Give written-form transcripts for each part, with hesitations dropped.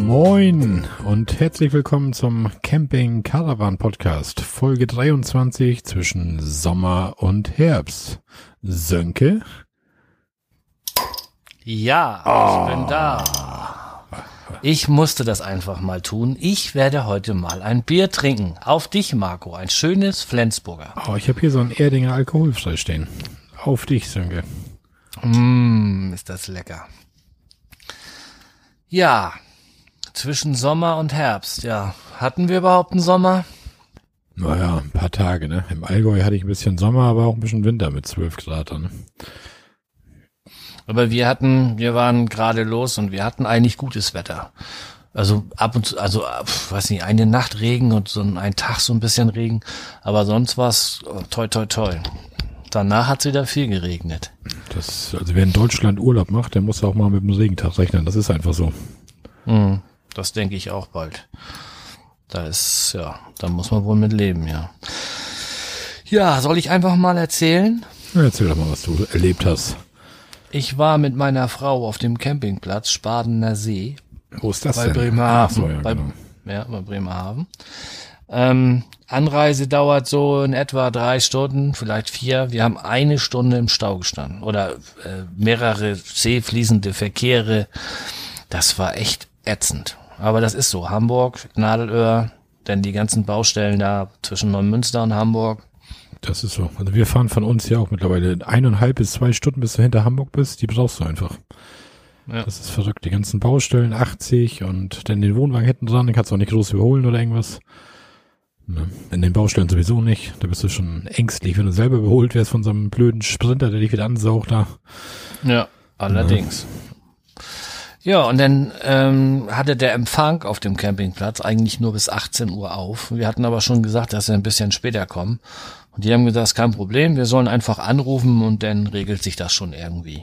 Moin und herzlich willkommen zum Camping Caravan Podcast, Folge 23 zwischen Sommer und Herbst. Sönke? Ja, ich bin da. Ich musste das einfach mal tun. Ich werde heute mal ein Bier trinken. Auf dich, Marco. Ein schönes Flensburger. Oh, ich habe hier so ein Erdinger alkoholfrei stehen. Auf dich, Sönke. Ist das lecker. Ja, zwischen Sommer und Herbst. Ja, hatten wir überhaupt einen Sommer? Naja, ein paar Tage, ne? Im Allgäu hatte ich ein bisschen Sommer, aber auch ein bisschen Winter mit 12 Grad, ne? Aber wir waren gerade los und wir hatten eigentlich gutes Wetter. Also ab und zu, weiß nicht, eine Nacht Regen und so ein Tag so ein bisschen Regen. Aber sonst war's toi toi toi. Danach hat's wieder viel geregnet. Also wer in Deutschland Urlaub macht, der muss auch mal mit dem Regentag rechnen. Das ist einfach so. Das denke ich auch bald. Da muss man wohl mit leben, ja. Ja, soll ich einfach mal erzählen? Ja, erzähl doch mal, was du erlebt hast. Ich war mit meiner Frau auf dem Campingplatz Spadener See. Wo ist das bei denn? Bremerhaven. So, ja, genau. Bei Bremerhaven. Anreise dauert so in etwa 3 Stunden, vielleicht 4. Wir haben 1 Stunde im Stau gestanden. Oder mehrere seefließende Verkehre. Das war echt ätzend. Aber das ist so. Hamburg, Nadelöhr, denn die ganzen Baustellen da zwischen Neumünster und Hamburg. Das ist so. Also wir fahren von uns ja auch mittlerweile 1,5 bis 2 Stunden, bis du hinter Hamburg bist. Die brauchst du einfach. Ja. Das ist verrückt. Die ganzen Baustellen, 80 und dann den Wohnwagen hinten dran, den kannst du auch nicht groß überholen oder irgendwas. Ne. In den Baustellen sowieso nicht. Da bist du schon ängstlich, wenn du selber überholt wärst von so einem blöden Sprinter, der dich wieder ansaugt da. Ja, allerdings. Ja, und dann hatte der Empfang auf dem Campingplatz eigentlich nur bis 18 Uhr auf. Wir hatten aber schon gesagt, dass wir ein bisschen später kommen. Und die haben gesagt, das ist kein Problem, wir sollen einfach anrufen und dann regelt sich das schon irgendwie.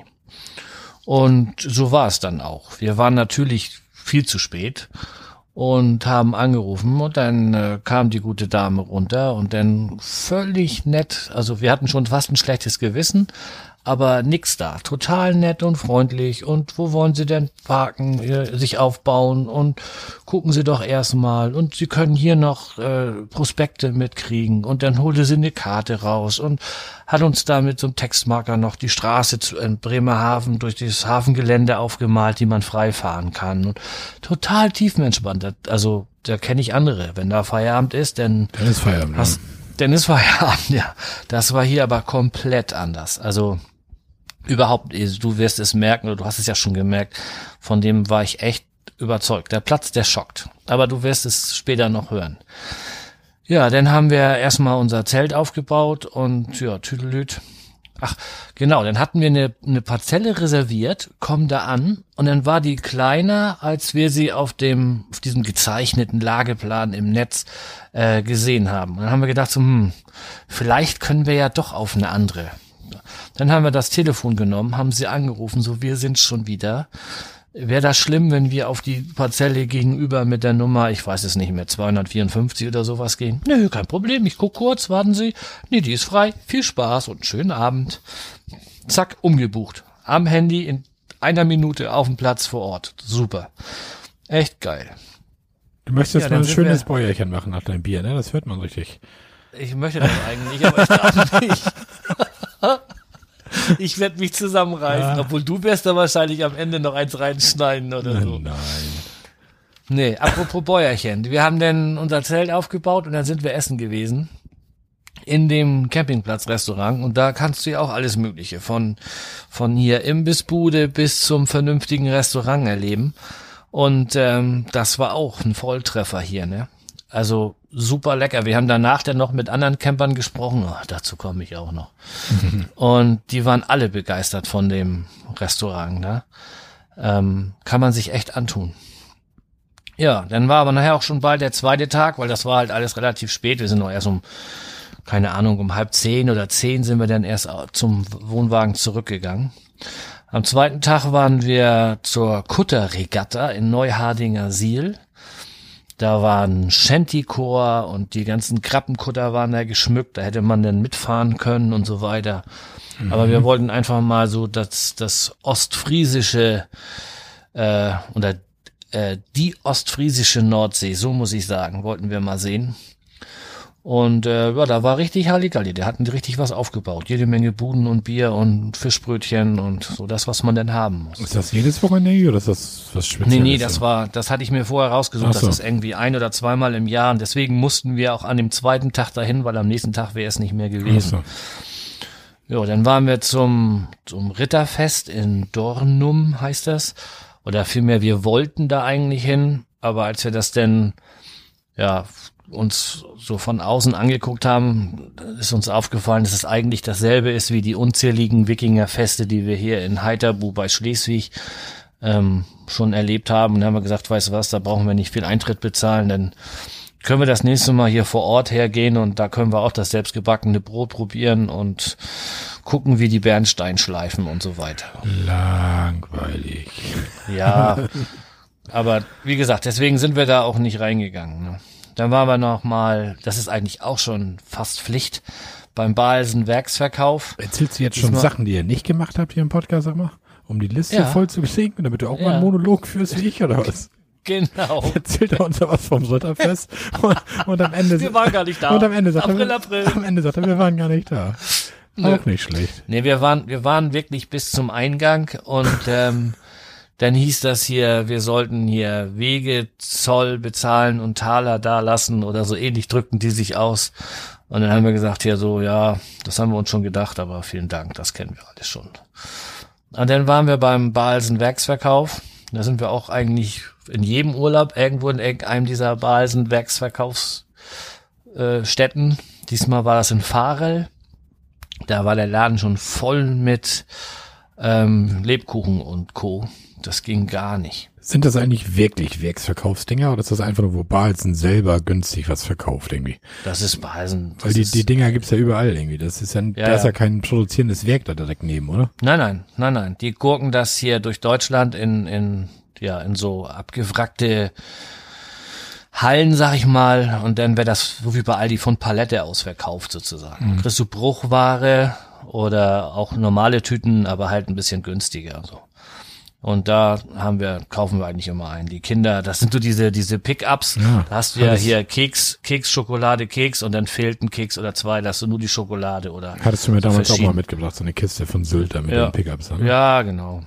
Und so war es dann auch. Wir waren natürlich viel zu spät und haben angerufen und dann kam die gute Dame runter und dann völlig nett, also wir hatten schon fast ein schlechtes Gewissen, aber nix da. Total nett und freundlich. Und wo wollen Sie denn parken, sich aufbauen? Und gucken Sie doch erstmal. Und Sie können hier noch Prospekte mitkriegen. Und dann holte sie eine Karte raus und hat uns da mit so einem Textmarker noch die Straße in Bremerhaven durch das Hafengelände aufgemalt, die man frei fahren kann. Und total tiefenentspannt. Also da kenne ich andere. Wenn da Feierabend ist, dann ist Feierabend. Dann ist Feierabend, ja. Das war hier aber komplett anders. Also überhaupt, du wirst es merken, oder du hast es ja schon gemerkt, von dem war ich echt überzeugt. Der Platz, der schockt. Aber du wirst es später noch hören. Ja, dann haben wir erstmal unser Zelt aufgebaut und ja, Tüdelüt. Ach, genau, dann hatten wir eine Parzelle reserviert, kommen da an und dann war die kleiner, als wir sie auf diesem gezeichneten Lageplan im Netz gesehen haben. Und dann haben wir gedacht, so, vielleicht können wir ja doch auf eine andere. Dann haben wir das Telefon genommen, haben sie angerufen, so wir sind schon wieder. Wäre das schlimm, wenn wir auf die Parzelle gegenüber mit der Nummer, ich weiß es nicht mehr, 254 oder sowas gehen? Nö, kein Problem, ich guck kurz, warten Sie. Nee, die ist frei, viel Spaß und schönen Abend. Zack, umgebucht. Am Handy in 1 Minute auf dem Platz vor Ort. Super. Echt geil. Du möchtest jetzt mal ein schönes Bäuerchen machen nach deinem Bier, ne? Das hört man richtig. Ich möchte das eigentlich, aber ich darf nicht. Ich werde mich zusammenreißen, obwohl du wirst da wahrscheinlich am Ende noch eins reinschneiden oder so. Nein. Nee, apropos Bäuerchen. Wir haben dann unser Zelt aufgebaut und dann sind wir essen gewesen. In dem Campingplatz-Restaurant und da kannst du ja auch alles Mögliche von hier Imbissbude bis zum vernünftigen Restaurant erleben. Und das war auch ein Volltreffer hier, ne? Also super lecker. Wir haben danach dann noch mit anderen Campern gesprochen. Oh, dazu komme ich auch noch. Und die waren alle begeistert von dem Restaurant. Ne? Kann man sich echt antun. Ja, dann war aber nachher auch schon bald der zweite Tag, weil das war halt alles relativ spät. Wir sind noch erst um 9:30 oder 10 sind wir dann erst zum Wohnwagen zurückgegangen. Am zweiten Tag waren wir zur Kutterregatta in Neuhardinger Siel. Da war ein Shantychor und die ganzen Krabbenkutter waren da geschmückt, da hätte man dann mitfahren können und so weiter. Aber wir wollten einfach mal so das ostfriesische oder die ostfriesische Nordsee, so muss ich sagen, wollten wir mal sehen. Und da war richtig Halligalli, der hatten richtig was aufgebaut. Jede Menge Buden und Bier und Fischbrötchen und so das, was man denn haben muss. Ist das jedes Wochenende oder ist das was Spezielles? Nee, das hatte ich mir vorher rausgesucht. So. Das ist irgendwie 1 oder 2 Mal im Jahr. Und deswegen mussten wir auch an dem zweiten Tag dahin, weil am nächsten Tag wäre es nicht mehr gewesen. Ja, dann waren wir zum Ritterfest in Dornum, heißt das. Oder vielmehr, wir wollten da eigentlich hin. Aber als wir das denn, uns so von außen angeguckt haben, ist uns aufgefallen, dass es eigentlich dasselbe ist wie die unzähligen Wikingerfeste, die wir hier in Heiterbu bei Schleswig schon erlebt haben. Und dann haben wir gesagt, weißt du was, da brauchen wir nicht viel Eintritt bezahlen, dann können wir das nächste Mal hier vor Ort hergehen und da können wir auch das selbstgebackene Brot probieren und gucken, wie die Bernstein schleifen und so weiter. Langweilig. Ja, aber wie gesagt, deswegen sind wir da auch nicht reingegangen, ne? Dann waren wir noch mal, das ist eigentlich auch schon fast Pflicht, beim Balsen Werksverkauf. Erzählst du jetzt schon Sachen, die ihr nicht gemacht habt hier im Podcast, sag mal? Um die Liste voll zu kriegen, damit du auch mal einen Monolog führst wie ich, oder was? Genau. Erzählt er uns was vom Ritterfest und am Ende... Wir waren gar nicht da. Und am Ende sagt April. Am Ende sagt er, wir waren gar nicht da. Auch nicht schlecht. Nee, wir waren wirklich bis zum Eingang und dann hieß das hier, wir sollten hier Wegezoll bezahlen und Taler da lassen oder so ähnlich drückten die sich aus. Und dann haben wir gesagt, das haben wir uns schon gedacht, aber vielen Dank, das kennen wir alles schon. Und dann waren wir beim Balsen Werksverkauf. Da sind wir auch eigentlich in jedem Urlaub irgendwo in einem dieser Balsen Werksverkaufsstätten. Diesmal war das in Varel. Da war der Laden schon voll mit Lebkuchen und Co. Das ging gar nicht. Sind das eigentlich wirklich Werksverkaufsdinger oder ist das einfach nur, wo Balsen selber günstig was verkauft irgendwie? Das ist Balsen. Weil die Dinger gibt's ja überall irgendwie. Das ist da ist ja kein produzierendes Werk da direkt neben, oder? Nein. Die gurken das hier durch Deutschland in so abgewrackte Hallen, sag ich mal, und dann wäre das so wie bei Aldi von Palette aus verkauft sozusagen. Kriegst du Bruchware oder auch normale Tüten, aber halt ein bisschen günstiger so. Und da kaufen wir eigentlich immer ein. Die Kinder, das sind so diese Pick-ups. Ja, da hast du ja hier Keks, Schokolade, Keks und dann fehlt ein Keks oder 2, da hast du nur die Schokolade oder. Hattest du mir damals auch mal mitgebracht, so eine Kiste von Sylter mit den Pick-ups. Ne? Ja, genau.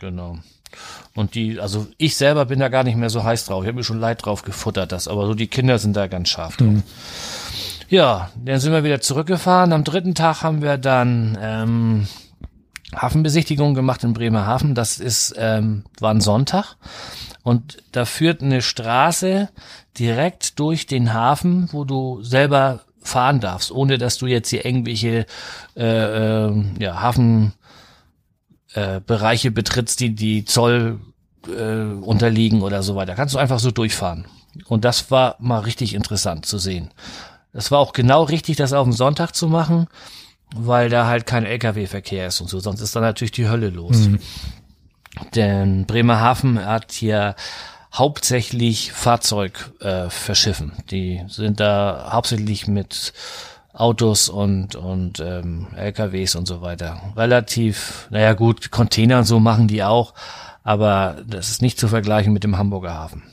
Und ich selber bin da gar nicht mehr so heiß drauf. Ich habe mir schon leid drauf gefuttert, aber so die Kinder sind da ganz scharf drauf. Ja, dann sind wir wieder zurückgefahren. Am 3. Tag haben wir dann Hafenbesichtigung gemacht in Bremerhaven. Das war ein Sonntag und da führt eine Straße direkt durch den Hafen, wo du selber fahren darfst, ohne dass du jetzt hier irgendwelche Hafenbereiche betrittst, die Zoll unterliegen oder so weiter. Kannst du einfach so durchfahren. Und das war mal richtig interessant zu sehen. Das war auch genau richtig, das auf den Sonntag zu machen, weil da halt kein LKW-Verkehr ist und so, sonst ist da natürlich die Hölle los. Denn Bremerhaven hat hier hauptsächlich Fahrzeug verschiffen. Die sind da hauptsächlich mit Autos und LKWs und so weiter. Relativ, gut, Container und so machen die auch, aber das ist nicht zu vergleichen mit dem Hamburger Hafen.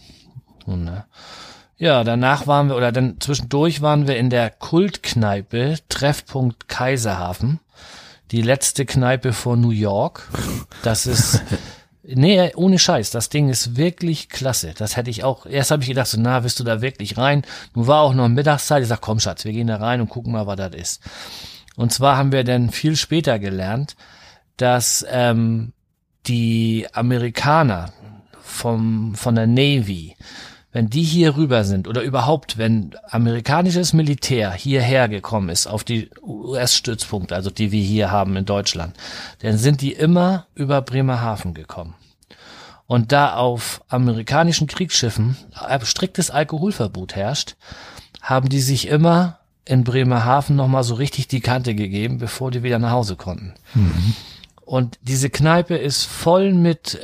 Ja, zwischendurch waren wir in der Kultkneipe Treffpunkt Kaiserhafen. Die letzte Kneipe vor New York. Das ist, ohne Scheiß, das Ding ist wirklich klasse. Das hätte ich auch, erst habe ich gedacht, willst du da wirklich rein? Nun war auch noch Mittagszeit, ich sag, komm Schatz, wir gehen da rein und gucken mal, was das ist. Und zwar haben wir dann viel später gelernt, dass die Amerikaner von der Navy, wenn die hier rüber sind oder überhaupt, wenn amerikanisches Militär hierher gekommen ist auf die US-Stützpunkte, also die wir hier haben in Deutschland, dann sind die immer über Bremerhaven gekommen. Und da auf amerikanischen Kriegsschiffen striktes Alkoholverbot herrscht, haben die sich immer in Bremerhaven nochmal so richtig die Kante gegeben, bevor die wieder nach Hause konnten. Und diese Kneipe ist voll mit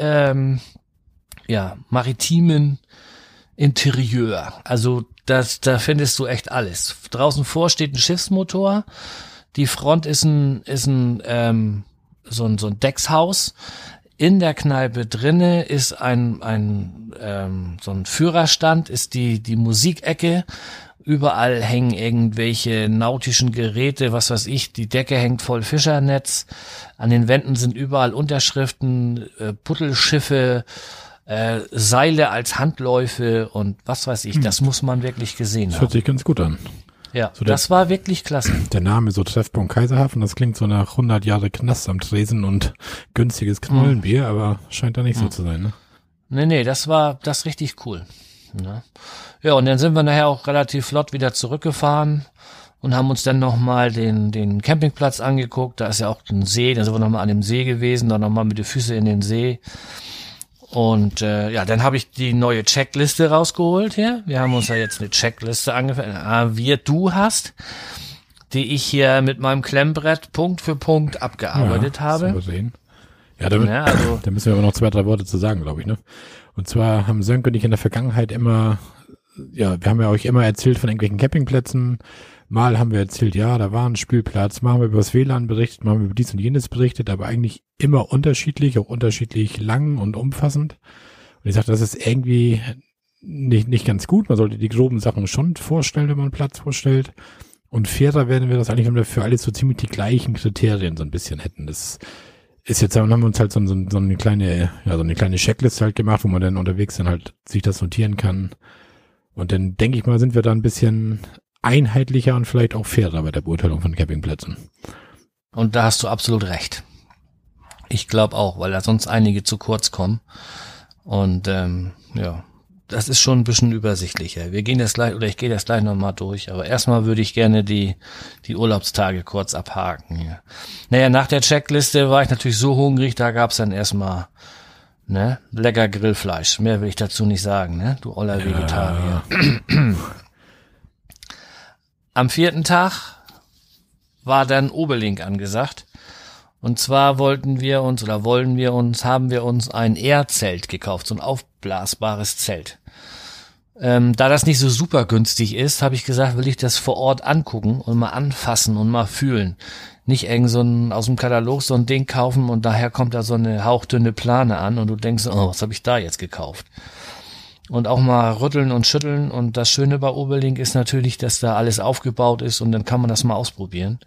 maritimen Interieur. Also da findest du echt alles. Draußen vor steht ein Schiffsmotor. Die Front ist so ein Deckshaus. in der Kneipe drinne ist so ein Führerstand, ist die Musikecke. Überall hängen irgendwelche nautischen Geräte, was weiß ich, die Decke hängt voll Fischernetz. An den Wänden sind überall Unterschriften, Puttelschiffe, Seile als Handläufe und was weiß ich. Das muss man wirklich gesehen haben. Das hört sich ganz gut an. Ja, so das war wirklich klasse. Der Name so Treffpunkt Kaiserhafen, das klingt so nach 100 Jahre Knast am Tresen und günstiges Knollenbier, aber scheint da nicht so zu sein, ne? Nee, das war richtig cool. Ne? Ja, und dann sind wir nachher auch relativ flott wieder zurückgefahren und haben uns dann nochmal den Campingplatz angeguckt. Da ist ja auch ein See, da sind wir nochmal an dem See gewesen, dann nochmal mit den Füßen in den See. Und dann habe ich die neue Checkliste rausgeholt hier. Wir haben uns ja jetzt eine Checkliste angefangen. Du hast, die ich hier mit meinem Klemmbrett Punkt für Punkt abgearbeitet habe. Das sehen. Ja, da müssen wir aber noch 2-3 Worte zu sagen, glaube ich, ne? Und zwar haben Sönke und ich in der Vergangenheit immer, wir haben ja euch immer erzählt von irgendwelchen Campingplätzen. Mal haben wir erzählt, ja, da war ein Spielplatz, mal haben wir über das WLAN berichtet, mal haben wir über dies und jenes berichtet, aber eigentlich immer unterschiedlich, auch unterschiedlich lang und umfassend. Und ich sage, das ist irgendwie nicht ganz gut. Man sollte die groben Sachen schon vorstellen, wenn man einen Platz vorstellt. Und fairer werden wir das eigentlich, wenn wir für alles so ziemlich die gleichen Kriterien so ein bisschen hätten. Das ist jetzt, dann haben wir uns halt so eine kleine Checkliste halt gemacht, wo man dann unterwegs dann halt sich das notieren kann. Und dann denke ich mal, sind wir da ein bisschen einheitlicher und vielleicht auch fairer bei der Beurteilung von Campingplätzen. Und da hast du absolut recht. Ich glaube auch, weil da sonst einige zu kurz kommen. Und das ist schon ein bisschen übersichtlicher. Ich gehe das gleich nochmal durch. Aber erstmal würde ich gerne die Urlaubstage kurz abhaken hier. Naja, nach der Checkliste war ich natürlich so hungrig, da gab's dann erstmal lecker Grillfleisch. Mehr will ich dazu nicht sagen, ne? Du oller Vegetarier. Am 4. Tag war dann Obelink angesagt. Und zwar haben wir uns ein Airzelt gekauft, so ein aufblasbares Zelt. Da das nicht so super günstig ist, habe ich gesagt, will ich das vor Ort angucken und mal anfassen und mal fühlen. Nicht aus dem Katalog so ein Ding kaufen und daher kommt da so eine hauchdünne Plane an und du denkst, oh, was habe ich da jetzt gekauft? Und auch mal rütteln und schütteln. Und das Schöne bei Obelink ist natürlich, dass da alles aufgebaut ist und dann kann man das mal ausprobieren.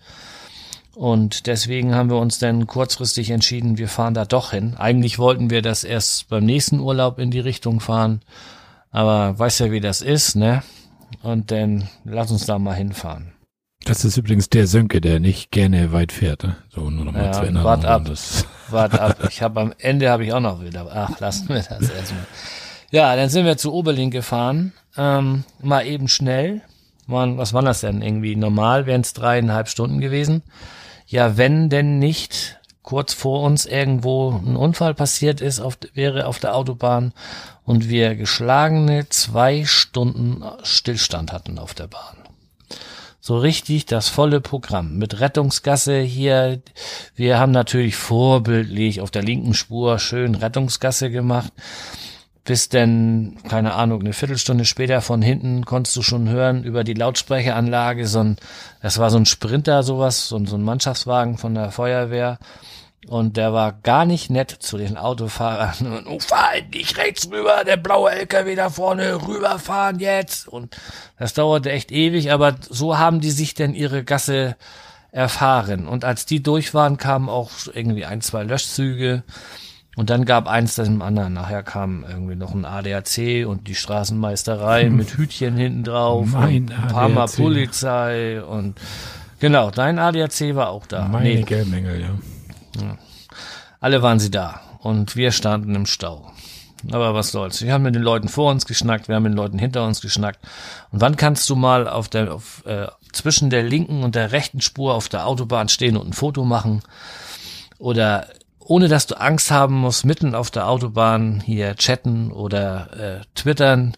Und deswegen haben wir uns dann kurzfristig entschieden, wir fahren da doch hin. Eigentlich wollten wir das erst beim nächsten Urlaub in die Richtung fahren. Aber weißt ja, wie das ist, ne? Und dann lass uns da mal hinfahren. Das ist übrigens der Sönke, der nicht gerne weit fährt, ne? So, nur noch mal zu Erinnerung. Wart ab. Am Ende habe ich auch noch wieder. Ach, lassen wir das erstmal. Ja, dann sind wir zu Obelink gefahren, mal eben schnell. Was waren das denn? Irgendwie normal wären es 3,5 Stunden gewesen. Ja, wenn denn nicht kurz vor uns irgendwo ein Unfall passiert ist, wäre auf der Autobahn und wir geschlagene 2 Stunden Stillstand hatten auf der Bahn. So richtig das volle Programm mit Rettungsgasse hier. Wir haben natürlich vorbildlich auf der linken Spur schön Rettungsgasse gemacht. Bis denn, keine Ahnung, eine Viertelstunde später von hinten konntest du schon hören über die Lautsprecheranlage, das war so ein Sprinter, sowas, so ein Mannschaftswagen von der Feuerwehr. Und der war gar nicht nett zu den Autofahrern. Und fahr nicht rechts rüber, der blaue LKW da vorne, rüberfahren jetzt. Und das dauerte echt ewig, aber so haben die sich denn ihre Gasse erfahren. Und als die durch waren, kamen auch irgendwie 1-2 Löschzüge. Und dann gab eins dem anderen. Nachher kam irgendwie noch ein ADAC und die Straßenmeisterei mit Hütchen hinten drauf. Ein paar Mal Polizei und genau, dein ADAC war auch da. Meine Geldmenge, ja. Alle waren sie da und wir standen im Stau. Aber was soll's. Wir haben mit den Leuten vor uns geschnackt, wir haben mit den Leuten hinter uns geschnackt. Und wann kannst du mal zwischen der linken und der rechten Spur auf der Autobahn stehen und ein Foto machen? Oder ohne dass du Angst haben musst, mitten auf der Autobahn hier chatten oder twittern.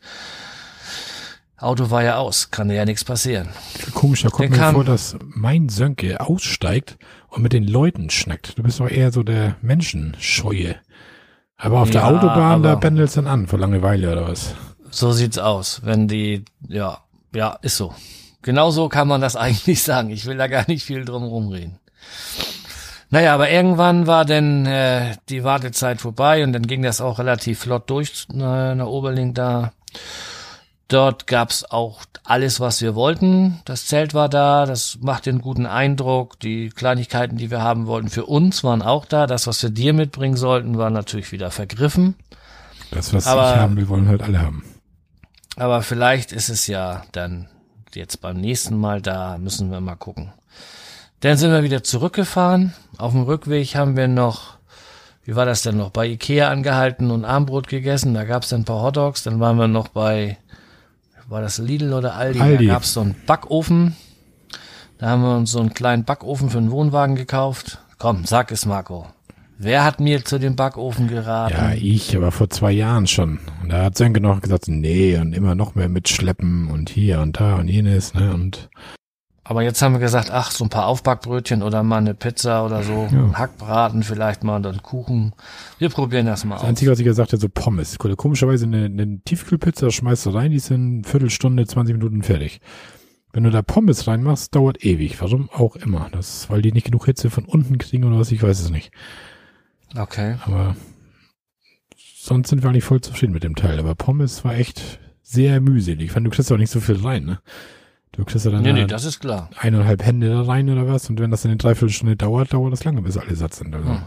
Auto war ja aus, kann dir ja nichts passieren. Komisch, da kommt mir vor, dass mein Sönke aussteigt und mit den Leuten schnackt. Du bist doch eher so der Menschenscheue. Aber auf der Autobahn, da pendelst du dann an, vor Langeweile oder was? So sieht's aus, wenn die, ja, ist so. Genau so kann man das eigentlich sagen. Ich will da gar nicht viel drum rumreden. Naja, aber irgendwann war dann die Wartezeit vorbei und dann ging das auch relativ flott durch nach Oberlink da. Dort gab's auch alles, was wir wollten. Das Zelt war da, das macht einen guten Eindruck. Die Kleinigkeiten, die wir haben wollten für uns, waren auch da. Das, was wir dir mitbringen sollten, war natürlich wieder vergriffen. Das, was ich haben will, wollen halt alle haben. Aber vielleicht ist es ja dann jetzt beim nächsten Mal da, müssen wir mal gucken. Dann sind wir wieder zurückgefahren. Auf dem Rückweg haben wir noch, wie war das denn noch, bei Ikea angehalten und Armbrot gegessen. Da gab's dann ein paar Hotdogs. Dann waren wir noch bei, war das Lidl oder Aldi? Da gab's so einen Backofen. Da haben wir uns so einen kleinen Backofen für einen Wohnwagen gekauft. Komm, sag es, Marco. Wer hat mir zu dem Backofen geraten? Ja, ich, aber vor 2 Jahren schon. Und da hat Sönke noch gesagt, nee, und immer noch mehr mitschleppen und hier und da und jenes, ne, und. Aber jetzt haben wir gesagt, ach, so ein paar Aufbackbrötchen oder mal eine Pizza oder so, ja. Hackbraten vielleicht mal und dann Kuchen. Wir probieren das mal aus. Das Einzige, was ich gesagt habe, so Pommes. Komischerweise eine Tiefkühlpizza schmeißt du rein, die sind Viertelstunde, 20 Minuten fertig. Wenn du da Pommes reinmachst, dauert ewig. Warum auch immer. Das, weil die nicht genug Hitze von unten kriegen oder was, ich weiß es nicht. Okay. Aber sonst sind wir eigentlich voll zufrieden mit dem Teil. Aber Pommes war echt sehr mühselig. Ich fand, du kriegst auch nicht so viel rein, ne? Du kriegst ja dann nee, das ist klar. 1,5 Hände da rein oder was. Und wenn das dann eine Dreiviertelstunde dauert das lange, bis alle satt sind. Also.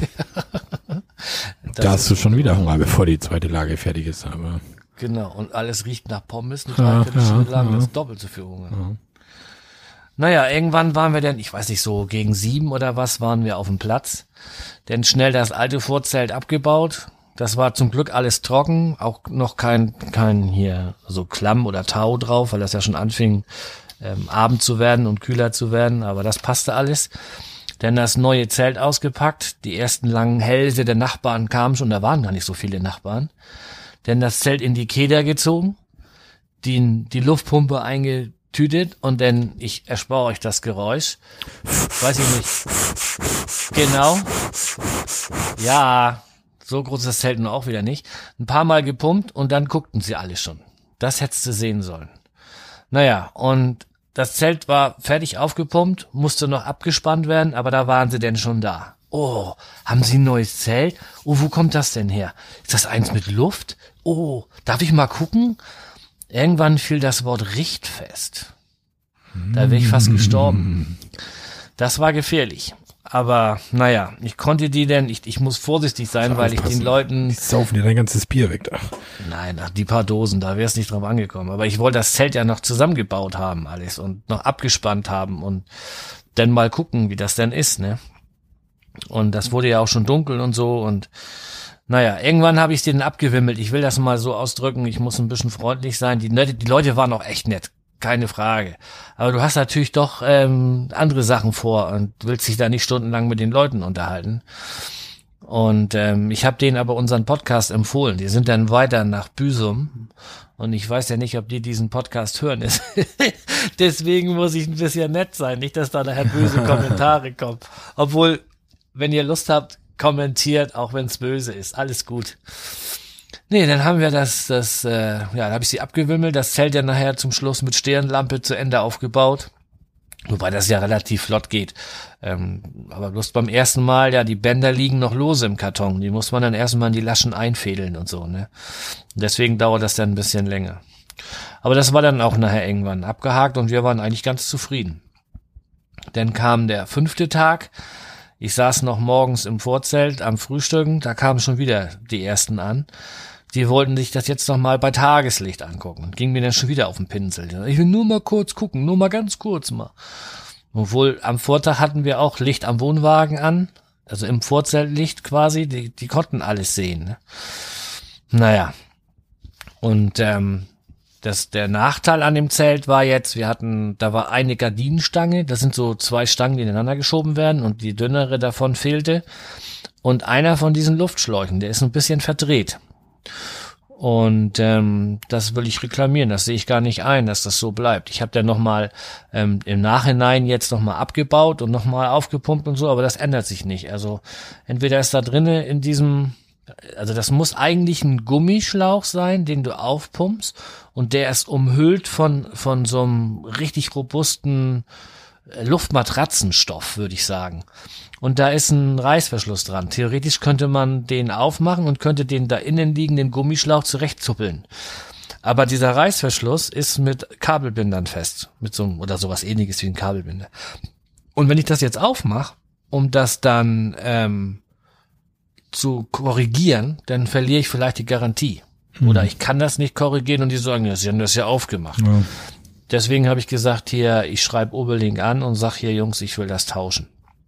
Da hast du schon wieder Hunger, bevor die zweite Lage fertig ist. Aber genau, und alles riecht nach Pommes, eine Dreiviertelstunde lang, das ist doppelt so viel Hunger. Ja. Naja, irgendwann waren wir dann, ich weiß nicht, so gegen 7 oder was, waren wir auf dem Platz. Dann schnell das alte Vorzelt abgebaut. Das war zum Glück alles trocken, auch noch kein hier so Klamm oder Tau drauf, weil das ja schon anfing, Abend zu werden und kühler zu werden, aber das passte alles. Dann das neue Zelt ausgepackt, die ersten langen Hälse der Nachbarn kamen schon, da waren gar nicht so viele Nachbarn. Dann das Zelt in die Keder gezogen, die Luftpumpe eingetütet und dann, ich erspare euch das Geräusch, weiß ich nicht. Genau. Ja, so groß ist das Zelt nur auch wieder nicht. Ein paar Mal gepumpt und dann guckten sie alle schon. Das hättest du sehen sollen. Naja, und das Zelt war fertig aufgepumpt, musste noch abgespannt werden, aber da waren sie denn schon da. Oh, haben Sie ein neues Zelt? Oh, wo kommt das denn her? Ist das eins mit Luft? Oh, darf ich mal gucken? Irgendwann fiel das Wort richtfest. Da wäre ich fast gestorben. Das war gefährlich. Aber naja, ich konnte die denn, ich muss vorsichtig sein, weil ich den Leuten... Die saufen dir dein ganzes Bier weg da. Nein, die paar Dosen, da wäre es nicht drauf angekommen. Aber ich wollte das Zelt ja noch zusammengebaut haben alles und noch abgespannt haben und dann mal gucken, wie das denn ist, ne? Und das wurde ja auch schon dunkel und so und naja, irgendwann habe ich den abgewimmelt. Ich will das mal so ausdrücken, ich muss ein bisschen freundlich sein. Die Leute waren auch echt nett. Keine Frage. Aber du hast natürlich doch andere Sachen vor und willst dich da nicht stundenlang mit den Leuten unterhalten. Und ich habe denen aber unseren Podcast empfohlen. Die sind dann weiter nach Büsum. Und ich weiß ja nicht, ob die diesen Podcast hören. Deswegen muss ich ein bisschen nett sein. Nicht, dass da nachher böse Kommentare kommen. Obwohl, wenn ihr Lust habt, kommentiert, auch wenn es böse ist. Alles gut. Nee, dann haben wir da habe ich sie abgewimmelt, das Zelt ja nachher zum Schluss mit Stirnlampe zu Ende aufgebaut. Wobei das ja relativ flott geht. Aber bloß beim ersten Mal, ja, die Bänder liegen noch lose im Karton. Die muss man dann erstmal in die Laschen einfädeln und so, ne. Und deswegen dauert das dann ein bisschen länger. Aber das war dann auch nachher irgendwann abgehakt und wir waren eigentlich ganz zufrieden. Dann kam der 5. Tag. Ich saß noch morgens im Vorzelt am Frühstücken, da kamen schon wieder die ersten an. Die wollten sich das jetzt noch mal bei Tageslicht angucken. Ging mir dann schon wieder auf den Pinsel. Ich will nur mal kurz gucken, nur mal ganz kurz mal. Obwohl am Vortag hatten wir auch Licht am Wohnwagen an, also im Vorzeltlicht quasi, die konnten alles sehen. Ne? Naja, und der Nachteil an dem Zelt war jetzt, da war eine Gardinenstange, das sind so 2 Stangen, die ineinander geschoben werden und die dünnere davon fehlte. Und einer von diesen Luftschläuchen, der ist ein bisschen verdreht. Und das will ich reklamieren, das sehe ich gar nicht ein, dass das so bleibt. Ich habe dann nochmal im Nachhinein jetzt nochmal abgebaut und nochmal aufgepumpt und so, aber das ändert sich nicht. Also entweder ist da drinnen in diesem... Also das muss eigentlich ein Gummischlauch sein, den du aufpumpst und der ist umhüllt von so einem richtig robusten Luftmatratzenstoff, würde ich sagen. Und da ist ein Reißverschluss dran. Theoretisch könnte man den aufmachen und könnte den da innen liegenden Gummischlauch zurechtzuppeln. Aber dieser Reißverschluss ist mit Kabelbindern fest. Mit so einem, oder sowas ähnliches wie ein Kabelbinder. Und wenn ich das jetzt aufmache, um das dann zu korrigieren, dann verliere ich vielleicht die Garantie. Oder ich kann das nicht korrigieren und die sagen, ja, sie haben das ja aufgemacht. Ja. Deswegen habe ich gesagt, hier, ich schreibe Oberlink an und sag hier, Jungs, ich will das tauschen.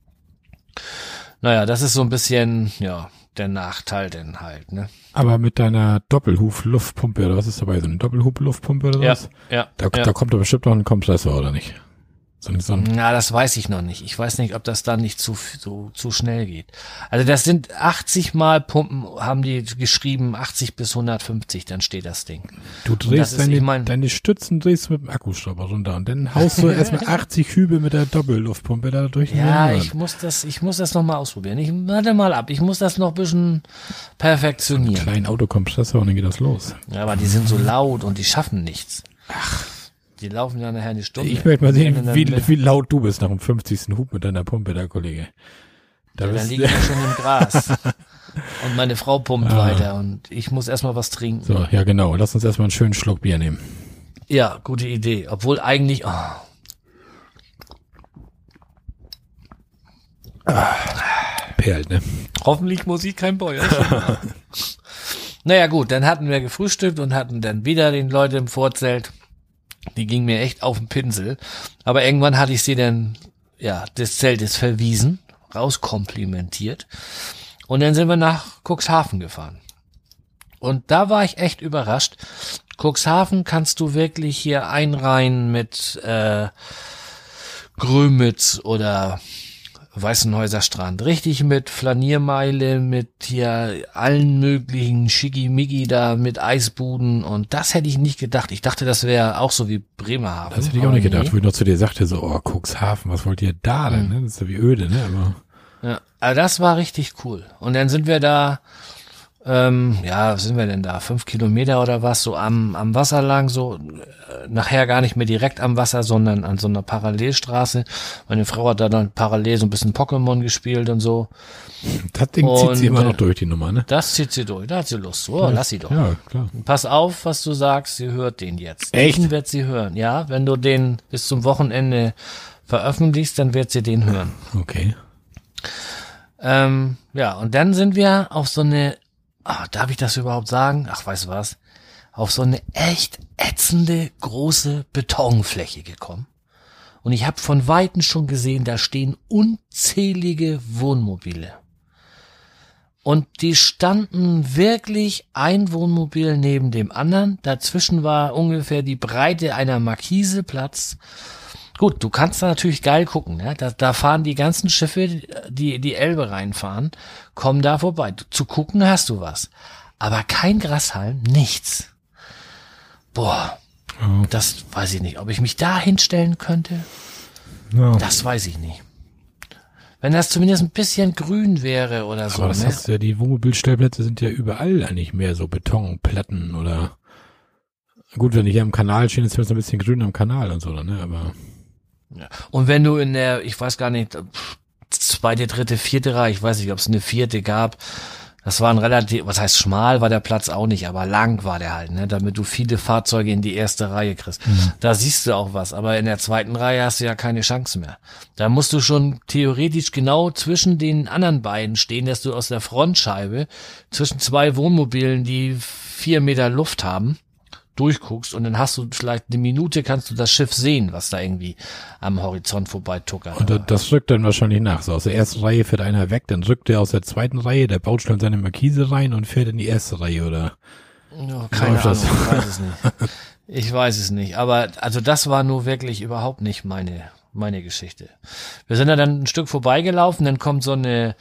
Naja, das ist so ein bisschen, ja, der Nachteil denn halt, ne? Aber mit deiner Doppelhub-Luftpumpe oder was ist dabei? So eine Doppelhub-Luftpumpe oder was? Ja. Da kommt doch bestimmt noch ein Kompressor, oder nicht? Na, das weiß ich noch nicht. Ich weiß nicht, ob das dann nicht zu schnell geht. Also das sind 80 Mal Pumpen, haben die geschrieben, 80 bis 150, dann steht das Ding. Du drehst deine Stützen drehst mit dem Akkuschrauber runter und dann haust du erstmal 80 Hübe mit der Doppelluftpumpe da durch. Ja, ich muss das noch mal ausprobieren. Warte mal ab, ich muss das noch ein bisschen perfektionieren. Einen kleinen Autokompressor und dann geht das los. Ja, aber die sind so laut und die schaffen nichts. Ach. Die laufen ja nachher eine Stunde. Ich möchte mal sehen, wie laut du bist nach dem 50. Hub mit deiner Pumpe, der Kollege. Dann liege ich schon im Gras. Und meine Frau pumpt weiter und ich muss erstmal was trinken. So, ja genau. Lass uns erstmal einen schönen Schluck Bier nehmen. Ja, gute Idee. Obwohl eigentlich... Perlt, ne? Hoffentlich muss ich kein Bäuerchen machen. Naja gut, dann hatten wir gefrühstückt und hatten dann wieder den Leute im Vorzelt. Die ging mir echt auf den Pinsel. Aber irgendwann hatte ich sie dann, ja, das Zelt ist verwiesen, rauskomplimentiert. Und dann sind wir nach Cuxhaven gefahren. Und da war ich echt überrascht. Cuxhaven kannst du wirklich hier einreihen mit Grömitz oder Weißenhäuser Strand. Richtig mit Flaniermeile, mit hier allen möglichen Schickimicki da, mit Eisbuden. Und das hätte ich nicht gedacht. Ich dachte, das wäre auch so wie Bremerhaven. Das hätte ich auch nicht gedacht, wo ich noch zu dir sagte, so, Cuxhaven, was wollt ihr da denn? Ne? Das ist ja wie öde, ne? Aber ja, also das war richtig cool. Und dann sind wir da, was sind wir denn da? 5 Kilometer oder was, so am Wasser lang, so nachher gar nicht mehr direkt am Wasser, sondern an so einer Parallelstraße. Meine Frau hat da dann parallel so ein bisschen Pokémon gespielt und so. Das Ding zieht sie immer noch durch, die Nummer, ne? Das zieht sie durch, da hat sie Lust. So, lass sie doch. Ja, klar. Pass auf, was du sagst, sie hört den jetzt. Echt? Den wird sie hören, ja. Wenn du den bis zum Wochenende veröffentlichst, dann wird sie den hören. Okay. Ja, und dann sind wir auf so eine, darf ich das überhaupt sagen? Ach, weißt du was? Auf so eine echt ätzende, große Betonfläche gekommen. Und ich habe von Weitem schon gesehen, da stehen unzählige Wohnmobile. Und die standen wirklich ein Wohnmobil neben dem anderen. Dazwischen war ungefähr die Breite einer Markise Platz. Gut, du kannst da natürlich geil gucken, ne? Da fahren die ganzen Schiffe, die Elbe reinfahren, kommen da vorbei. Zu gucken hast du was. Aber kein Grashalm, nichts. Boah, Das weiß ich nicht. Ob ich mich da hinstellen könnte, das weiß ich nicht. Wenn das zumindest ein bisschen grün wäre oder so. Aber das hast du ja, die Wohnmobilstellplätze sind ja überall eigentlich mehr so Betonplatten oder gut, wenn die hier am Kanal stehen, ist es ein bisschen grün am Kanal und so, ne, aber ja. Und wenn du in der, ich weiß gar nicht, 2., 3., 4. Reihe, ich weiß nicht, ob es eine 4. gab, das war ein relativ, was heißt schmal war der Platz auch nicht, aber lang war der halt, ne, damit du viele Fahrzeuge in die 1. Reihe kriegst. Mhm. Da siehst du auch was, aber in der 2. Reihe hast du ja keine Chance mehr. Da musst du schon theoretisch genau zwischen den anderen beiden stehen, dass du aus der Frontscheibe zwischen 2 Wohnmobilen, die 4 Meter Luft haben, durchguckst und dann hast du vielleicht eine Minute, kannst du das Schiff sehen, was da irgendwie am Horizont vorbeituckert. Und das rückt dann wahrscheinlich nach. So aus der 1. Reihe fährt einer weg, dann rückt der aus der 2. Reihe, der baut schnell seine Markise rein und fährt in die 1. Reihe, oder? Ja, keine Ahnung, ich weiß es nicht. Ich weiß es nicht, aber also das war nur wirklich überhaupt nicht meine Geschichte. Wir sind da dann ein Stück vorbeigelaufen, dann kommt so eine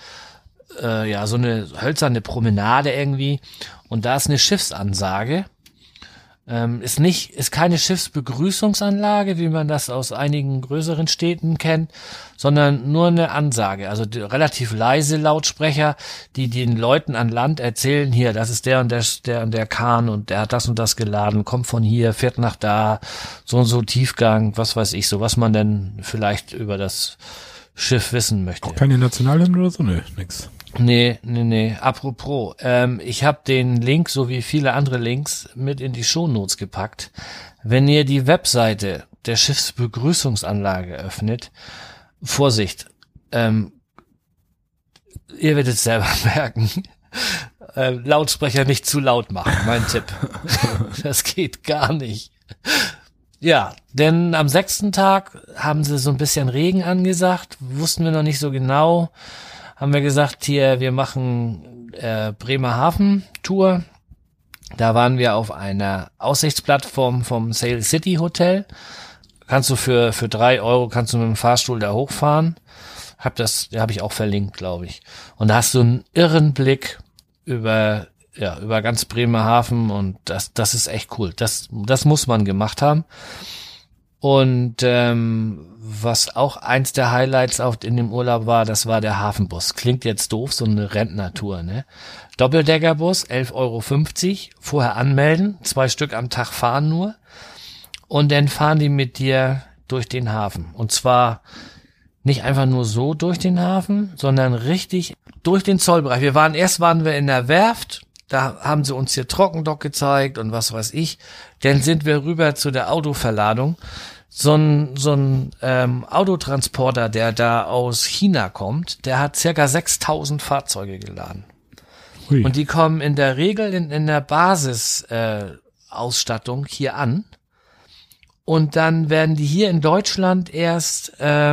hölzerne Promenade irgendwie und da ist eine Schiffsansage. Ist keine Schiffsbegrüßungsanlage, wie man das aus einigen größeren Städten kennt, sondern nur eine Ansage. Also relativ leise Lautsprecher, die den Leuten an Land erzählen, hier, das ist der und der Kahn und der hat das und das geladen, kommt von hier, fährt nach da, so und so Tiefgang, was weiß ich, so was man denn vielleicht über das Schiff wissen möchte. Keine Nationalhymne oder so? Nö, nix. Nee. Apropos, ich habe den Link, so wie viele andere Links, mit in die Shownotes gepackt. Wenn ihr die Webseite der Schiffsbegrüßungsanlage öffnet, Vorsicht, ihr werdet es selber merken, Lautsprecher nicht zu laut machen, mein Tipp. Das geht gar nicht. Ja, denn am 6. Tag haben sie so ein bisschen Regen angesagt, wussten wir noch nicht so genau. Haben wir gesagt, hier, wir machen Bremerhaven-Tour. Da waren wir auf einer Aussichtsplattform vom Sail City Hotel. Kannst du für 3 Euro kannst du mit dem Fahrstuhl da hochfahren. Habe ich auch verlinkt, glaube ich. Und da hast du einen irren Blick über ganz Bremerhaven und das ist echt cool. Das muss man gemacht haben. Und was auch eins der Highlights in dem Urlaub war, das war der Hafenbus. Klingt jetzt doof, so eine Rentnertour, ne? Doppeldeckerbus, 11,50 Euro, vorher anmelden, 2 Stück am Tag fahren nur. Und dann fahren die mit dir durch den Hafen. Und zwar nicht einfach nur so durch den Hafen, sondern richtig durch den Zollbereich. Erst waren wir in der Werft, da haben sie uns hier Trockendock gezeigt und was weiß ich. Dann sind wir rüber zu der Autoverladung. So ein Autotransporter, der da aus China kommt, der hat circa 6.000 Fahrzeuge geladen. Hui. Und die kommen in der Regel in der Basis Ausstattung hier an. Und dann werden die hier in Deutschland erst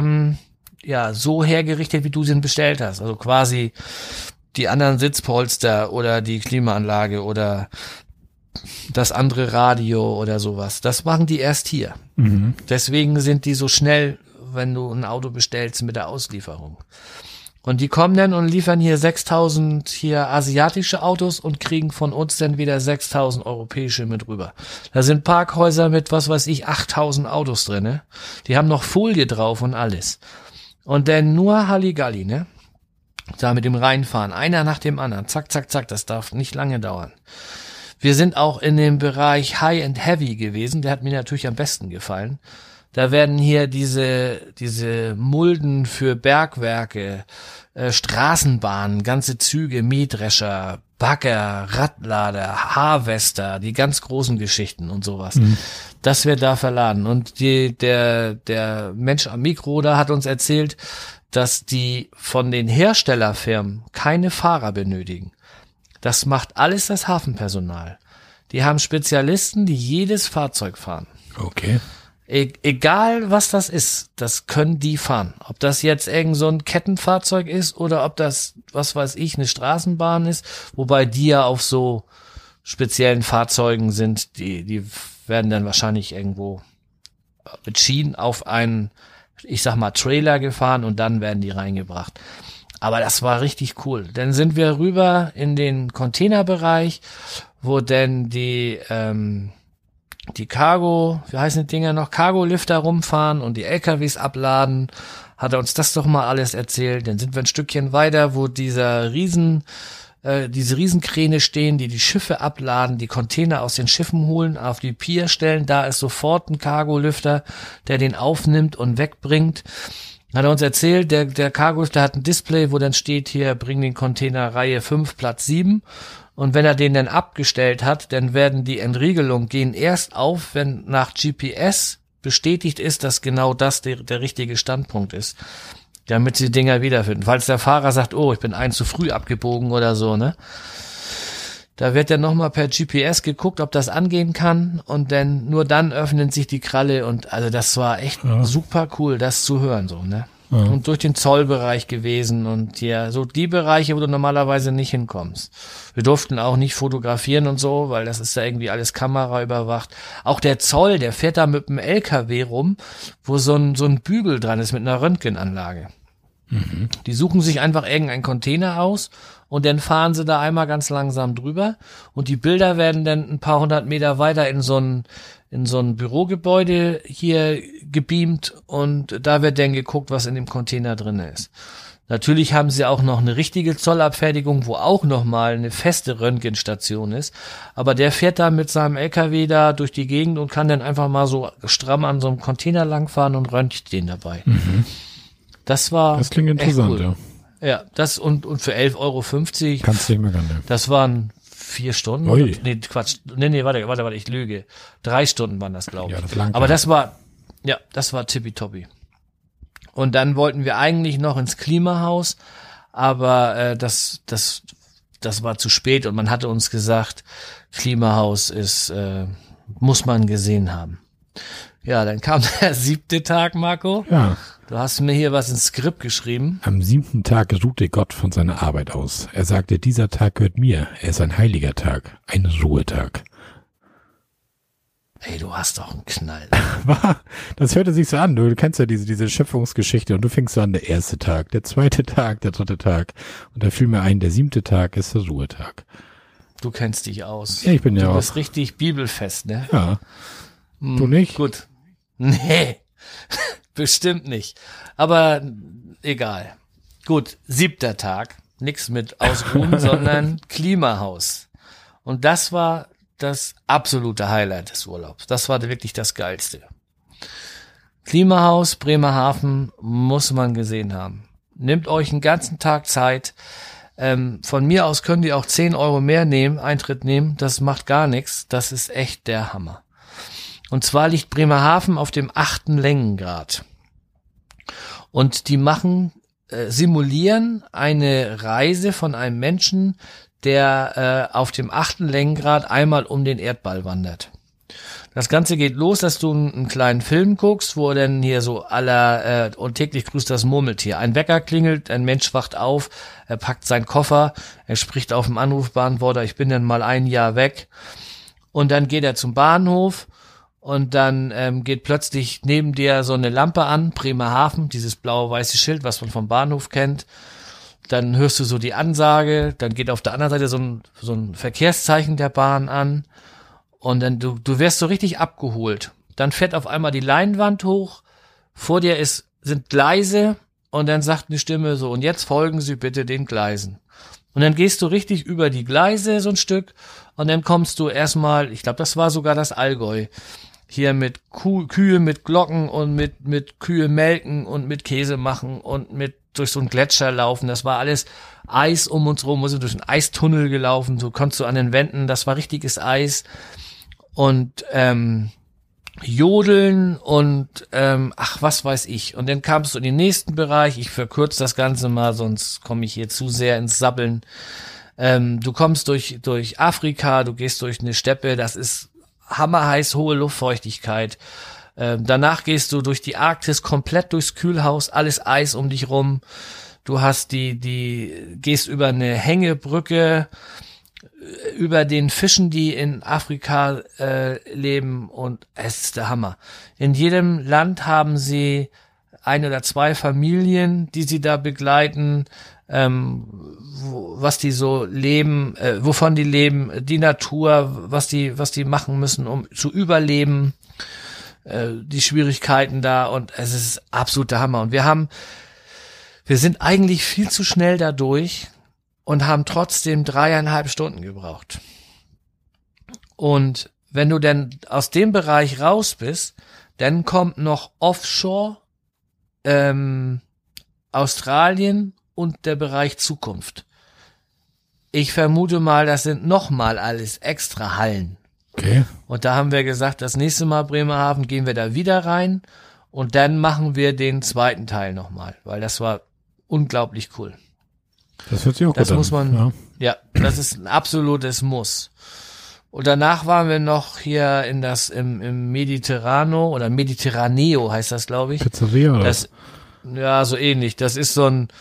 so hergerichtet, wie du sie bestellt hast. Also quasi die anderen Sitzpolster oder die Klimaanlage oder das andere Radio oder sowas. Das machen die erst hier. Mhm. Deswegen sind die so schnell, wenn du ein Auto bestellst mit der Auslieferung. Und die kommen dann und liefern hier 6.000 hier asiatische Autos und kriegen von uns dann wieder 6.000 europäische mit rüber. Da sind Parkhäuser mit, 8.000 Autos drin, ne? Die haben noch Folie drauf und alles. Und dann nur Halligalli, ne? Da mit dem Reinfahren, einer nach dem anderen, zack, zack, zack, das darf nicht lange dauern. Wir sind auch in dem Bereich High and Heavy gewesen, der hat mir natürlich am besten gefallen. Da werden hier diese Mulden für Bergwerke, Straßenbahnen, ganze Züge, Mähdrescher, Bagger, Radlader, Harvester, die ganz großen Geschichten und sowas. Mhm. Das wird da verladen. Und der Mensch am Mikro da hat uns erzählt, dass die von den Herstellerfirmen keine Fahrer benötigen. Das macht alles das Hafenpersonal. Die haben Spezialisten, die jedes Fahrzeug fahren. Okay. Egal was das ist, das können die fahren. Ob das jetzt irgend so ein Kettenfahrzeug ist oder ob das, was weiß ich, eine Straßenbahn ist, wobei die ja auf so speziellen Fahrzeugen sind, die werden dann wahrscheinlich irgendwo mit Schienen auf einen, ich sag mal, Trailer gefahren und dann werden die reingebracht. Aber das war richtig cool. Dann sind wir rüber in den Containerbereich, wo denn die Cargo, wie heißen die Dinger noch, Cargo-Lifter rumfahren und die LKWs abladen. Hat er uns das doch mal alles erzählt. Dann sind wir ein Stückchen weiter, wo diese Riesenkräne stehen, die Schiffe abladen, die Container aus den Schiffen holen, auf die Pier stellen. Da ist sofort ein Cargo-Lifter, der den aufnimmt und wegbringt. Hat er uns erzählt, der Cargo-Lifter hat ein Display, wo dann steht hier, bring den Container Reihe 5, Platz 7. Und wenn er den dann abgestellt hat, dann werden die Entriegelungen gehen erst auf, wenn nach GPS bestätigt ist, dass genau das der richtige Standpunkt ist, damit sie die Dinger wiederfinden. Falls der Fahrer sagt, oh, ich bin zu früh abgebogen oder so, ne? Da wird dann nochmal per GPS geguckt, ob das angehen kann und nur dann öffnen sich die Kralle und also das war echt super cool, das zu hören, so, ne? Ja. Und durch den Zollbereich gewesen und ja, so die Bereiche, wo du normalerweise nicht hinkommst. Wir durften auch nicht fotografieren und so, weil das ist ja irgendwie alles Kamera überwacht. Auch der Zoll, der fährt da mit dem LKW rum, wo so ein Bügel dran ist mit einer Röntgenanlage. Mhm. Die suchen sich einfach irgendeinen Container aus und dann fahren sie da einmal ganz langsam drüber und die Bilder werden dann ein paar hundert Meter weiter in so ein Bürogebäude hier gebeamt und da wird dann geguckt, was in dem Container drin ist. Natürlich haben sie auch noch eine richtige Zollabfertigung, wo auch nochmal eine feste Röntgenstation ist. Aber der fährt da mit seinem LKW da durch die Gegend und kann dann einfach mal so stramm an so einem Container langfahren und röntgt den dabei. Mhm. Das klingt interessant, cool. ja. Ja, das und für 11,50 Euro. Kannst du nicht mehr gönnen. Das waren 4 Stunden. Ui. Nee, Quatsch. Nee, warte, ich lüge. 3 Stunden waren das, glaube ich. Ja, das langt. Aber das war tippitoppi. Und dann wollten wir eigentlich noch ins Klimahaus, aber das war zu spät und man hatte uns gesagt, Klimahaus muss man gesehen haben. Ja, dann kam der 7. Tag, Marco. Ja. Du hast mir hier was ins Skript geschrieben. Am 7. Tag ruhte Gott von seiner Arbeit aus. Er sagte, dieser Tag gehört mir. Er ist ein heiliger Tag, ein Ruhetag. Ey, du hast doch einen Knall. Das hörte sich so an. Du kennst ja diese Schöpfungsgeschichte und du fängst so an, der 1. Tag, der 2. Tag, der 3. Tag. Und da fiel mir ein, der 7. Tag ist der Ruhetag. Du kennst dich aus. Ja, ich bin ja auch. Du bist richtig bibelfest, ne? Ja. Du nicht? Gut. Nee, bestimmt nicht. Aber egal. Gut, 7. Tag. Nix mit Ausruhen, sondern Klimahaus. Und das war das absolute Highlight des Urlaubs. Das war wirklich das Geilste. Klimahaus, Bremerhaven muss man gesehen haben. Nehmt euch einen ganzen Tag Zeit. Von mir aus könnt ihr auch 10 Euro mehr Eintritt nehmen. Das macht gar nichts. Das ist echt der Hammer. Und zwar liegt Bremerhaven auf dem 8. Längengrad. Und die simulieren eine Reise von einem Menschen, der auf dem 8. Längengrad einmal um den Erdball wandert. Das Ganze geht los, dass du einen kleinen Film guckst, wo dann hier so und täglich grüßt das Murmeltier. Ein Wecker klingelt, ein Mensch wacht auf, er packt seinen Koffer, er spricht auf dem Anrufbeantworter, ich bin dann mal ein Jahr weg. Und dann geht er zum Bahnhof und dann geht plötzlich neben dir so eine Lampe an, Bremerhaven, dieses blau-weiße Schild, was man vom Bahnhof kennt. Dann hörst du so die Ansage, dann geht auf der anderen Seite so ein Verkehrszeichen der Bahn an und dann du wirst so richtig abgeholt. Dann fährt auf einmal die Leinwand hoch, vor dir sind Gleise und dann sagt eine Stimme so, und jetzt folgen Sie bitte den Gleisen. Und dann gehst du richtig über die Gleise so ein Stück und dann kommst du erstmal, ich glaube, das war sogar das Allgäu, hier mit Kühe mit Glocken und mit Kühe melken und mit Käse machen und mit durch so einen Gletscher laufen, das war alles Eis um uns rum, wir sind durch einen Eistunnel gelaufen, so konntest du an den Wänden, das war richtiges Eis und Jodeln und was weiß ich. Und dann kamst du in den nächsten Bereich, ich verkürze das Ganze mal, sonst komme ich hier zu sehr ins Sabbeln. Du kommst durch Afrika, du gehst durch eine Steppe, das ist hammerheiß, hohe Luftfeuchtigkeit. Danach gehst du durch die Arktis, komplett durchs Kühlhaus, alles Eis um dich rum. Du hast gehst über eine Hängebrücke, über den Fischen, die in Afrika leben, und es ist der Hammer. In jedem Land haben sie 1 oder 2 Familien, die sie da begleiten, was die so leben, wovon die leben, die Natur, was die machen müssen, um zu überleben, die Schwierigkeiten da, und es ist absolut der Hammer. Und wir sind eigentlich viel zu schnell dadurch und haben trotzdem 3,5 Stunden gebraucht. Und wenn du dann aus dem Bereich raus bist, dann kommt noch Offshore, Australien und der Bereich Zukunft. Ich vermute mal, das sind nochmal alles extra Hallen. Okay. Und da haben wir gesagt, das nächste Mal Bremerhaven gehen wir da wieder rein und dann machen wir den 2. Teil nochmal, weil das war unglaublich cool. Das hört sich auch gut an. Das muss man, ja, das ist ein absolutes Muss. Und danach waren wir noch hier im Mediterrano oder Mediterraneo heißt das, glaube ich. Pizzeria oder? Ja, so ähnlich. Das ist so ein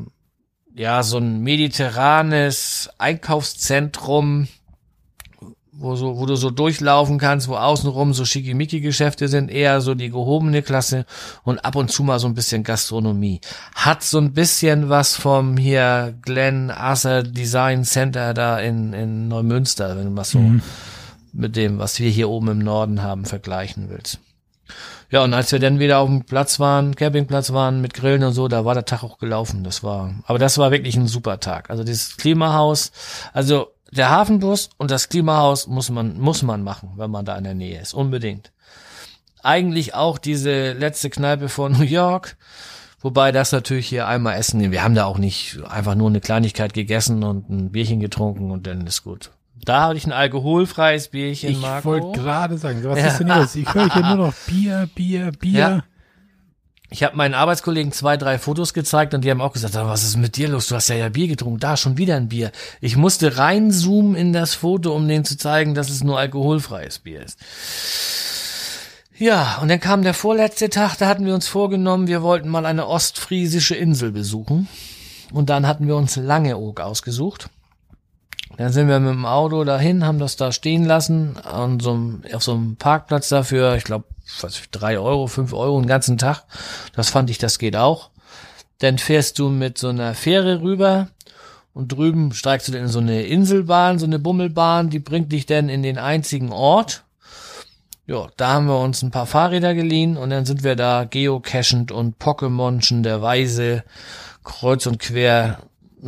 mediterranes Einkaufszentrum, wo du so durchlaufen kannst, wo außenrum so Schickimicki-Geschäfte sind, eher so die gehobene Klasse und ab und zu mal so ein bisschen Gastronomie. Hat so ein bisschen was vom hier Glen Asser Design Center da in Neumünster, wenn du mal so mit dem, was wir hier oben im Norden haben, vergleichen willst. Ja, und als wir dann wieder auf dem Platz waren, Campingplatz waren mit Grillen und so, da war der Tag auch gelaufen. Aber das war wirklich ein super Tag. Also dieses Klimahaus, also der Hafenbus und das Klimahaus muss man machen, wenn man da in der Nähe ist. Unbedingt. Eigentlich auch diese letzte Kneipe von New York, wobei das natürlich hier einmal essen. Wir haben da auch nicht einfach nur eine Kleinigkeit gegessen und ein Bierchen getrunken und dann ist gut. Da hatte ich ein alkoholfreies Bierchen, Marco. Ich wollte gerade sagen, was ist denn das? Ich höre hier nur noch Bier. Ja. Ich habe meinen Arbeitskollegen 2, 3 Fotos gezeigt und die haben auch gesagt, was ist mit dir los? Du hast ja Bier getrunken. Da, schon wieder ein Bier. Ich musste reinzoomen in das Foto, um denen zu zeigen, dass es nur alkoholfreies Bier ist. Ja, und dann kam der vorletzte Tag, da hatten wir uns vorgenommen, wir wollten mal eine ostfriesische Insel besuchen. Und dann hatten wir uns Langeoog ausgesucht. Dann sind wir mit dem Auto dahin, haben das da stehen lassen, auf so einem Parkplatz dafür, ich glaube, 3 Euro, 5 Euro den ganzen Tag. Das fand ich, das geht auch. Dann fährst du mit so einer Fähre rüber und drüben steigst du dann in so eine Inselbahn, so eine Bummelbahn, die bringt dich dann in den einzigen Ort. Ja, da haben wir uns ein paar Fahrräder geliehen und dann sind wir da geocachend und Pokémonchen-derweise kreuz und quer,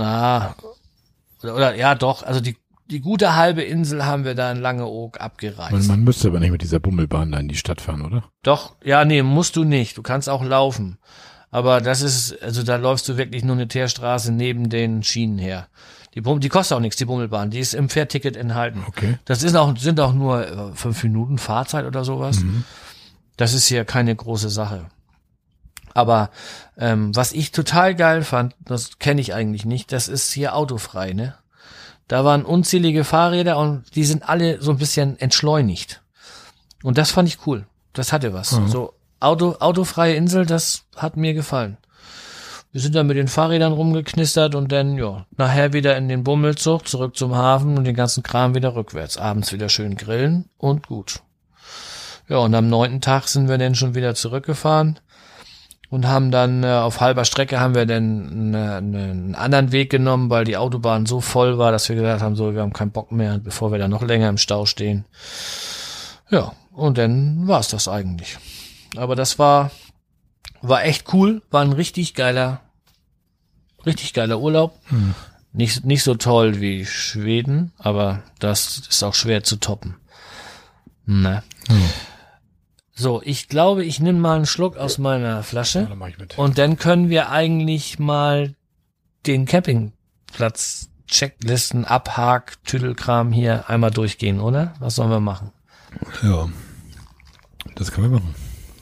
also die gute halbe Insel haben wir da in Langeoog abgereist. Man müsste aber nicht mit dieser Bummelbahn da in die Stadt fahren, oder? Doch, ja, nee, musst du nicht. Du kannst auch laufen. Aber das ist, also da läufst du wirklich nur eine Teerstraße neben den Schienen her. Die kostet auch nichts, die Bummelbahn. Die ist im Fährticket enthalten. Okay. Das sind auch nur 5 Minuten Fahrzeit oder sowas. Das ist hier keine große Sache. Aber was ich total geil fand, das kenne ich eigentlich nicht, das ist hier autofrei, ne? Da waren unzählige Fahrräder und die sind alle so ein bisschen entschleunigt. Und das fand ich cool. Das hatte was. So autofreie Insel, das hat mir gefallen. Wir sind dann mit den Fahrrädern rumgeknistert und dann, nachher wieder in den Bummelzug, zurück zum Hafen und den ganzen Kram wieder rückwärts. Abends wieder schön grillen und gut. Ja, und am 9. Tag sind wir dann schon wieder zurückgefahren. Und haben dann auf halber Strecke haben wir dann einen anderen Weg genommen, weil die Autobahn so voll war, dass wir gesagt haben, so, wir haben keinen Bock mehr, bevor wir dann noch länger im Stau stehen. Ja, und dann war's das eigentlich. Aber das war echt cool, war ein richtig geiler Urlaub. Nicht so toll wie Schweden, aber das ist auch schwer zu toppen. Ne? So, ich glaube, ich nehme mal einen Schluck aus meiner Flasche dann mach ich mit. Und dann können wir eigentlich mal den Campingplatz Checklisten, Abhak, Tüdelkram hier einmal durchgehen, oder? Was sollen wir machen? Ja, das können wir machen.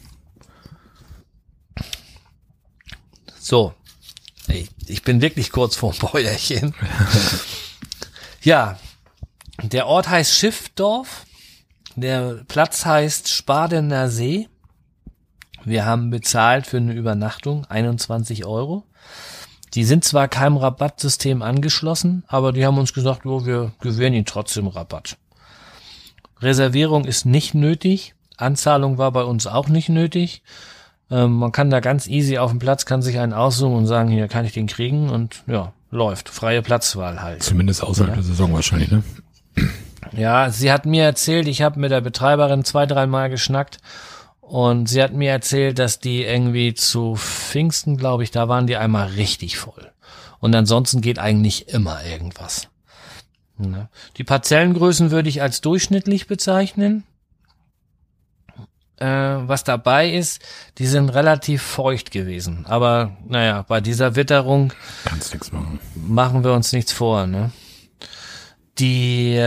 So, ich bin wirklich kurz vorm Bäuerchen. Ja, der Ort heißt Schiffdorf. Der Platz heißt Spadener See. Wir haben bezahlt für eine Übernachtung 21 Euro. Die sind zwar keinem Rabattsystem angeschlossen, aber die haben uns gesagt, wir gewähren ihnen trotzdem Rabatt. Reservierung ist nicht nötig. Anzahlung war bei uns auch nicht nötig. Man kann da ganz easy auf dem Platz, kann sich einen aussuchen und sagen, hier kann ich den kriegen und ja, läuft. Freie Platzwahl halt. Zumindest außerhalb der Saison wahrscheinlich, ne? Ja, sie hat mir erzählt, ich habe mit der Betreiberin 2-3 Mal geschnackt und sie hat mir erzählt, dass die irgendwie zu Pfingsten, glaube ich, da waren die einmal richtig voll. Und ansonsten geht eigentlich immer irgendwas. Ne? Die Parzellengrößen würde ich als durchschnittlich bezeichnen. Was dabei ist, die sind relativ feucht gewesen. Aber naja, bei dieser Witterung kannst nichts machen. Machen wir uns nichts vor, ne? Die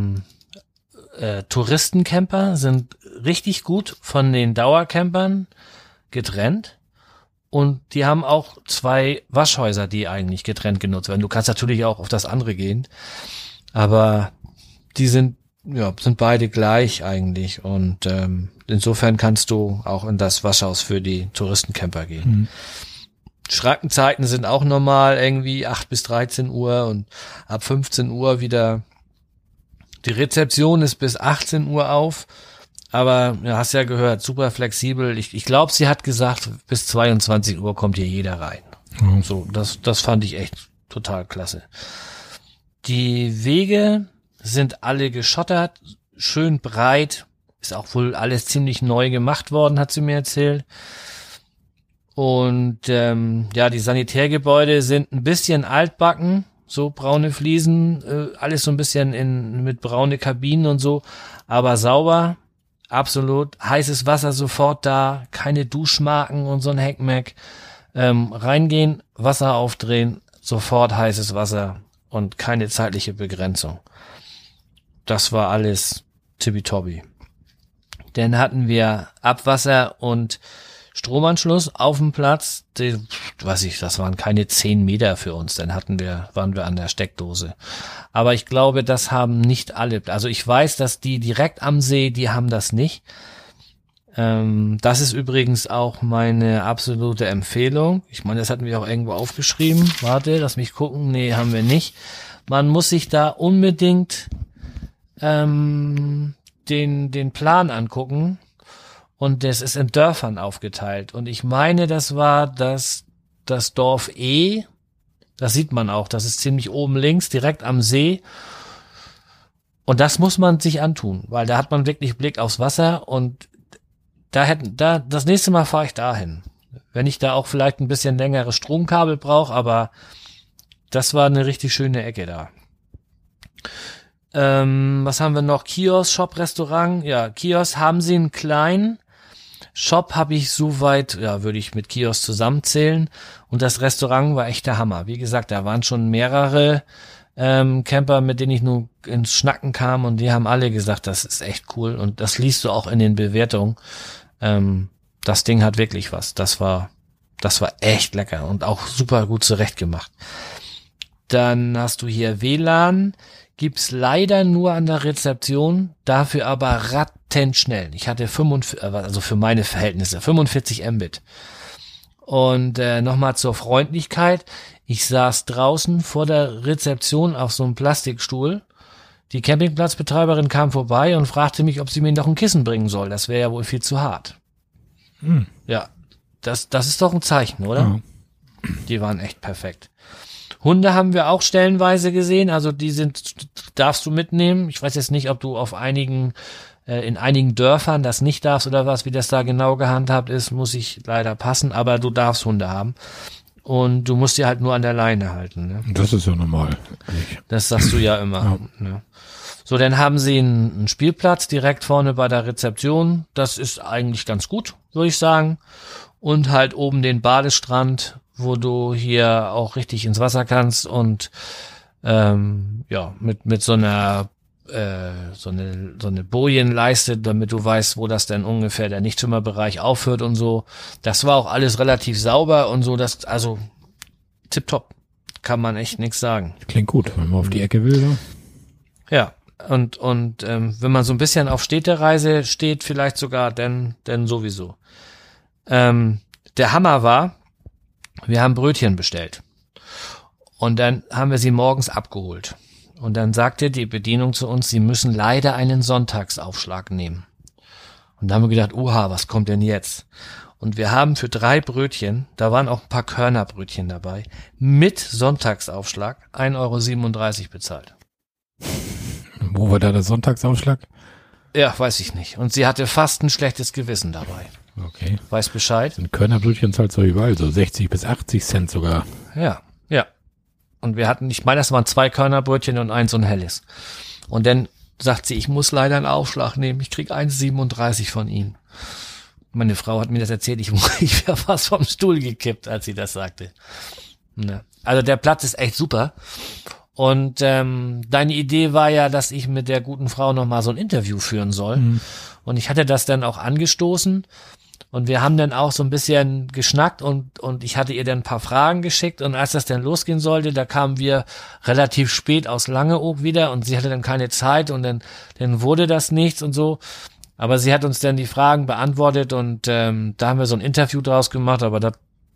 Touristencamper sind richtig gut von den Dauercampern getrennt und die haben auch 2 Waschhäuser, die eigentlich getrennt genutzt werden. Du kannst natürlich auch auf das andere gehen, aber die sind beide gleich eigentlich und insofern kannst du auch in das Waschhaus für die Touristencamper gehen. Schrankenzeiten sind auch normal, irgendwie 8 bis 13 Uhr und ab 15 Uhr wieder Die Rezeption ist bis 18 Uhr auf, aber ja, hast ja gehört, super flexibel. Ich glaube, sie hat gesagt, bis 22 Uhr kommt hier jeder rein. Mhm. So, das fand ich echt total klasse. Die Wege sind alle geschottert, schön breit, ist auch wohl alles ziemlich neu gemacht worden, hat sie mir erzählt. Und die Sanitärgebäude sind ein bisschen altbacken, so braune Fliesen, alles so ein bisschen mit braune Kabinen und so, aber sauber, absolut, heißes Wasser sofort da, keine Duschmarken und so ein Heckmeck. Reingehen, Wasser aufdrehen, sofort heißes Wasser und keine zeitliche Begrenzung. Das war alles tippitoppi. Dann hatten wir Abwasser und Stromanschluss auf dem Platz, das waren keine 10 Meter für uns, dann waren wir an der Steckdose. Aber ich glaube, das haben nicht alle. Also ich weiß, dass die direkt am See, die haben das nicht. Das ist übrigens auch meine absolute Empfehlung. Ich meine, das hatten wir auch irgendwo aufgeschrieben. Warte, lass mich gucken. Nee, haben wir nicht. Man muss sich da unbedingt den Plan angucken. Und das ist in Dörfern aufgeteilt. Und ich meine, das war das Dorf E. Das sieht man auch. Das ist ziemlich oben links, direkt am See. Und das muss man sich antun, weil da hat man wirklich Blick aufs Wasser. Und das nächste Mal fahre ich dahin. Wenn ich da auch vielleicht ein bisschen längere Stromkabel brauche, aber das war eine richtig schöne Ecke da. Was haben wir noch? Kiosk, Shop, Restaurant. Ja, Kiosk haben sie einen kleinen. Shop habe ich soweit, würde ich mit Kiosk zusammenzählen. Und das Restaurant war echt der Hammer. Wie gesagt, da waren schon mehrere Camper, mit denen ich nur ins Schnacken kam und die haben alle gesagt, das ist echt cool. Und das liest du auch in den Bewertungen. Das Ding hat wirklich was. Das war echt lecker und auch super gut zurechtgemacht. Dann hast du hier WLAN. Gibt's leider nur an der Rezeption, dafür aber rattenschnell. Ich hatte für meine Verhältnisse 45 Mbit. Und nochmal zur Freundlichkeit. Ich saß draußen vor der Rezeption auf so einem Plastikstuhl. Die Campingplatzbetreiberin kam vorbei und fragte mich, ob sie mir noch ein Kissen bringen soll. Das wäre ja wohl viel zu hart. Ja, das ist doch ein Zeichen, oder? Ja. Die waren echt perfekt. Hunde haben wir auch stellenweise gesehen, also darfst du mitnehmen. Ich weiß jetzt nicht, ob du in einigen Dörfern das nicht darfst oder was, wie das da genau gehandhabt ist, muss ich leider passen, aber du darfst Hunde haben. Und du musst die halt nur an der Leine halten. Ne? Das ist ja normal. Das sagst du ja immer. Ja. Ne? So, dann haben sie einen Spielplatz direkt vorne bei der Rezeption. Das ist eigentlich ganz gut, würde ich sagen. Und halt oben den Badestrand, wo du hier auch richtig ins Wasser kannst und mit so eine Bojenleiste, damit du weißt, wo das denn ungefähr der Nichtschwimmerbereich aufhört und so. Das war auch alles relativ sauber und so, also tipptopp. Kann man echt nichts sagen. Klingt gut, wenn man auf die Ecke will, ne? Ja, und wenn man so ein bisschen auf Städtereise steht, vielleicht sogar, denn sowieso. Der Hammer war, wir haben Brötchen bestellt. Und dann haben wir sie morgens abgeholt. Und dann sagte die Bedienung zu uns, sie müssen leider einen Sonntagsaufschlag nehmen. Und da haben wir gedacht, oha, was kommt denn jetzt? Und wir haben für 3 Brötchen, da waren auch ein paar Körnerbrötchen dabei, mit Sonntagsaufschlag 1,37 € bezahlt. Wo war da der Sonntagsaufschlag? Ja, weiß ich nicht. Und sie hatte fast ein schlechtes Gewissen dabei. Okay. Weiß Bescheid. Ein Körnerbrötchen zahlt so überall, so 60 bis 80 Cent sogar. Ja. Und wir hatten, ich meine, das waren 2 Körnerbrötchen und eins so ein helles. Und dann sagt sie, ich muss leider einen Aufschlag nehmen, ich krieg 1,37 von Ihnen. Meine Frau hat mir das erzählt, ich wäre fast vom Stuhl gekippt, als sie das sagte. Ne. Also der Platz ist echt super. Und deine Idee war ja, dass ich mit der guten Frau nochmal so ein Interview führen soll. Und ich hatte das dann auch angestoßen. Und wir haben dann auch so ein bisschen geschnackt und ich hatte ihr dann ein paar Fragen geschickt. Und als das dann losgehen sollte, da kamen wir relativ spät aus Langeoog wieder und sie hatte dann keine Zeit und dann wurde das nichts und so. Aber sie hat uns dann die Fragen beantwortet und da haben wir so ein Interview draus gemacht, aber das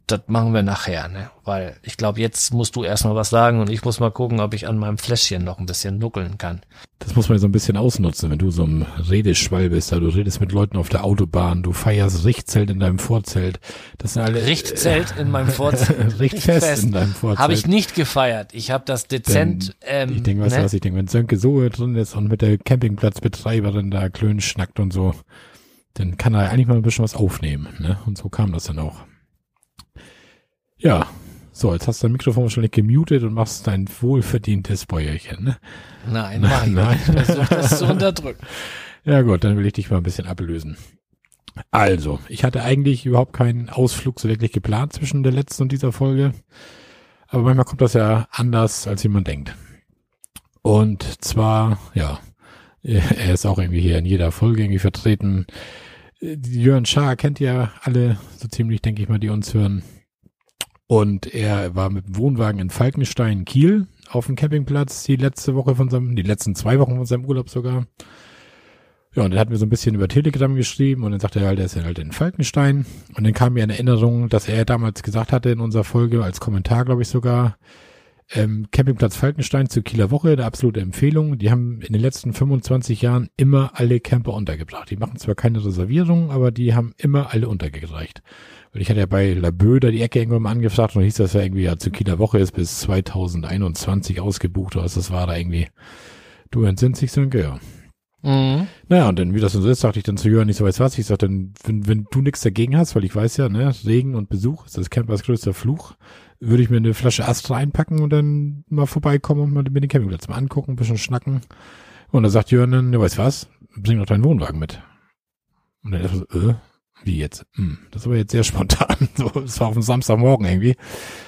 das machen wir nachher, ne? Weil ich glaube, jetzt musst du erstmal was sagen und ich muss mal gucken, ob ich an meinem Fläschchen noch ein bisschen nuckeln kann. Das muss man so ein bisschen ausnutzen, wenn du so ein Redeschwall bist, du redest mit Leuten auf der Autobahn, du feierst Richtzelt in deinem Vorzelt. Das sind alle Richtzelt in meinem Vorzelt. Richtfest in deinem Vorzelt. Habe ich nicht gefeiert. Ich habe das dezent. Ich denke, weißt du was, ich denke, wenn Sönke so drin ist und mit der Campingplatzbetreiberin da klön schnackt und so, dann kann er eigentlich mal ein bisschen was aufnehmen, ne? Und so kam das dann auch. Ja, so, jetzt hast du dein Mikrofon wahrscheinlich gemutet und machst dein wohlverdientes Bäuerchen, ne? Nein, nein. Ich versuche das zu unterdrücken. Ja gut, dann will ich dich mal ein bisschen ablösen. Also, ich hatte eigentlich überhaupt keinen Ausflug so wirklich geplant zwischen der letzten und dieser Folge. Aber manchmal kommt das ja anders, als jemand denkt. Und zwar, ja, er ist auch irgendwie hier in jeder Folge irgendwie vertreten. Jörn Schaar kennt ihr alle so ziemlich, denke ich mal, die uns hören. Und er war mit dem Wohnwagen in Falkenstein, Kiel, auf dem Campingplatz die letzten 2 Wochen von seinem Urlaub sogar. Ja, und dann hatten wir so ein bisschen über Telegram geschrieben und dann sagte er halt, er ist halt in Falkenstein. Und dann kam mir in Erinnerung, dass er damals gesagt hatte in unserer Folge, als Kommentar, glaube ich sogar, Campingplatz Falkenstein zur Kieler Woche, eine absolute Empfehlung. Die haben in den letzten 25 Jahren immer alle Camper untergebracht. Die machen zwar keine Reservierung, aber die haben immer alle untergereicht. Weil ich hatte ja bei Laboe da die Ecke irgendwann mal angefragt und hieß, dass ja irgendwie ja zur Kieler Woche ist bis 2021 ausgebucht oder was das war da irgendwie. Du entsinnst dich, Sönke, ja. Mhm. Naja, und dann, wie das so ist, sagte ich dann zu Jörn, ich so weiß was, ich sagte dann, wenn du nichts dagegen hast, weil ich weiß ja, ne, Regen und Besuch ist das Campers größter Fluch, würde ich mir eine Flasche Astra einpacken und dann mal vorbeikommen und mal mit den Campingplatz mal angucken, ein bisschen schnacken. Und dann sagt Jörn dann, du weißt was, bring doch deinen Wohnwagen mit. Und dann so, wie jetzt? Das ist aber jetzt sehr spontan. So, das war auf dem Samstagmorgen irgendwie.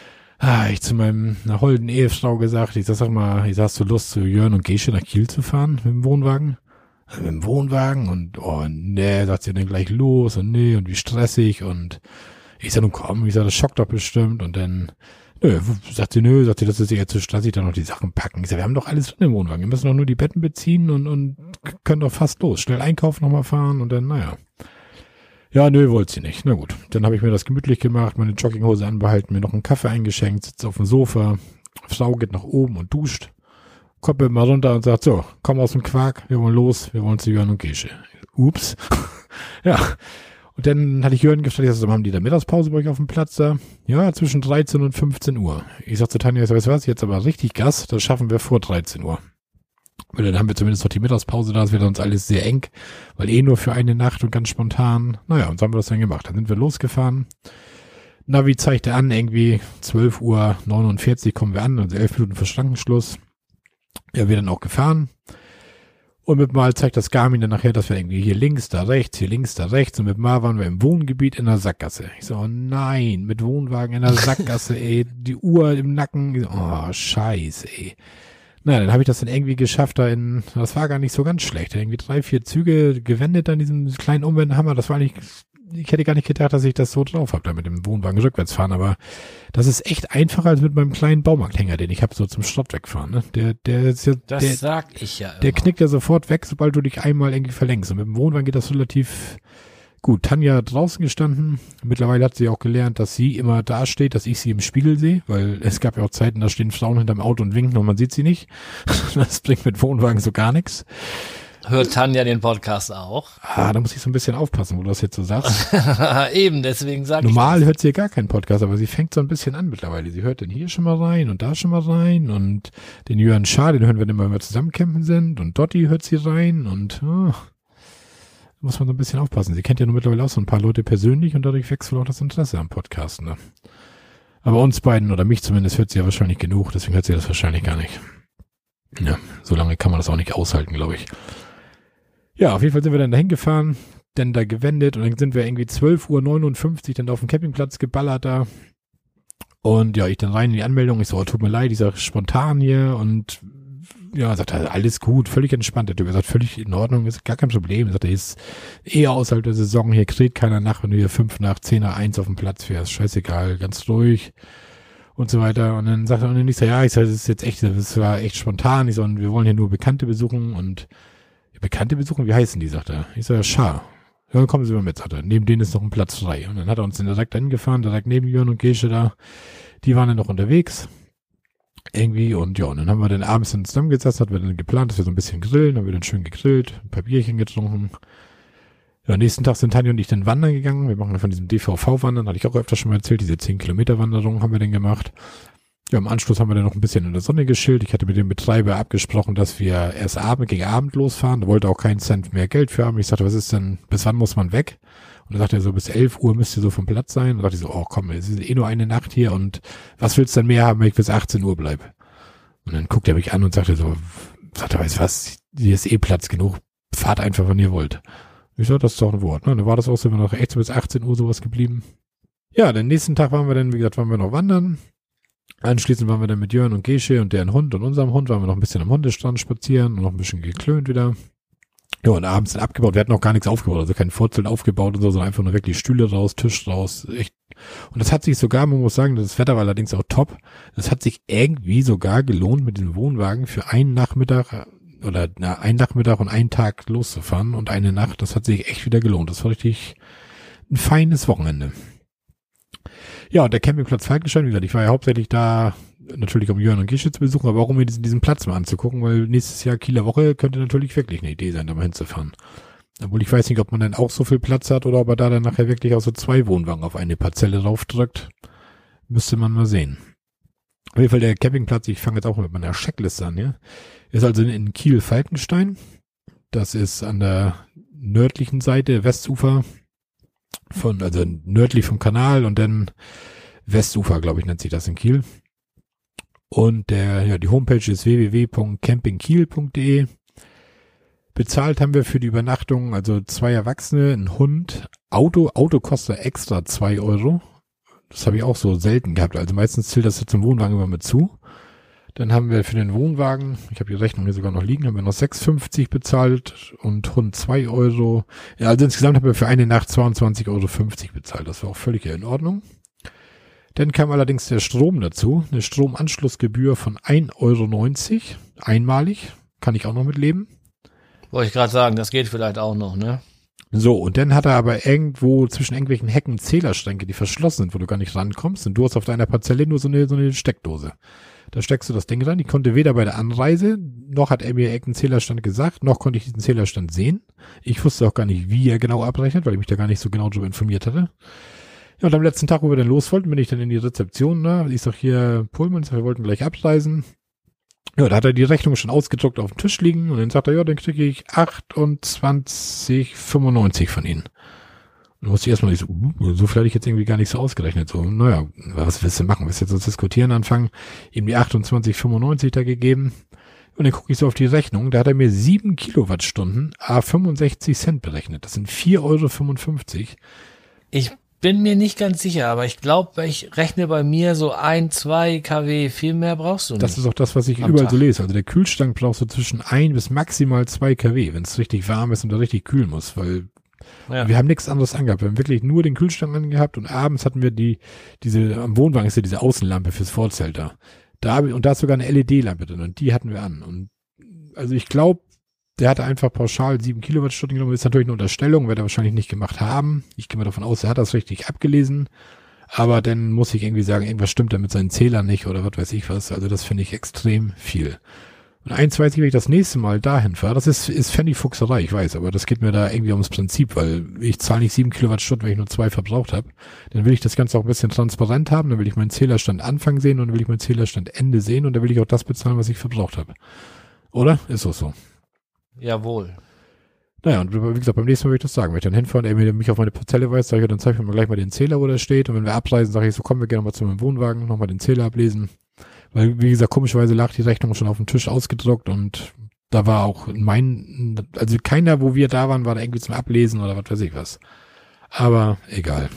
Ich zu einer holden Ehefrau gesagt, ich sag mal, hast du Lust, zu Jörn und Gesche nach Kiel zu fahren mit dem Wohnwagen? Mit dem Wohnwagen und nee, sagt sie dann gleich los und nee und wie stressig und ich sag, nun komm, ich sag, das schockt doch bestimmt und dann, sagt sie, das ist eher zu stressig, dann noch die Sachen packen. Ich sag, wir haben doch alles drin im Wohnwagen, wir müssen doch nur die Betten beziehen und können doch fast los, schnell einkaufen nochmal fahren und dann, naja. Ja, wollte sie nicht. Na gut, dann habe ich mir das gemütlich gemacht, meine Jogginghose anbehalten, mir noch einen Kaffee eingeschenkt, sitze auf dem Sofa, Frau geht nach oben und duscht, koppelt mal runter und sagt, so, komm aus dem Quark, wir wollen los, wir wollen zu Jörn und Gesche. Ups. Ja. Und dann hatte ich Jörn gefragt, also haben die da Mittagspause bei euch auf dem Platz da? Ja, zwischen 13 und 15 Uhr. Ich sag zu Tanja, weißt du was, jetzt aber richtig Gas, das schaffen wir vor 13 Uhr. Weil dann haben wir zumindest noch die Mittagspause da, das wird uns alles sehr eng, weil nur für eine Nacht und ganz spontan. Naja, und so haben wir das dann gemacht. Dann sind wir losgefahren. Navi zeigte an, irgendwie 12:49 Uhr kommen wir an, also 11 Minuten vor Schrankenschluss. Ja, wir dann auch gefahren. Und mit Mal zeigt das Garmin dann nachher, dass wir irgendwie hier links, da rechts. Und mit Mal waren wir im Wohngebiet in der Sackgasse. Ich so, oh nein, mit Wohnwagen in der Sackgasse, ey, die Uhr im Nacken. Oh, scheiße, ey. Na, dann habe ich das dann irgendwie geschafft, das war gar nicht so ganz schlecht. Irgendwie 3-4 Züge gewendet an diesem kleinen Umwendehammer. Das war nicht, ich hätte gar nicht gedacht, dass ich das so drauf habe, da mit dem Wohnwagen rückwärts fahren. Aber das ist echt einfacher als mit meinem kleinen Baumarkthänger, den ich habe, so zum Schrott wegfahren. Ne? Der ist ja, das sag ich ja immer. Der knickt ja sofort weg, sobald du dich einmal irgendwie verlängst. Und mit dem Wohnwagen geht das relativ gut. Tanja hat draußen gestanden. Mittlerweile hat sie auch gelernt, dass sie immer da steht, dass ich sie im Spiegel sehe, weil es gab ja auch Zeiten, da stehen Frauen hinterm Auto und winken und man sieht sie nicht. Das bringt mit Wohnwagen so gar nichts. Hört Tanja den Podcast auch? Da muss ich so ein bisschen aufpassen, wo du das jetzt so sagst. Eben, deswegen sage ich Normal hört sie ja gar keinen Podcast, aber sie fängt so ein bisschen an mittlerweile. Sie hört den hier schon mal rein und da schon mal rein und den Jörn Schaar, den hören wir immer, wenn wir zusammen campen sind und Dotti hört sie rein und muss man so ein bisschen aufpassen. Sie kennt ja nur mittlerweile auch so ein paar Leute persönlich und dadurch wechselt auch das Interesse am Podcast. Ne? Aber uns beiden oder mich zumindest hört sie ja wahrscheinlich genug, deswegen hört sie das wahrscheinlich gar nicht. Ja, so lange kann man das auch nicht aushalten, glaube ich. Ja, auf jeden Fall sind wir dann dahin gefahren, dann da gewendet und dann sind wir irgendwie 12:59 Uhr dann auf dem Campingplatz geballert da. Und ja, ich dann rein in die Anmeldung, ich so, tut mir leid, ich sag spontan hier und ja, sagt er, alles gut, völlig entspannt. Der Typ sagt, völlig in Ordnung, ist gar kein Problem. Sagt er, ist eher außerhalb der Saison, hier kräht keiner nach, wenn du hier 5 nach 10 nach 1 auf dem Platz fährst, scheißegal, ganz ruhig und so weiter. Und dann sagt er, und dann ich so, ja, ich sag, das ist jetzt echt, das war echt spontan. Ich so, wir wollen hier nur Bekannte besuchen und Bekannte besuchen, wie heißen die, sagt er. Ich so, ja, Schaar. Ja, dann kommen Sie mal mit, sagt er. Neben denen ist noch ein Platz frei. Und dann hat er uns direkt hingefahren, direkt neben Jörn und Gesche da. Die waren dann noch unterwegs. Irgendwie und ja, und dann haben wir dann abends dann zusammengesetzt, hatten wir dann geplant, dass wir so ein bisschen grillen, haben wir dann schön gegrillt, ein paar Bierchen getrunken. Ja, nächsten Tag sind Tanja und ich dann wandern gegangen. Wir machen dann von diesem DVV-Wandern, hatte ich auch öfter schon mal erzählt, diese 10 Kilometer Wanderung haben wir dann gemacht. Ja, im Anschluss haben wir dann noch ein bisschen in der Sonne geschillt. Ich hatte mit dem Betreiber abgesprochen, dass wir erst gegen Abend losfahren. Da wollte auch keinen Cent mehr Geld für haben. Ich sagte, was ist denn, bis wann muss man weg? Und dann sagte er so, bis 11 Uhr müsst ihr so vom Platz sein. Und dann dachte ich so, oh komm, es ist eh nur eine Nacht hier und was willst du denn mehr haben, wenn ich bis 18 Uhr bleibe? Und dann guckt er mich an und sagte so, weißt du was, hier ist eh Platz genug, fahrt einfach, wann ihr wollt. Ich sagte, das ist doch ein Wort. Ne? Dann war das auch so, wir noch echt so bis 18 Uhr sowas geblieben. Ja, den nächsten Tag waren wir dann, wie gesagt, waren wir noch wandern. Anschließend waren wir dann mit Jörn und Gesche und deren Hund und unserem Hund, waren wir noch ein bisschen am Hundestrand spazieren und noch ein bisschen geklönt wieder. Ja, und abends dann abgebaut. Wir hatten noch gar nichts aufgebaut, also kein Vorzelt aufgebaut und so, sondern einfach nur wirklich Stühle raus, Tisch raus, echt. Und das hat sich sogar, man muss sagen, das Wetter war allerdings auch top. Das hat sich irgendwie sogar gelohnt, mit diesem Wohnwagen für einen Nachmittag und einen Tag loszufahren und eine Nacht. Das hat sich echt wieder gelohnt. Das war richtig ein feines Wochenende. Ja, und der Campingplatz Falkenstein, wie gesagt, ich war ja hauptsächlich da, natürlich um Jörn und Gesche zu besuchen, aber auch um mir diesen Platz mal anzugucken, weil nächstes Jahr Kieler Woche könnte natürlich wirklich eine Idee sein, da mal hinzufahren. Obwohl ich weiß nicht, ob man dann auch so viel Platz hat oder ob er da dann nachher wirklich auch so 2 Wohnwagen auf eine Parzelle raufdrückt. Müsste man mal sehen. Auf jeden Fall der Campingplatz, ich fange jetzt auch mit meiner Checkliste an, ja. Ist also in Kiel-Falkenstein. Das ist an der nördlichen Seite, Westufer, also nördlich vom Kanal und dann Westufer, glaube ich, nennt sich das in Kiel. Und die Homepage ist www.campingkiel.de. Bezahlt haben wir für die Übernachtung, also 2 Erwachsene, ein Hund, Auto kostet extra 2 Euro. Das habe ich auch so selten gehabt. Also meistens zählt das zum Wohnwagen immer mit zu. Dann haben wir für den Wohnwagen, ich habe die Rechnung hier sogar noch liegen, haben wir noch 6,50 bezahlt und Hund 2 Euro. Ja, also insgesamt haben wir für eine Nacht 22,50 Euro bezahlt. Das war auch völlig in Ordnung. Dann kam allerdings der Strom dazu. Eine Stromanschlussgebühr von 1,90 Euro. Einmalig. Kann ich auch noch mitleben. Wollte ich gerade sagen, das geht vielleicht auch noch, ne? So, und dann hat er aber irgendwo zwischen irgendwelchen Hecken Zählerschränke, die verschlossen sind, wo du gar nicht rankommst. Und du hast auf deiner Parzelle nur so eine Steckdose. Da steckst du das Ding rein. Ich konnte weder bei der Anreise, noch hat er mir irgendeinen Zählerstand gesagt, noch konnte ich diesen Zählerstand sehen. Ich wusste auch gar nicht, wie er genau abrechnet, weil ich mich da gar nicht so genau darüber informiert hatte. Ja, und am letzten Tag, wo wir dann los wollten, bin ich dann in die Rezeption, ne? Ich sag hier, Pullman, wir wollten gleich abreisen. Ja, da hat er die Rechnung schon ausgedruckt auf dem Tisch liegen und dann sagt er, ja, dann kriege ich 28,95 von Ihnen. Und dann musste ich erstmal so viel hatte ich jetzt irgendwie gar nicht so ausgerechnet. So, naja, was willst du machen? Willst du jetzt so diskutieren anfangen? Ihm die 28,95 da gegeben. Und dann gucke ich so auf die Rechnung, da hat er mir 7 Kilowattstunden à 65 Cent berechnet. Das sind 4,55 Euro. Ich bin mir nicht ganz sicher, aber ich glaube, ich rechne bei mir so 2 kW, viel mehr brauchst du nicht. Das ist auch das, was ich überall so lese. Also der Kühlschrank brauchst du zwischen 1 bis maximal 2 kW, wenn es richtig warm ist und da richtig kühl muss, weil wir haben nichts anderes angehabt. Wir haben wirklich nur den Kühlschrank angehabt und abends hatten wir am Wohnwagen ist ja diese Außenlampe fürs Vorzelt da. Und da ist sogar eine LED-Lampe drin und die hatten wir an. Und also ich glaube, der hatte einfach pauschal 7 Kilowattstunden genommen. Das ist natürlich eine Unterstellung, wird er wahrscheinlich nicht gemacht haben. Ich gehe mal davon aus, er hat das richtig abgelesen. Aber dann muss ich irgendwie sagen, irgendwas stimmt da mit seinen Zählern nicht oder was weiß ich was. Also das finde ich extrem viel. Und eins weiß ich, wenn ich das nächste Mal dahin fahre, das ist Pfennigfuchserei, ich weiß, aber das geht mir da irgendwie ums Prinzip, weil ich zahle nicht 7 Kilowattstunden, wenn ich nur 2 verbraucht habe. Dann will ich das Ganze auch ein bisschen transparent haben, dann will ich meinen Zählerstand Anfang sehen und dann will ich meinen Zählerstand Ende sehen und dann will ich auch das bezahlen, was ich verbraucht habe. Oder? Ist das so? Jawohl. Naja, und wie gesagt, beim nächsten Mal würde ich das sagen. Wenn ich dann hinfahre und er mich auf meine Parzelle weist, sage ich, dann zeige ich mir gleich mal den Zähler, wo der steht. Und wenn wir abreisen, sage ich so, kommen wir gerne mal zu meinem Wohnwagen, nochmal den Zähler ablesen. Weil, wie gesagt, komischerweise lag die Rechnung schon auf dem Tisch ausgedruckt und da war auch also keiner, wo wir da waren, war da irgendwie zum Ablesen oder was weiß ich was. Aber egal.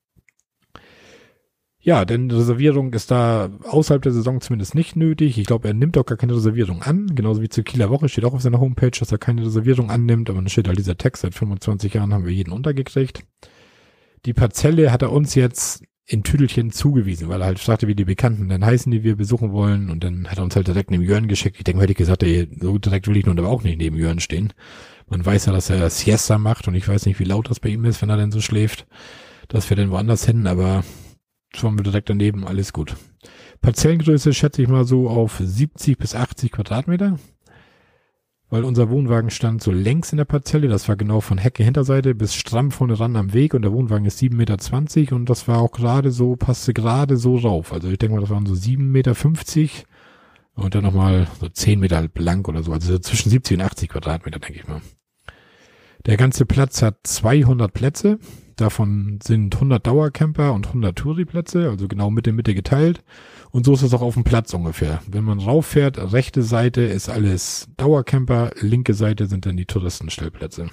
Ja, denn Reservierung ist da außerhalb der Saison zumindest nicht nötig. Ich glaube, er nimmt auch gar keine Reservierung an. Genauso wie zur Kieler Woche steht auch auf seiner Homepage, dass er keine Reservierung annimmt. Aber dann steht halt dieser Text, seit 25 Jahren haben wir jeden untergekriegt. Die Parzelle hat er uns jetzt in Tüdelchen zugewiesen, weil er halt fragte, wie die Bekannten dann heißen, die wir besuchen wollen. Und dann hat er uns halt direkt neben Jörn geschickt. Ich denke mal, hätte ich gesagt, ey, so direkt will ich nun aber auch nicht neben Jörn stehen. Man weiß ja, dass er Siesta macht und ich weiß nicht, wie laut das bei ihm ist, wenn er denn so schläft. Dass wir dann woanders hin, aber schon direkt daneben, alles gut. Parzellengröße schätze ich mal so auf 70 bis 80 Quadratmeter. Weil unser Wohnwagen stand so längs in der Parzelle, das war genau von Hecke Hinterseite bis stramm vorne ran am Weg und der Wohnwagen ist 7,20 Meter und das war auch gerade so, passte gerade so rauf. Also ich denke mal, das waren so 7,50 Meter und dann nochmal so 10 Meter blank oder so, also so zwischen 70 und 80 Quadratmeter, denke ich mal. Der ganze Platz hat 200 Plätze, davon sind 100 Dauercamper und 100 Touri-Plätze, also genau Mitte geteilt. Und so ist es auch auf dem Platz ungefähr. Wenn man rauffährt, rechte Seite ist alles Dauercamper, linke Seite sind dann die Touristenstellplätze.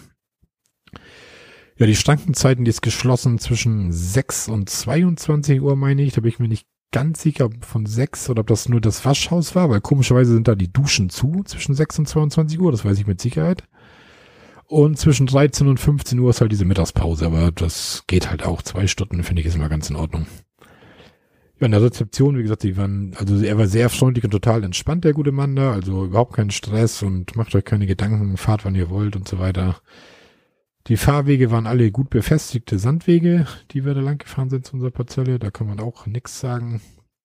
Ja, die Schrankenzeiten, die ist geschlossen zwischen 6 und 22 Uhr, meine ich. Da bin ich mir nicht ganz sicher, ob von 6 oder ob das nur das Waschhaus war, weil komischerweise sind da die Duschen zu zwischen 6 und 22 Uhr, das weiß ich mit Sicherheit. Und zwischen 13 und 15 Uhr ist halt diese Mittagspause, aber das geht halt auch 2 Stunden, finde ich, ist immer ganz in Ordnung. Ja, in der Rezeption, wie gesagt, er war sehr freundlich und total entspannt, der gute Mann da, also überhaupt keinen Stress und macht euch keine Gedanken, fahrt wann ihr wollt und so weiter. Die Fahrwege waren alle gut befestigte Sandwege, die wir da lang gefahren sind zu unserer Parzelle, da kann man auch nichts sagen.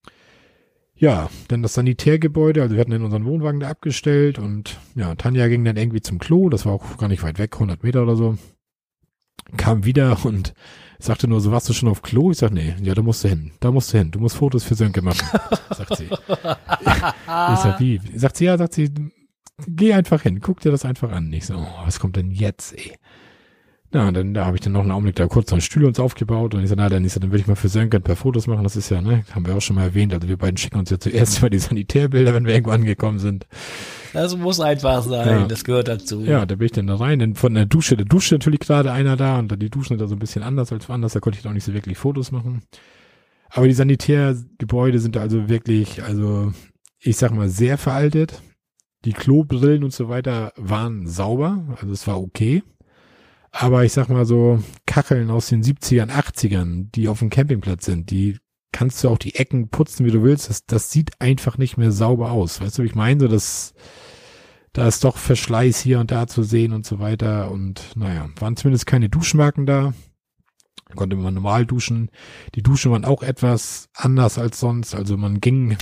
Ja, dann das Sanitärgebäude, also wir hatten dann unseren Wohnwagen da abgestellt und ja, Tanja ging dann irgendwie zum Klo, das war auch gar nicht weit weg, 100 Meter oder so, kam wieder und sagte nur so, warst du schon auf Klo? Ich sag, nee, ja, da musst du hin, du musst Fotos für Sönke machen, sagt sie. Ich sag, wie? Sagt sie, geh einfach hin, guck dir das einfach an. Ich so, was kommt denn jetzt, ey? Na, und dann da habe ich dann noch einen Augenblick da kurz noch Stühle uns aufgebaut und ich so, dann will ich mal für Sönke ein paar Fotos machen, das ist ja, ne, haben wir auch schon mal erwähnt, also wir beiden schicken uns ja zuerst mal die Sanitärbilder, wenn wir irgendwo angekommen sind. Das muss einfach sein, ja. Das gehört dazu. Ja, da bin ich dann da rein, denn von der Dusche natürlich gerade einer da und die Duschen sind da so ein bisschen anders als woanders, da konnte ich auch nicht so wirklich Fotos machen. Aber die Sanitärgebäude sind da also wirklich, also ich sag mal, sehr veraltet. Die Klobrillen und so weiter waren sauber, also es war okay. Aber ich sag mal so, Kacheln aus den 70ern, 80ern, die auf dem Campingplatz sind, die kannst du auch die Ecken putzen, wie du willst. Das sieht einfach nicht mehr sauber aus. Weißt du, wie ich meine? So, da ist doch Verschleiß hier und da zu sehen und so weiter. Und naja, waren zumindest keine Duschmarken da. Da konnte man normal duschen. Die Duschen waren auch etwas anders als sonst. Also man ging...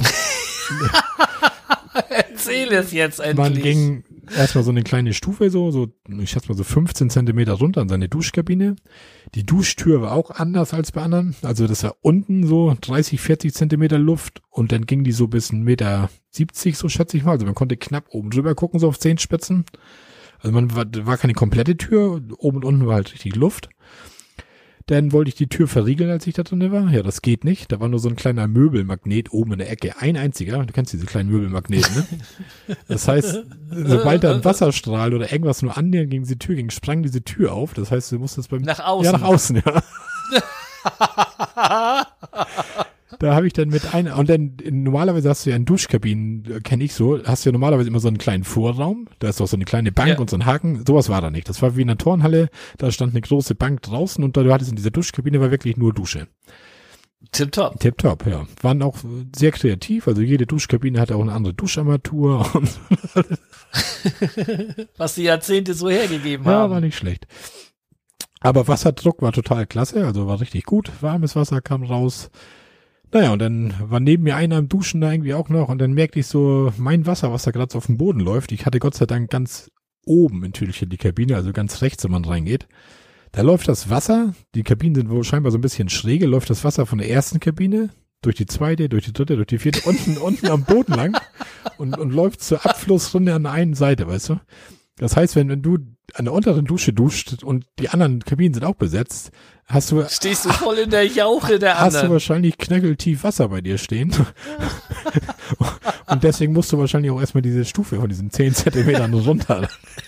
Erzähl es jetzt endlich. Man ging erstmal so eine kleine Stufe, ich schätze mal so 15 Zentimeter runter an seine Duschkabine. Die Duschtür war auch anders als bei anderen. Also das war unten so 30, 40 Zentimeter Luft und dann ging die so bis 1,70 Meter, so schätze ich mal. Also man konnte knapp oben drüber gucken, so auf Zehenspitzen. Also war keine komplette Tür, oben und unten war halt richtig Luft. Dann wollte ich die Tür verriegeln, als ich da drin war. Ja, das geht nicht. Da war nur so ein kleiner Möbelmagnet oben in der Ecke. Ein einziger. Du kennst diese kleinen Möbelmagneten, ne? Das heißt, sobald da ein Wasserstrahl oder irgendwas nur annähernd gegen die Tür ging, sprang diese Tür auf. Das heißt, du musstest nach außen. Ja, nach außen, ja. Da habe ich dann und dann normalerweise hast du ja in Duschkabinen, kenne ich so, hast du ja normalerweise immer so einen kleinen Vorraum, da ist doch so eine kleine Bank und so ein Haken, sowas war da nicht. Das war wie in einer Turnhalle, da stand eine große Bank draußen und da du hattest in dieser Duschkabine war wirklich nur Dusche. Tipptopp. Tipptopp, ja. Waren auch sehr kreativ, also jede Duschkabine hatte auch eine andere Duscharmatur. Und was die Jahrzehnte so hergegeben haben. Ja, war nicht schlecht. Aber Wasserdruck war total klasse, also war richtig gut, warmes Wasser kam raus. Naja, und dann war neben mir einer am Duschen da irgendwie auch noch und dann merkte ich so, mein Wasser, was da gerade auf dem Boden läuft, ich hatte Gott sei Dank ganz oben natürlich die Kabine, also ganz rechts, wenn man reingeht. Da läuft das Wasser, die Kabinen sind wohl scheinbar so ein bisschen schräge, läuft das Wasser von der ersten Kabine durch die zweite, durch die dritte, durch die vierte, unten am Boden lang und läuft zur Abflussrunde an der einen Seite, weißt du? Das heißt, wenn du an der unteren Dusche duscht und die anderen Kabinen sind auch besetzt, stehst du voll in der Jauche der anderen. Hast du wahrscheinlich knöcheltief Wasser bei dir stehen. Und deswegen musst du wahrscheinlich auch erstmal diese Stufe von diesen 10 Zentimetern runter.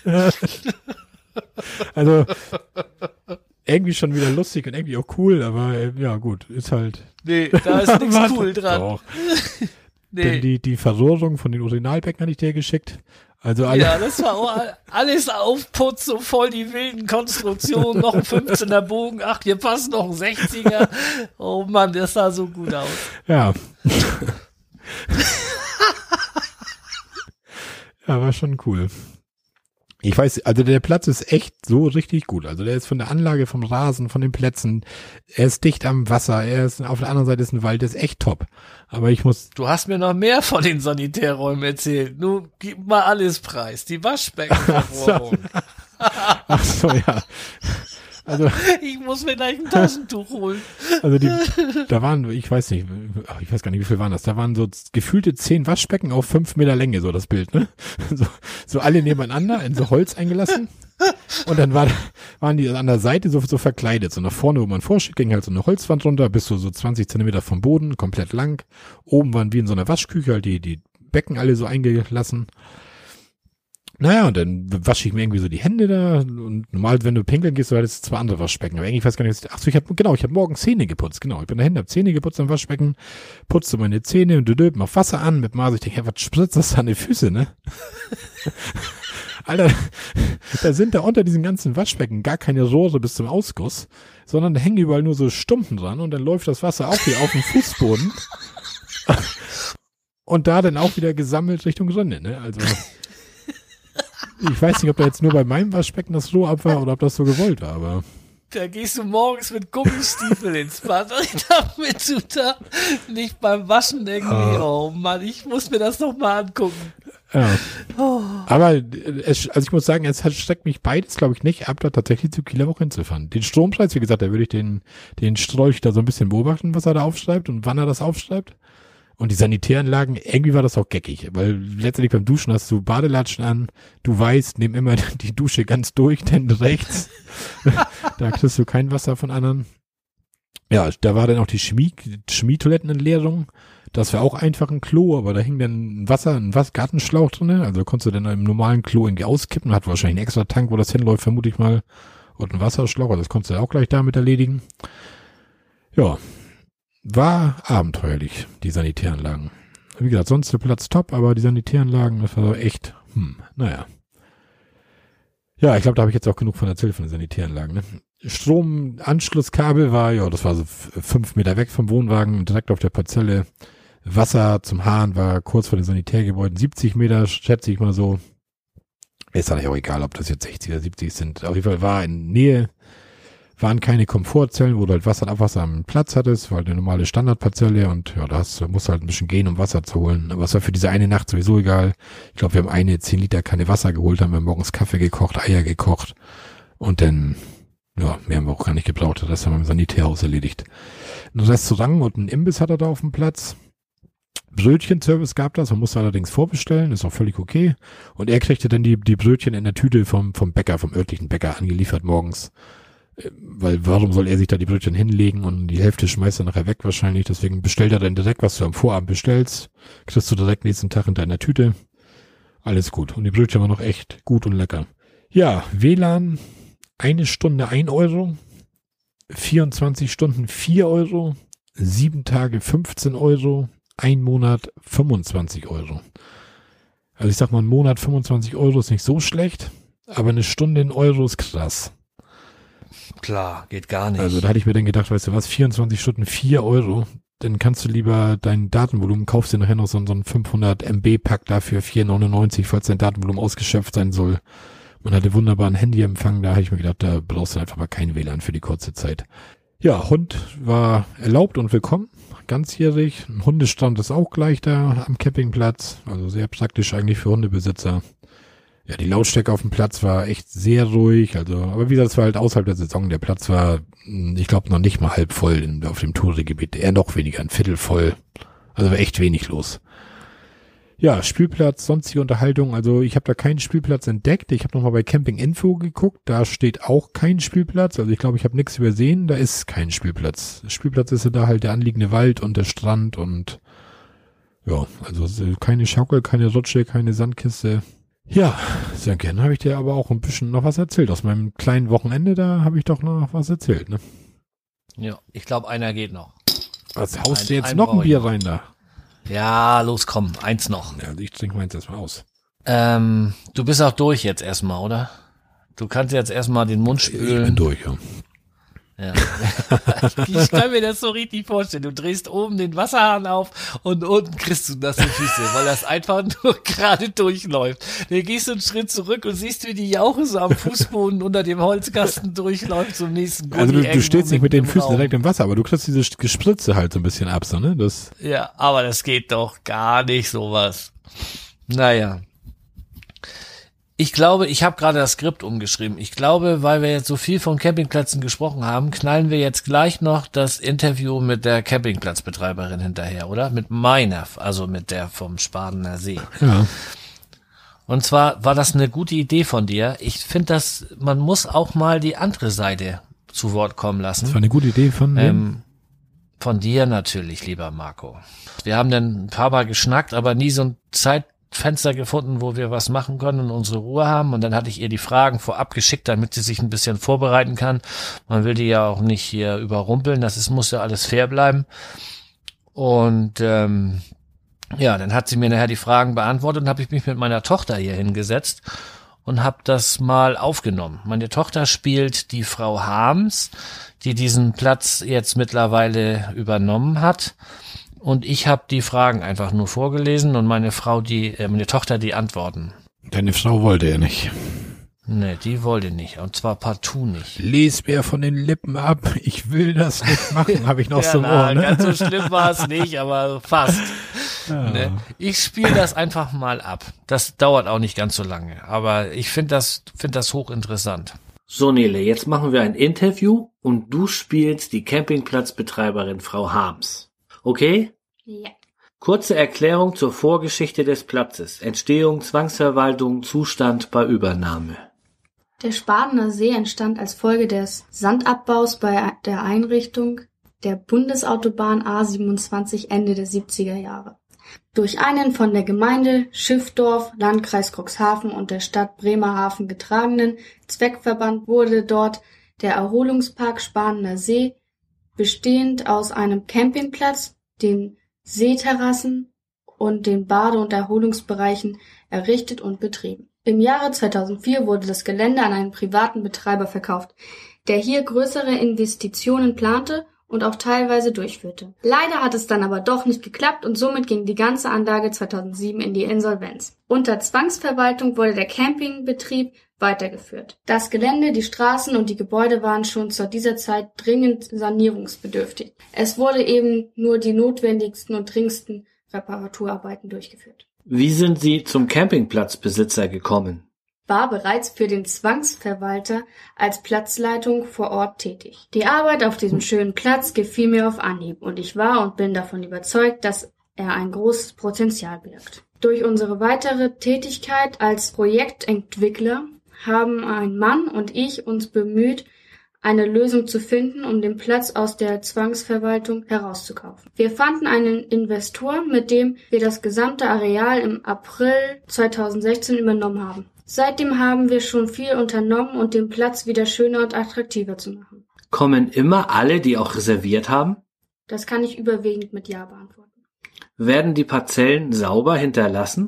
Also irgendwie schon wieder lustig und irgendwie auch cool, aber ja gut, ist halt. Nee, da ist nichts cool dran. Doch. Nee. Denn die Verrohrung von den Urinalbecken hatte ich dir geschickt. Also alle. Ja, das war auch alles Aufputz, so voll die wilden Konstruktionen, noch ein 15er Bogen, ach, hier passt noch ein 60er. Oh Mann, das sah so gut aus. Ja. Ja, war schon cool. Ich weiß, also der Platz ist echt so richtig gut. Also der ist von der Anlage, vom Rasen, von den Plätzen, er ist dicht am Wasser, er ist auf der anderen Seite ist ein Wald, der ist echt top. Aber ich muss... Du hast mir noch mehr von den Sanitärräumen erzählt. Nun gib mal alles preis. Die Waschbeckenverrohrung. Ach so, ja. Also, ich muss mir gleich ein Taschentuch holen. Also da waren, ich weiß gar nicht, wie viel waren das. Da waren so gefühlte 10 Waschbecken auf 5 Meter Länge, so das Bild, ne? So alle nebeneinander in so Holz eingelassen. Und dann waren die an der Seite so verkleidet. So nach vorne, wo man vorsteht, ging halt so eine Holzwand runter, bis so 20 Zentimeter vom Boden, komplett lang. Oben waren wie in so einer Waschküche halt die Becken alle so eingelassen. Naja, und dann wasche ich mir irgendwie so die Hände da und normal, wenn du pinkeln gehst, du hattest 2 andere Waschbecken, aber irgendwie weiß gar nicht, ach so, ich habe morgen Zähne geputzt, genau, ich bin dahin, hab Zähne geputzt am Waschbecken, putzte meine Zähne und mach Wasser an mit Maß, ich denke, ja, was spritzt das an die Füße, ne? Alter, da sind da unter diesen ganzen Waschbecken gar keine Rohre bis zum Ausguss, sondern da hängen überall nur so Stumpen dran und dann läuft das Wasser auch hier auf den Fußboden und da dann auch wieder gesammelt Richtung Rinne, ne, also... Ich weiß nicht, ob da jetzt nur bei meinem Waschbecken das Roh ab war oder ob das so gewollt war, aber... Da gehst du morgens mit Gummistiefeln ins Bad, damit du da nicht beim Waschen irgendwie, oh Mann, ich muss mir das noch mal angucken. Ja. Oh. Aber ich muss sagen, es schreckt mich beides, glaube ich, nicht ab, da tatsächlich zu Kieler Woche hinzufahren. Den Strompreis, wie gesagt, da würde ich den Strolch da so ein bisschen beobachten, was er da aufschreibt und wann er das aufschreibt. Und die Sanitäranlagen, irgendwie war das auch geckig, weil letztendlich beim Duschen hast du Badelatschen an, du weißt, nimm immer die Dusche ganz durch, denn rechts, da kriegst du kein Wasser von anderen. Ja, da war dann auch die Chemietoilettenentleerung, das war auch einfach ein Klo, aber da hing dann ein Gartenschlauch drin, also konntest du dann im normalen Klo irgendwie auskippen, hat wahrscheinlich einen extra Tank, wo das hinläuft, vermute ich mal, und ein Wasserschlauch, also das konntest du auch gleich damit erledigen. Ja. War abenteuerlich, die Sanitäranlagen. Wie gesagt, sonst der Platz top, aber die Sanitäranlagen, das war echt, naja. Ja, ich glaube, da habe ich jetzt auch genug von erzählt von den Sanitäranlagen. Ne? Stromanschlusskabel war, ja, das war so 5 Meter weg vom Wohnwagen, direkt auf der Parzelle. Wasser zum Hahn war kurz vor den Sanitärgebäuden, 70 Meter, schätze ich mal so. Ist eigentlich auch egal, ob das jetzt 60 oder 70 sind. Auf jeden Fall war in Nähe, waren keine Komfortzellen, wo du halt Abwasser am Platz hattest, war halt eine normale Standardparzelle und ja, da musst du halt ein bisschen gehen, um Wasser zu holen. Aber es war für diese eine Nacht sowieso egal. Ich glaube, wir haben eine 10 Liter Kanne Wasser geholt, haben wir morgens Kaffee gekocht, Eier gekocht und dann, ja, mehr haben wir auch gar nicht gebraucht. Das haben wir im Sanitärhaus erledigt. Ein Restaurant und ein Imbiss hat er da auf dem Platz. Brötchenservice gab das, man musste allerdings vorbestellen, ist auch völlig okay. Und er kriegte dann die Brötchen in der Tüte vom Bäcker, vom örtlichen Bäcker angeliefert morgens. Weil warum soll er sich da die Brötchen hinlegen und die Hälfte schmeißt er nachher weg wahrscheinlich. Deswegen bestellt er dann direkt, was du am Vorabend bestellst. Kriegst du direkt nächsten Tag in deiner Tüte. Alles gut. Und die Brötchen waren noch echt gut und lecker. Ja, WLAN, 1 Stunde 1 Euro, 24 Stunden 4 Euro, 7 Tage 15 Euro, 1 Monat 25 Euro. Also ich sag mal, ein Monat 25 Euro ist nicht so schlecht, aber eine Stunde in Euro ist krass. Klar, geht gar nicht. Also da hatte ich mir dann gedacht, weißt du was, 24 Stunden 4 Euro, dann kannst du lieber dein Datenvolumen, kaufst dir nachher noch so einen 500 MB Pack dafür 4,99, falls dein Datenvolumen ausgeschöpft sein soll. Man hatte wunderbaren Handyempfang, da habe ich mir gedacht, da brauchst du einfach mal kein WLAN für die kurze Zeit. Ja, Hund war erlaubt und willkommen, ganzjährig. Ein Hundestrand ist auch gleich da am Campingplatz, also sehr praktisch eigentlich für Hundebesitzer. Ja, die Lautstärke auf dem Platz war echt sehr ruhig, also, aber wie gesagt, es war halt außerhalb der Saison. Der Platz war, ich glaube, noch nicht mal halb voll auf dem Touri-Gebiet, eher noch weniger, ein Viertel voll. Also war echt wenig los. Ja, Spielplatz, sonstige Unterhaltung, also ich habe da keinen Spielplatz entdeckt. Ich habe nochmal bei Camping Info geguckt, da steht auch kein Spielplatz. Also ich glaube, ich habe nichts übersehen, da ist kein Spielplatz. Spielplatz ist ja da halt der anliegende Wald und der Strand und ja, also keine Schaukel, keine Rutsche, keine Sandkiste. Ja, sehr gerne habe ich dir aber auch ein bisschen noch was erzählt. Aus meinem kleinen Wochenende, da habe ich doch noch was erzählt, ne? Ja, ich glaube, einer geht noch. Was haust du jetzt noch ein Bier rein da? Ja, los, komm, eins noch. Ja, ich trinke meins erstmal aus. Du bist auch durch jetzt erstmal, oder? Du kannst jetzt erstmal den Mund spülen. Ich bin durch, ja. Ja. Ich kann mir das so richtig vorstellen. Du drehst oben den Wasserhahn auf und unten kriegst du nasse Füße, weil das einfach nur gerade durchläuft. Dann gehst du einen Schritt zurück und siehst, wie die Jauche so am Fußboden unter dem Holzkasten durchläuft zum nächsten Also du stehst nicht mit den Füßen direkt im Wasser, aber du kriegst diese Gespritze halt so ein bisschen ab, so, ne? Das. Ja, aber das geht doch gar nicht, sowas. Naja. Ich glaube, ich habe gerade das Skript umgeschrieben. Ich glaube, weil wir jetzt so viel von Campingplätzen gesprochen haben, knallen wir jetzt gleich noch das Interview mit der Campingplatzbetreiberin hinterher, oder? Mit meiner, also mit der vom Spadener See. Ja. Und zwar war das eine gute Idee von dir. Ich finde, man muss auch mal die andere Seite zu Wort kommen lassen. Das war eine gute Idee von von dir natürlich, lieber Marco. Wir haben dann ein paar Mal geschnackt, aber nie so ein Zeitfenster gefunden, wo wir was machen können und unsere Ruhe haben. Und dann hatte ich ihr die Fragen vorab geschickt, damit sie sich ein bisschen vorbereiten kann. Man will die ja auch nicht hier überrumpeln. Muss ja alles fair bleiben. Und ja, dann hat sie mir nachher die Fragen beantwortet und habe ich mich mit meiner Tochter hier hingesetzt und habe das mal aufgenommen. Meine Tochter spielt die Frau Harms, die diesen Platz jetzt mittlerweile übernommen hat. Und ich habe die Fragen einfach nur vorgelesen und meine Tochter die Antworten. Deine Frau wollte ja nicht. Nee, die wollte nicht. Und zwar partout nicht. Lies mir von den Lippen ab. Ich will das nicht machen, habe ich noch ja, so im Ohr, ne? Ganz so schlimm war es nicht, aber fast. Ja. Ne? Ich spiele das einfach mal ab. Das dauert auch nicht ganz so lange. Aber ich finde das hochinteressant. So, Nele, jetzt machen wir ein Interview und du spielst die Campingplatzbetreiberin Frau Harms. Okay? Ja. Kurze Erklärung zur Vorgeschichte des Platzes. Entstehung, Zwangsverwaltung, Zustand bei Übernahme. Der Spadener See entstand als Folge des Sandabbaus bei der Einrichtung der Bundesautobahn A27 Ende der 70er Jahre. Durch einen von der Gemeinde Schiffdorf, Landkreis Cuxhaven und der Stadt Bremerhaven getragenen Zweckverband wurde dort der Erholungspark Spadener See, bestehend aus einem Campingplatz, den Seeterrassen und den Bade- und Erholungsbereichen, errichtet und betrieben. Im Jahre 2004 wurde das Gelände an einen privaten Betreiber verkauft, der hier größere Investitionen plante und auch teilweise durchführte. Leider hat es dann aber doch nicht geklappt und somit ging die ganze Anlage 2007 in die Insolvenz. Unter Zwangsverwaltung wurde der Campingbetrieb weitergeführt. Das Gelände, die Straßen und die Gebäude waren schon zu dieser Zeit dringend sanierungsbedürftig. Es wurde eben nur die notwendigsten und dringendsten Reparaturarbeiten durchgeführt. Wie sind Sie zum Campingplatzbesitzer gekommen? War bereits für den Zwangsverwalter als Platzleitung vor Ort tätig. Die Arbeit auf diesem schönen Platz gefiel mir auf Anhieb und ich war und bin davon überzeugt, dass er ein großes Potenzial birgt. Durch unsere weitere Tätigkeit als Projektentwickler haben ein Mann und ich uns bemüht, eine Lösung zu finden, um den Platz aus der Zwangsverwaltung herauszukaufen. Wir fanden einen Investor, mit dem wir das gesamte Areal im April 2016 übernommen haben. Seitdem haben wir schon viel unternommen, um den Platz wieder schöner und attraktiver zu machen. Kommen immer alle, die auch reserviert haben? Das kann ich überwiegend mit Ja beantworten. Werden die Parzellen sauber hinterlassen?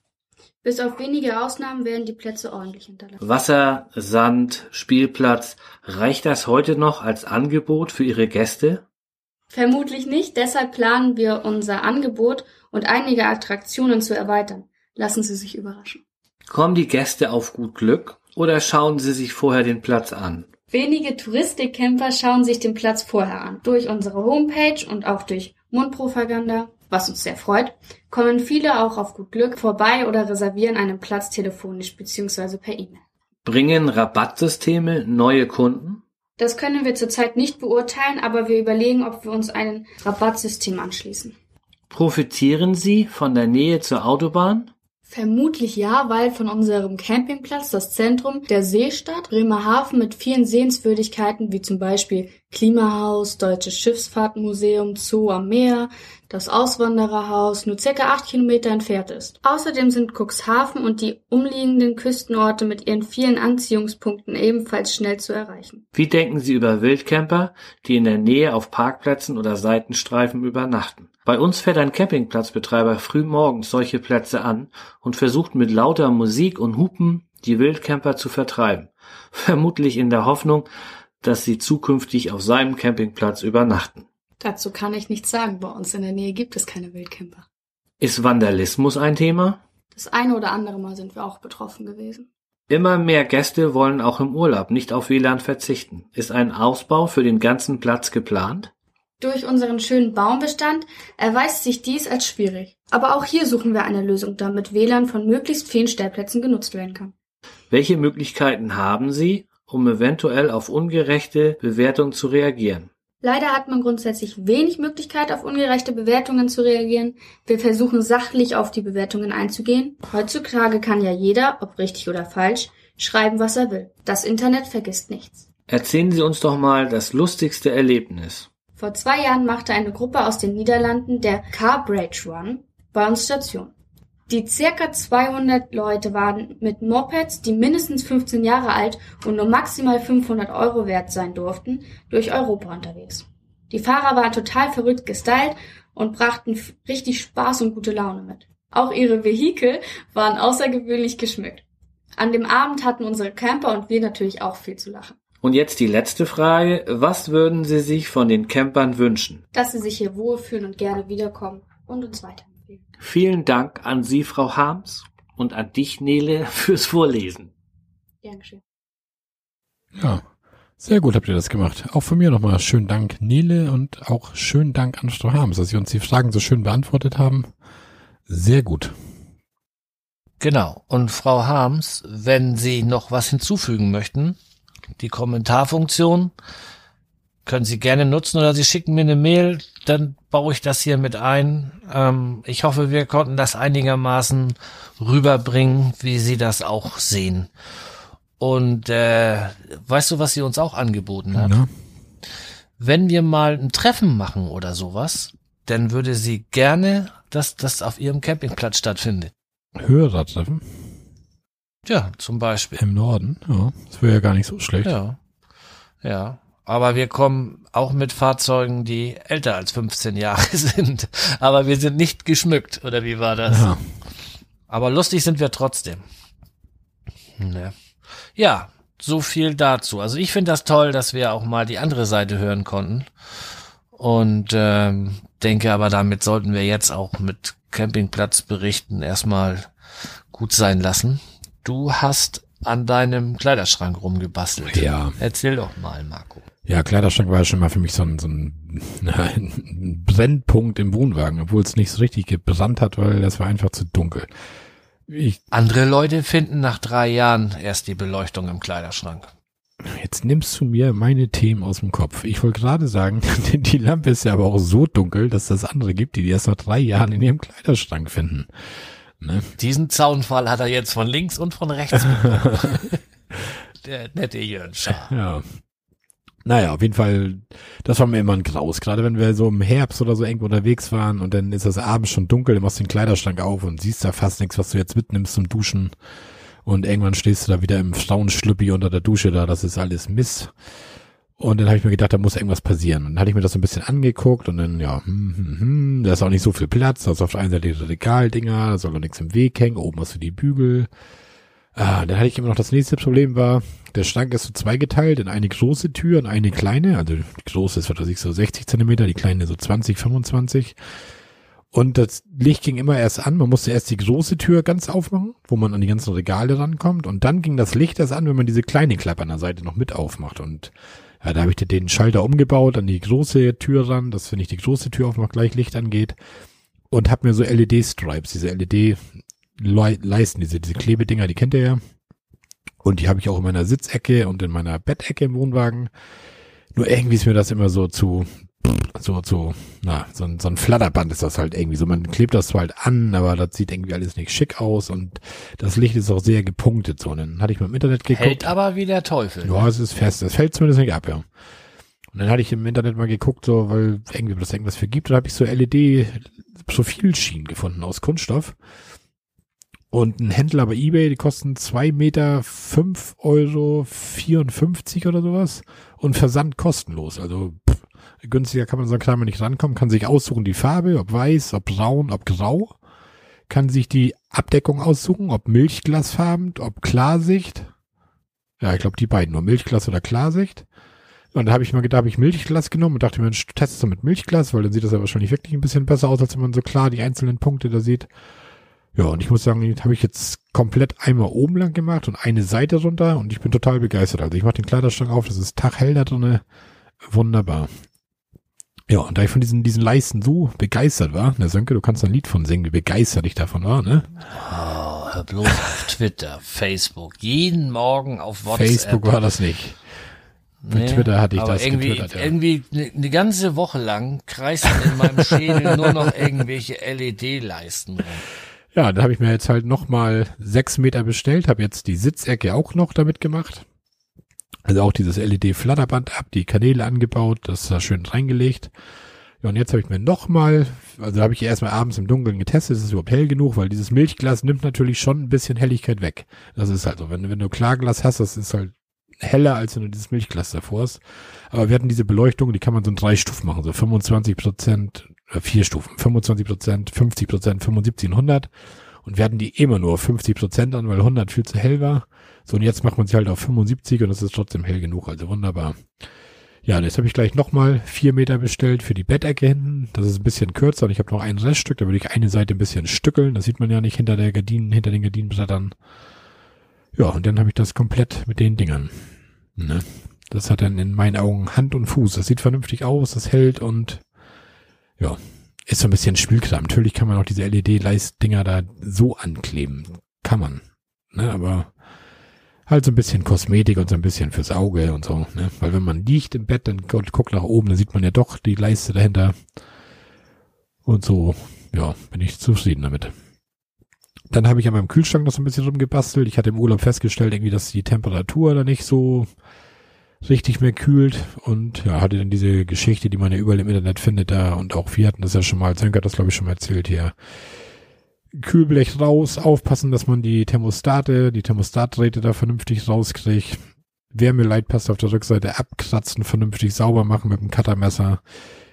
Bis auf wenige Ausnahmen werden die Plätze ordentlich hinterlassen. Wasser, Sand, Spielplatz, reicht das heute noch als Angebot für Ihre Gäste? Vermutlich nicht, deshalb planen wir unser Angebot und einige Attraktionen zu erweitern. Lassen Sie sich überraschen. Kommen die Gäste auf gut Glück oder schauen sie sich vorher den Platz an? Wenige Touristikcamper schauen sich den Platz vorher an. Durch unsere Homepage und auch durch Mundpropaganda, was uns sehr freut, kommen viele auch auf gut Glück vorbei oder reservieren einen Platz telefonisch bzw. per E-Mail. Bringen Rabattsysteme neue Kunden? Das können wir zurzeit nicht beurteilen, aber wir überlegen, ob wir uns einem Rabattsystem anschließen. Profitieren Sie von der Nähe zur Autobahn? Vermutlich ja, weil von unserem Campingplatz das Zentrum der Seestadt Bremerhaven mit vielen Sehenswürdigkeiten wie zum Beispiel Klimahaus, Deutsches Schifffahrtmuseum, Zoo am Meer, das Auswandererhaus nur ca. 8 Kilometer entfernt ist. Außerdem sind Cuxhaven und die umliegenden Küstenorte mit ihren vielen Anziehungspunkten ebenfalls schnell zu erreichen. Wie denken Sie über Wildcamper, die in der Nähe auf Parkplätzen oder Seitenstreifen übernachten? Bei uns fährt ein Campingplatzbetreiber früh morgens solche Plätze an und versucht mit lauter Musik und Hupen die Wildcamper zu vertreiben. Vermutlich in der Hoffnung, dass sie zukünftig auf seinem Campingplatz übernachten. Dazu kann ich nichts sagen. Bei uns in der Nähe gibt es keine Wildcamper. Ist Vandalismus ein Thema? Das eine oder andere Mal sind wir auch betroffen gewesen. Immer mehr Gäste wollen auch im Urlaub nicht auf WLAN verzichten. Ist ein Ausbau für den ganzen Platz geplant? Durch unseren schönen Baumbestand erweist sich dies als schwierig. Aber auch hier suchen wir eine Lösung, damit WLAN von möglichst vielen Stellplätzen genutzt werden kann. Welche Möglichkeiten haben Sie, um eventuell auf ungerechte Bewertungen zu reagieren? Leider hat man grundsätzlich wenig Möglichkeit, auf ungerechte Bewertungen zu reagieren. Wir versuchen sachlich auf die Bewertungen einzugehen. Heutzutage kann ja jeder, ob richtig oder falsch, schreiben, was er will. Das Internet vergisst nichts. Erzählen Sie uns doch mal das lustigste Erlebnis. Vor 2 Jahren machte eine Gruppe aus den Niederlanden der Car Bridge Run bei uns Station. Die circa 200 Leute waren mit Mopeds, die mindestens 15 Jahre alt und nur maximal 500 € wert sein durften, durch Europa unterwegs. Die Fahrer waren total verrückt gestylt und brachten richtig Spaß und gute Laune mit. Auch ihre Vehikel waren außergewöhnlich geschmückt. An dem Abend hatten unsere Camper und wir natürlich auch viel zu lachen. Und jetzt die letzte Frage. Was würden Sie sich von den Campern wünschen? Dass sie sich hier wohlfühlen und gerne wiederkommen und uns weiterempfehlen. Vielen Dank an Sie, Frau Harms, und an dich, Nele, fürs Vorlesen. Dankeschön. Ja, sehr gut habt ihr das gemacht. Auch von mir nochmal schönen Dank, Nele, und auch schönen Dank an Frau Harms, dass Sie uns die Fragen so schön beantwortet haben. Sehr gut. Genau. Und Frau Harms, wenn Sie noch was hinzufügen möchten, die Kommentarfunktion können Sie gerne nutzen oder Sie schicken mir eine Mail, dann baue ich das hier mit ein. Ich hoffe, wir konnten das einigermaßen rüberbringen, wie Sie das auch sehen. Und weißt du, was sie uns auch angeboten hat? Ja. Wenn wir mal ein Treffen machen oder sowas, dann würde sie gerne, dass das auf ihrem Campingplatz stattfindet. Hörertreffen? Ja, zum Beispiel. Im Norden, ja. Das wäre ja gar nicht so schlecht. Ja. Aber wir kommen auch mit Fahrzeugen, die älter als 15 Jahre sind. Aber wir sind nicht geschmückt, oder wie war das? Ja. Aber lustig sind wir trotzdem. Ja, so viel dazu. Also ich finde das toll, dass wir auch mal die andere Seite hören konnten. Und denke aber, damit sollten wir jetzt auch mit Campingplatzberichten erstmal gut sein lassen. Du hast an deinem Kleiderschrank rumgebastelt. Ja. Erzähl doch mal, Marco. Ja, Kleiderschrank war ja schon mal für mich so ein Brennpunkt im Wohnwagen, obwohl es nicht so richtig gebrannt hat, weil das war einfach zu dunkel. Andere Leute finden nach 3 Jahren erst die Beleuchtung im Kleiderschrank. Jetzt nimmst du mir meine Themen aus dem Kopf. Ich wollte gerade sagen, die Lampe ist ja aber auch so dunkel, dass es andere gibt, die erst nach 3 Jahren in ihrem Kleiderschrank finden. Ne? Diesen Zaunfall hat er jetzt von links und von rechts bekommen. Der nette Jörn Schaar. Ja. Naja, auf jeden Fall, das war mir immer ein Graus. Gerade wenn wir so im Herbst oder so irgendwo unterwegs waren und dann ist es abends schon dunkel, du machst den Kleiderschrank auf und siehst da fast nichts, was du jetzt mitnimmst zum Duschen. Und irgendwann stehst du da wieder im Frauenschlüppi unter der Dusche da, das ist alles Mist. Und dann habe ich mir gedacht, da muss irgendwas passieren. Und dann hatte ich mir das so ein bisschen angeguckt und dann, ja, da ist auch nicht so viel Platz. Da ist auf der einen Seite die Regaldinger, da soll auch nichts im Weg hängen, oben hast du die Bügel. Dann hatte ich immer noch das nächste Problem war, der Schrank ist so zweigeteilt in eine große Tür und eine kleine. Also die große ist, was weiß ich, so 60 Zentimeter, die kleine so 20, 25. Und das Licht ging immer erst an. Man musste erst die große Tür ganz aufmachen, wo man an die ganzen Regale rankommt. Und dann ging das Licht erst an, wenn man diese kleine Klappe an der Seite noch mit aufmacht. Und ja, da habe ich den Schalter umgebaut an die große Tür ran, dass wenn ich die große Tür aufmache, gleich Licht angeht. Und habe mir so LED-Stripes, diese LED-Leisten, diese Klebedinger, die kennt ihr ja. Und die habe ich auch in meiner Sitzecke und in meiner Bettecke im Wohnwagen. Nur irgendwie ist mir das immer so ein Flatterband ist das halt irgendwie so. Man klebt das zwar halt an, aber das sieht irgendwie alles nicht schick aus und das Licht ist auch sehr gepunktet so. Und dann hatte ich mal im Internet geguckt. Hält aber wie der Teufel. Ja, es ist fest. Es fällt zumindest nicht ab, ja. Und dann hatte ich im Internet mal geguckt, so, weil irgendwie das irgendwas für gibt. Und da habe ich so LED-Profilschienen gefunden aus Kunststoff. Und ein Händler bei eBay, die kosten 2 Meter, 5,54 € oder sowas. Und Versand kostenlos. Also, Günstiger kann man so klar nicht rankommen, kann sich aussuchen die Farbe, ob weiß, ob braun, ob grau. Kann sich die Abdeckung aussuchen, ob Milchglasfarben, ob Klarsicht. Ja, ich glaube die beiden, nur Milchglas oder Klarsicht. Und da habe ich Milchglas genommen und dachte mir, Mensch, testest du mit Milchglas, weil dann sieht das ja wahrscheinlich wirklich ein bisschen besser aus, als wenn man so klar die einzelnen Punkte da sieht. Ja, und ich muss sagen, den habe ich jetzt komplett einmal oben lang gemacht und eine Seite runter und ich bin total begeistert. Also ich mache den Kleiderschrank auf, das ist taghell da drin, wunderbar. Ja, und da ich von diesen Leisten so begeistert war, ne Sönke, du kannst ein Lied von singen, wie begeistert ich davon war, ne? Oh, hör bloß auf Twitter, Facebook, jeden Morgen auf WhatsApp. Facebook war das nicht. Bei Twitter hatte ich das getwittert, ja. Irgendwie eine ganze Woche lang kreisen in meinem Schädel nur noch irgendwelche LED-Leisten rum. Ja, da habe ich mir jetzt halt nochmal 6 Meter bestellt, habe jetzt die Sitzecke auch noch damit gemacht. Also auch dieses LED-Flatterband ab, die Kanäle angebaut, das da schön reingelegt. Ja, und jetzt habe ich mir nochmal, also habe ich erstmal abends im Dunkeln getestet, ist es überhaupt hell genug, weil dieses Milchglas nimmt natürlich schon ein bisschen Helligkeit weg. Das ist halt so, wenn du Klarglas hast, das ist halt heller, als wenn du dieses Milchglas davor hast. Aber wir hatten diese Beleuchtung, die kann man so in 3 Stufen machen, so 25%, 4 Stufen, 25%, 50%, 75 und 100. Und wir hatten die immer nur 50% an, weil 100 viel zu hell war. So, und jetzt macht man sie halt auf 75 und es ist trotzdem hell genug, also wunderbar. Ja, jetzt habe ich gleich nochmal 4 Meter bestellt für die Bettecke hinten. Das ist ein bisschen kürzer und ich habe noch ein Reststück, da würde ich eine Seite ein bisschen stückeln. Das sieht man ja nicht hinter den Gardinenbrettern. Ja, und dann habe ich das komplett mit den Dingern. Ne? Das hat dann in meinen Augen Hand und Fuß. Das sieht vernünftig aus, das hält und ja, ist so ein bisschen Spielkram. Natürlich kann man auch diese LED-Leist-Dinger da so ankleben. Kann man. Ne? Aber halt so ein bisschen Kosmetik und so ein bisschen fürs Auge und so. Ne? Weil wenn man liegt im Bett und guckt nach oben, dann sieht man ja doch die Leiste dahinter. Und so, ja, bin ich zufrieden damit. Dann habe ich an meinem Kühlschrank noch so ein bisschen rumgebastelt. Ich hatte im Urlaub festgestellt, irgendwie, dass die Temperatur da nicht so richtig mehr kühlt und ja, hatte dann diese Geschichte, die man ja überall im Internet findet da und auch wir hatten das ja schon mal, Sönke hat das glaube ich schon mal erzählt hier. Kühlblech raus, aufpassen, dass man die Thermostatdrähte da vernünftig rauskriegt. Wärmeleitpaste auf der Rückseite abkratzen, vernünftig sauber machen mit dem Cuttermesser.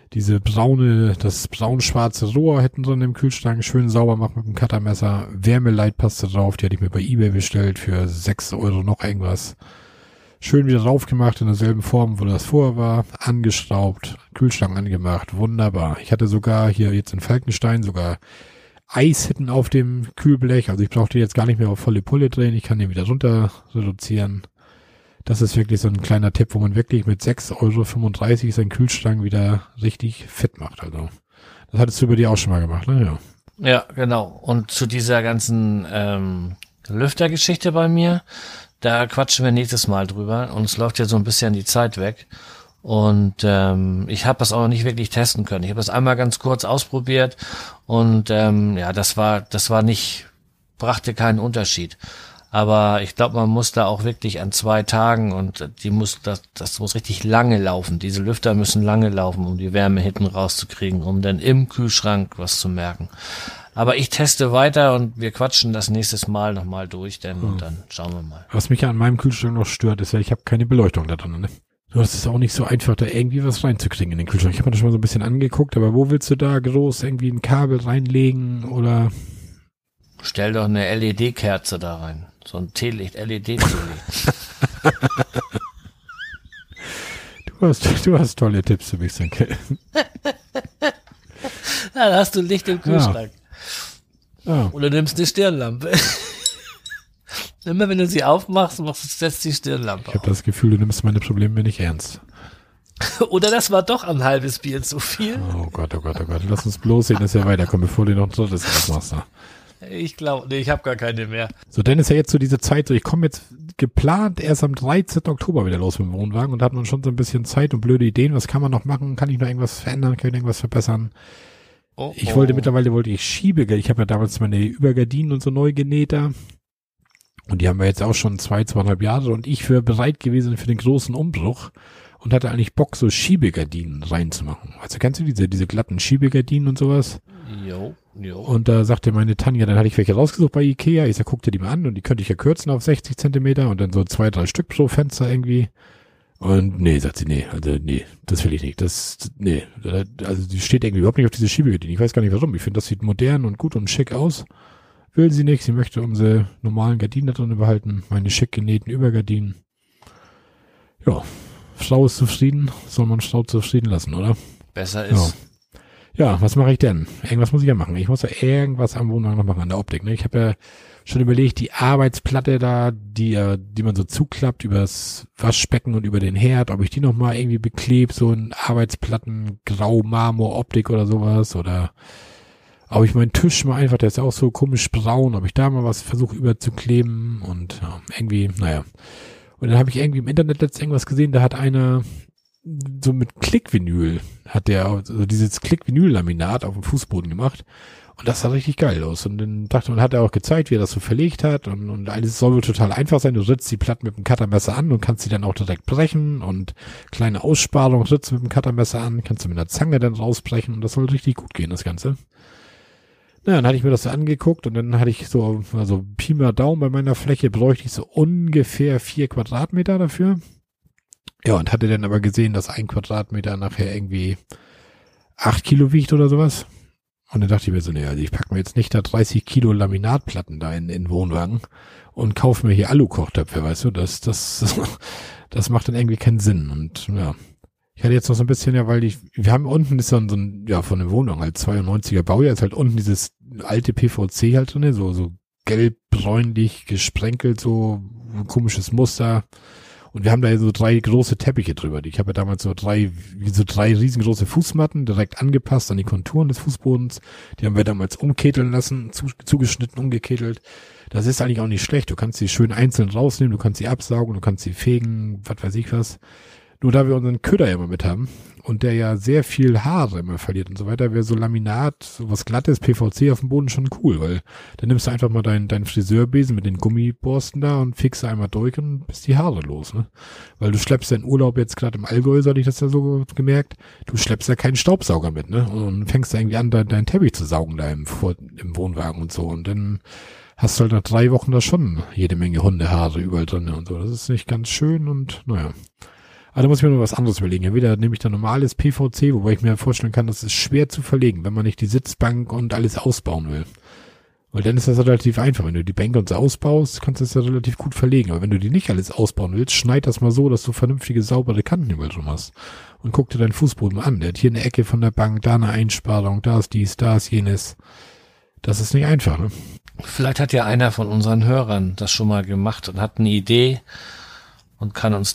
Das braun-schwarze Rohr hätten drin im Kühlschrank schön sauber machen mit dem Cuttermesser. Wärmeleitpaste drauf, die hatte ich mir bei eBay bestellt für 6 Euro noch irgendwas. Schön wieder drauf gemacht in derselben Form, wo das vorher war. Angeschraubt, Kühlschrank angemacht, wunderbar. Ich hatte sogar hier jetzt in Falkenstein sogar Eishitten auf dem Kühlblech. Also ich brauchte jetzt gar nicht mehr auf volle Pulle drehen. Ich kann den wieder runter reduzieren. Das ist wirklich so ein kleiner Tipp, wo man wirklich mit 6,35 € seinen Kühlschrank wieder richtig fit macht. Also das hattest du bei dir auch schon mal gemacht, ne? Ja, ja, genau. Und zu dieser ganzen Lüftergeschichte bei mir, da quatschen wir nächstes Mal drüber. Uns läuft ja so ein bisschen die Zeit weg. Und ich habe das auch noch nicht wirklich testen können. Ich habe das einmal ganz kurz ausprobiert und ja, das brachte keinen Unterschied. Aber ich glaube, man muss da auch wirklich an 2 Tagen und das muss richtig lange laufen. Diese Lüfter müssen lange laufen, um die Wärme hinten rauszukriegen, um dann im Kühlschrank was zu merken. Aber ich teste weiter und wir quatschen das nächstes Mal nochmal durch, und dann schauen wir mal. Was mich ja an meinem Kühlschrank noch stört, ist ja, ich habe keine Beleuchtung da drin, ne? Das ist auch nicht so einfach, da irgendwie was reinzukriegen in den Kühlschrank. Ich habe mir das schon mal so ein bisschen angeguckt, aber wo willst du da groß irgendwie ein Kabel reinlegen oder? Stell doch eine LED-Kerze da rein. So ein LED-Teelicht. Du hast tolle Tipps für mich, Sönke. Dann hast du Licht im Kühlschrank. Ja. Oder nimmst eine Stirnlampe. Immer wenn du sie aufmachst, setzt die Stirnlampe Ich habe das Gefühl, du nimmst meine Probleme nicht ernst. Oder das war doch ein halbes Bier zu viel. Oh Gott. Lass uns bloß sehen, dass wir weiterkommen, bevor du noch ein drittes machst. Ich glaube, nee, ich habe gar keine mehr. So, dann ist ja jetzt so diese Zeit, so ich komme jetzt geplant erst am 13. Oktober wieder los mit dem Wohnwagen und da hat man schon so ein bisschen Zeit und blöde Ideen. Was kann man noch machen? Kann ich noch irgendwas verändern? Kann ich irgendwas verbessern? Mittlerweile wollte ich Schiebegardinen. Ich habe ja damals meine Übergardinen und so neu genäht da. Und die haben wir jetzt auch schon 2,5 Jahre und ich wäre bereit gewesen für den großen Umbruch und hatte eigentlich Bock, so Schiebegardinen reinzumachen. Also kennst du diese glatten Schiebegardinen und sowas? Jo. Und da sagte meine Tanja, dann hatte ich welche rausgesucht bei Ikea. Ich sag, guck dir die mal an und die könnte ich ja kürzen auf 60 Zentimeter und dann so 2-3 Stück pro Fenster irgendwie. Und nee, sagt sie, nee, das will ich nicht. Also die steht irgendwie überhaupt nicht auf diese Schiebegardinen. Ich weiß gar nicht warum. Ich finde, das sieht modern und gut und schick aus. Will sie nicht. Sie möchte unsere normalen Gardinen da drin behalten. Meine schick genähten Übergardinen. Ja, Frau ist zufrieden. Soll man Frau zufrieden lassen, oder? Besser ist. Ja, was mache ich denn? Irgendwas muss ich ja machen. Ich muss ja irgendwas am Wohnwagen noch machen, an der Optik. Ne? Ich habe ja schon überlegt, die Arbeitsplatte da, die man so zuklappt übers Waschbecken und über den Herd, ob ich die nochmal irgendwie beklebe, so in Arbeitsplatten, Grau, Marmor, Optik oder sowas, oder ob ich meinen Tisch mal einfach, der ist ja auch so komisch braun, ob ich da mal was versuche überzukleben und ja, irgendwie, naja. Und dann habe ich irgendwie im Internet letztens irgendwas gesehen, da hat einer so mit Klickvinyl, hat der also dieses Klickvinyl-Laminat auf dem Fußboden gemacht. Und das sah richtig geil aus. Und dann dachte man, hat er auch gezeigt, wie er das so verlegt hat. Und alles soll wohl total einfach sein. Du ritzt die Platten mit dem Cuttermesser an und kannst sie dann auch direkt brechen. Und kleine Aussparung ritzt mit dem Cuttermesser an, kannst du mit einer Zange dann rausbrechen. Und das soll richtig gut gehen, das Ganze. Na, dann hatte ich mir das so angeguckt und dann hatte ich so, also Pi mal Daumen bei meiner Fläche bräuchte ich so ungefähr 4 Quadratmeter dafür. Ja, und hatte dann aber gesehen, dass 1 Quadratmeter nachher irgendwie 8 Kilo wiegt oder sowas. Und dann dachte ich mir so, nee, also ich packe mir jetzt nicht da 30 Kilo Laminatplatten da in den Wohnwagen und kaufe mir hier Alu-Kochtöpfe, weißt du, das macht dann irgendwie keinen Sinn. Und ja, ich hatte jetzt noch so ein bisschen, ja, weil wir haben unten ist so ein ja, von der Wohnung halt 92er Baujahr, ist halt unten dieses alte PVC halt drin, so gelb-bräunlich gesprenkelt, so ein komisches Muster. Und wir haben da so 3 große Teppiche drüber. Ich habe ja damals so drei riesengroße Fußmatten direkt angepasst an die Konturen des Fußbodens. Die haben wir damals umketeln lassen, zugeschnitten, umgeketelt. Das ist eigentlich auch nicht schlecht. Du kannst sie schön einzeln rausnehmen, du kannst sie absaugen, du kannst sie fegen, was weiß ich was. Nur da wir unseren Köder ja immer mit haben und der ja sehr viel Haare immer verliert und so weiter, wäre so Laminat, so was Glattes, PVC auf dem Boden schon cool, weil dann nimmst du einfach mal deinen Friseurbesen mit den Gummiborsten da und fixst einmal durch und bist die Haare los, ne? Weil du schleppst ja in Urlaub jetzt gerade im Allgäu, so hatte ich das ja so gemerkt, du schleppst ja keinen Staubsauger mit, ne? Und fängst da irgendwie an, deinen Teppich zu saugen da im Wohnwagen und so und dann hast du halt nach 3 Wochen da schon jede Menge Hundehaare überall drin und so. Das ist nicht ganz schön und naja. Aber da muss ich mir noch was anderes überlegen. Entweder nehme ich da normales PVC, wobei ich mir vorstellen kann, das ist schwer zu verlegen, wenn man nicht die Sitzbank und alles ausbauen will. Weil dann ist das relativ einfach. Wenn du die Bänke und so ausbaust, kannst du das ja relativ gut verlegen. Aber wenn du die nicht alles ausbauen willst, schneid das mal so, dass du vernünftige, saubere Kanten überall drum hast. Und guck dir deinen Fußboden mal an. Der hat hier eine Ecke von der Bank, da eine Einsparung, da ist dies, da ist jenes. Das ist nicht einfach, ne? Vielleicht hat ja einer von unseren Hörern das schon mal gemacht und hat eine Idee und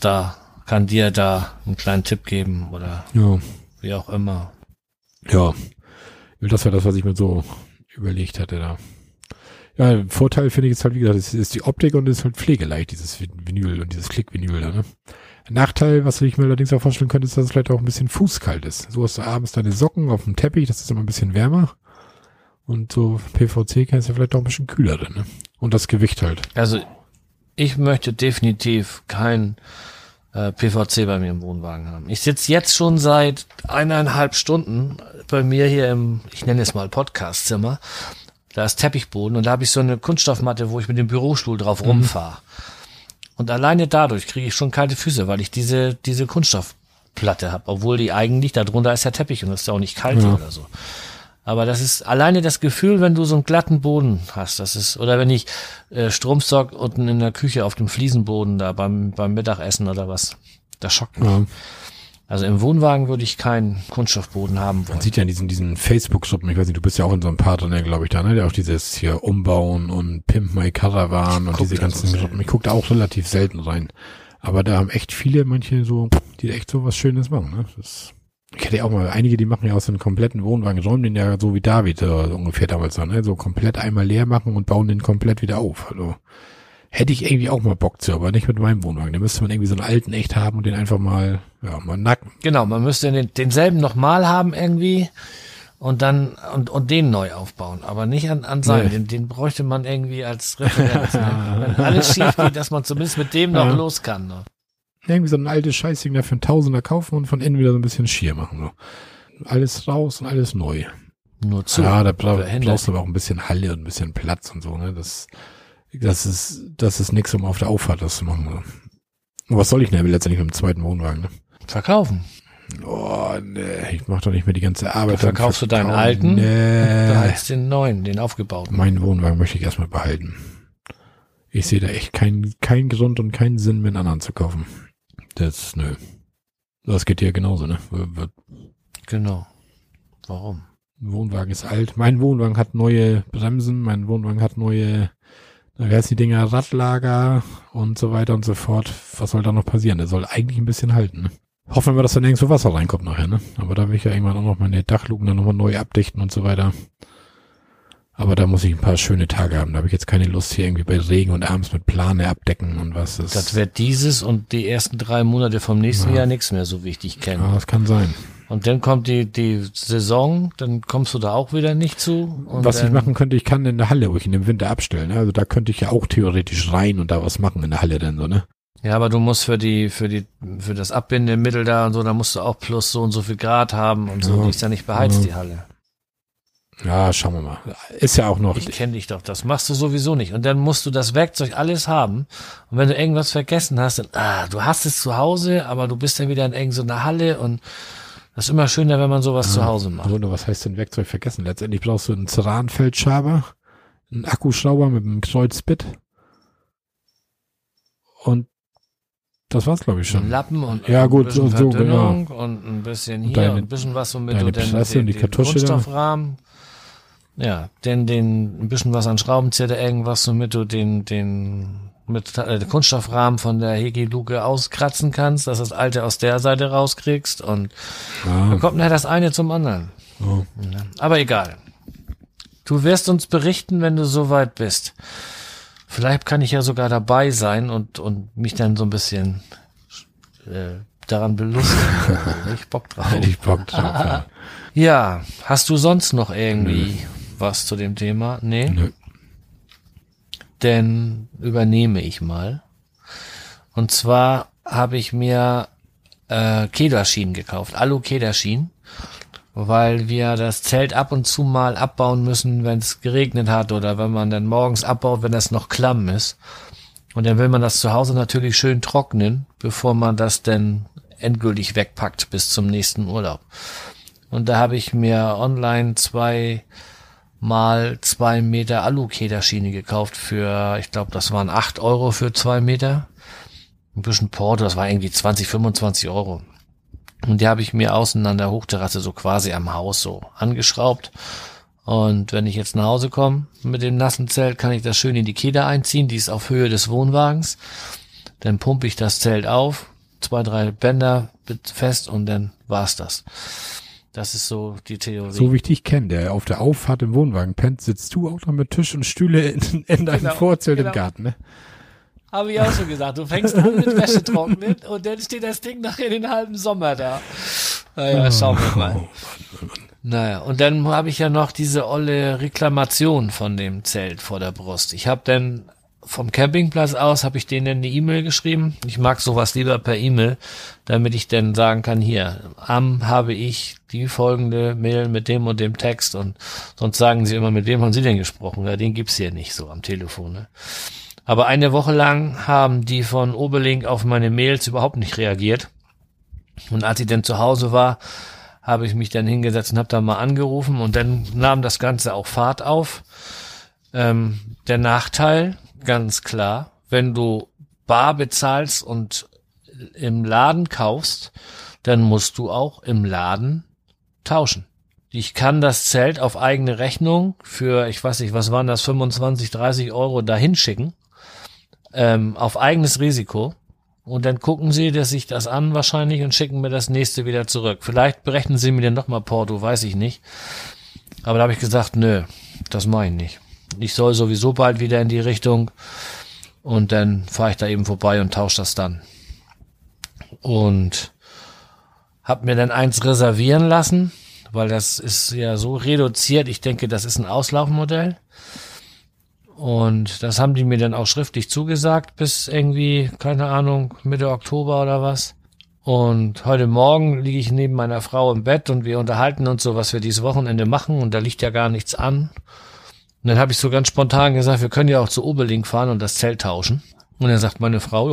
kann dir da einen kleinen Tipp geben oder ja, wie auch immer. Ja, das war das, was ich mir so überlegt hatte da. Ja, Vorteil finde ich jetzt halt, wie gesagt, es ist die Optik und es ist halt pflegeleicht, dieses Vinyl und dieses Klickvinyl da, ne? Nachteil, was ich mir allerdings auch vorstellen könnte, ist, dass es vielleicht auch ein bisschen fußkalt ist. So hast du abends deine Socken auf dem Teppich, das ist immer ein bisschen wärmer. Und so PVC ist ja vielleicht auch ein bisschen kühler drin, ne? Und das Gewicht halt. Also, ich möchte definitiv kein PVC bei mir im Wohnwagen haben. Ich sitze jetzt schon seit 1,5 Stunden bei mir hier im, ich nenne es mal Podcastzimmer. Da ist Teppichboden und da habe ich so eine Kunststoffmatte, wo ich mit dem Bürostuhl drauf rumfahre. Und alleine dadurch kriege ich schon kalte Füße, weil ich diese Kunststoffplatte habe, obwohl die eigentlich, darunter ist ja Teppich und es ist auch nicht kalt hier oder so. Aber das ist alleine das Gefühl, wenn du so einen glatten Boden hast, das ist, oder wenn ich Stromstock unten in der Küche auf dem Fliesenboden da beim Mittagessen oder was, das schockt mich. Ja. Also im Wohnwagen würde ich keinen Kunststoffboden haben wollen. Man sieht ja in diesen Facebook-Gruppen, ich weiß nicht, du bist ja auch in so einem Part drin, glaube ich, da, ne, der auch dieses hier Umbauen und Pimp My Caravan und diese ganzen Gruppen. Ich gucke da auch relativ selten rein. Aber da haben echt viele, manche so, die echt so was Schönes machen, ne. Ich hätte ja auch mal einige, die machen ja aus so einem kompletten Wohnwagen, räumen den ja so wie David so ungefähr damals so, ne? So komplett einmal leer machen und bauen den komplett wieder auf. Also hätte ich irgendwie auch mal Bock zu, aber nicht mit meinem Wohnwagen. Da müsste man irgendwie so einen alten echt haben und den einfach mal nacken. Genau, man müsste denselben nochmal haben irgendwie und dann und den neu aufbauen, aber nicht an seinen. Nee. Den bräuchte man irgendwie als Referenz. Ne? Wenn alles schief geht, dass man zumindest mit dem noch los kann. Ne? Irgendwie so ein altes Scheißding da für 1.000er kaufen und von innen wieder so ein bisschen schier machen. So. Alles raus und alles neu. Nur zu. Ja, da brauchst du aber auch ein bisschen Halle und ein bisschen Platz und so. Ne? Das ist nix, um auf der Auffahrt das zu machen. Und was soll ich denn letztendlich mit dem zweiten Wohnwagen? Ne? Verkaufen. Oh, nee, ich mach doch nicht mehr die ganze Arbeit. Verkaufst du deinen alten? Nee. Und behältst den neuen, den aufgebauten. Meinen Wohnwagen möchte ich erstmal behalten. Ich sehe da echt keinen Grund und keinen Sinn, mir einen anderen zu kaufen. Nö. Das geht dir genauso, ne? Genau. Warum? Wohnwagen ist alt. Mein Wohnwagen hat neue Bremsen, mein Wohnwagen hat neue, wie heißt die Dinger, Radlager und so weiter und so fort. Was soll da noch passieren? Der soll eigentlich ein bisschen halten, ne? Hoffen wir, dass dann irgendwo Wasser reinkommt nachher, ne? Aber da will ich ja irgendwann auch noch meine Dachluken dann nochmal neu abdichten und so weiter. Aber da muss ich ein paar schöne Tage haben. Da habe ich jetzt keine Lust, hier irgendwie bei Regen und abends mit Plane abdecken und was. Das wird dieses und die ersten 3 Monate vom nächsten Jahr nichts mehr so wichtig kennen. Ja, das kann sein. Und dann kommt die Saison, dann kommst du da auch wieder nicht zu. Und was ich machen könnte, ich kann in der Halle, wo ich in dem Winter abstellen. Also da könnte ich ja auch theoretisch rein und da was machen in der Halle dann so, ne? Ja, aber du musst für das Abbindemittel da und so, da musst du auch plus so und so viel Grad haben und so. Die ist ja nicht beheizt, die Halle. Ja, schauen wir mal. Ist ja auch noch. Ich kenne dich doch, das machst du sowieso nicht. Und dann musst du das Werkzeug alles haben. Und wenn du irgendwas vergessen hast, dann, du hast es zu Hause, aber du bist dann wieder in irgendeiner Halle und das ist immer schöner, wenn man sowas zu Hause macht. Wunder, was heißt denn Werkzeug vergessen? Letztendlich brauchst du einen Ceranfeldschaber, einen Akkuschrauber mit einem Kreuzbit und das war's, glaube ich, schon. Ein Lappen und ja, gut, ein bisschen so genau. Und ein bisschen hier und ein bisschen was, womit du den Kunststoffrahmen, ja, ein bisschen was an Schraubenzieher, irgendwas, womit du den Kunststoffrahmen von der Hegi-Luke auskratzen kannst, dass das alte aus der Seite rauskriegst und dann kommt nachher das eine zum anderen. Ja. Aber egal. Du wirst uns berichten, wenn du soweit bist. Vielleicht kann ich ja sogar dabei sein und mich dann so ein bisschen daran belustigen. Ich Bock drauf. Ich Bock drauf, ja. Ja, hast du sonst noch irgendwie was zu dem Thema? Nee? Nö. Denn übernehme ich mal. Und zwar habe ich mir Kederschienen gekauft, Alu-Kederschienen, weil wir das Zelt ab und zu mal abbauen müssen, wenn es geregnet hat oder wenn man dann morgens abbaut, wenn das noch klamm ist. Und dann will man das zu Hause natürlich schön trocknen, bevor man das dann endgültig wegpackt bis zum nächsten Urlaub. Und da habe ich mir online 2 mal 2 Meter Alu-Kederschiene gekauft für, ich glaube, das waren 8 Euro für 2 Meter. Ein bisschen Porto, das war irgendwie 20, 25 Euro. Und die habe ich mir außen an der Hochterrasse so quasi am Haus so angeschraubt. Und wenn ich jetzt nach Hause komme mit dem nassen Zelt, kann ich das schön in die Keder einziehen. Die ist auf Höhe des Wohnwagens. Dann pumpe ich das Zelt auf, 2, 3 Bänder fest und dann war's das. Das ist so die Theorie. So wie ich dich kenne, der auf der Auffahrt im Wohnwagen pennt, sitzt du auch noch mit Tisch und Stühle in deinem Vorzelt im Garten, ne? Habe ich auch schon gesagt. Du fängst an mit Wäsche trocknen und dann steht das Ding nachher den halben Sommer da. Naja, schauen wir mal. Naja, und dann habe ich ja noch diese olle Reklamation von dem Zelt vor der Brust. Ich habe dann vom Campingplatz aus, habe ich denen eine E-Mail geschrieben. Ich mag sowas lieber per E-Mail, damit ich dann sagen kann, hier, habe ich die folgende Mail mit dem und dem Text und sonst sagen sie immer, mit wem haben sie denn gesprochen? Ja, den gibt's hier nicht so am Telefon, ne? Aber eine Woche lang haben die von Oberlink auf meine Mails überhaupt nicht reagiert. Und als ich dann zu Hause war, habe ich mich dann hingesetzt und habe da mal angerufen und dann nahm das Ganze auch Fahrt auf. Der Nachteil, ganz klar, wenn du bar bezahlst und im Laden kaufst, dann musst du auch im Laden tauschen. Ich kann das Zelt auf eigene Rechnung für, ich weiß nicht, was waren das, 25, 30 Euro dahin schicken. Auf eigenes Risiko und dann gucken sie sich das an wahrscheinlich und schicken mir das nächste wieder zurück. Vielleicht berechnen sie mir dann nochmal Porto, weiß ich nicht. Aber da habe ich gesagt, nö, das mache ich nicht. Ich soll sowieso bald wieder in die Richtung und dann fahre ich da eben vorbei und tausche das dann. Und habe mir dann eins reservieren lassen, weil das ist ja so reduziert. Ich denke, das ist ein Auslaufmodell. Und das haben die mir dann auch schriftlich zugesagt bis irgendwie, keine Ahnung, Mitte Oktober oder was. Und heute Morgen liege ich neben meiner Frau im Bett und wir unterhalten uns so, was wir dieses Wochenende machen und da liegt ja gar nichts an. Und dann habe ich so ganz spontan gesagt, wir können ja auch zu Oberlink fahren und das Zelt tauschen. Und dann sagt meine Frau, ja,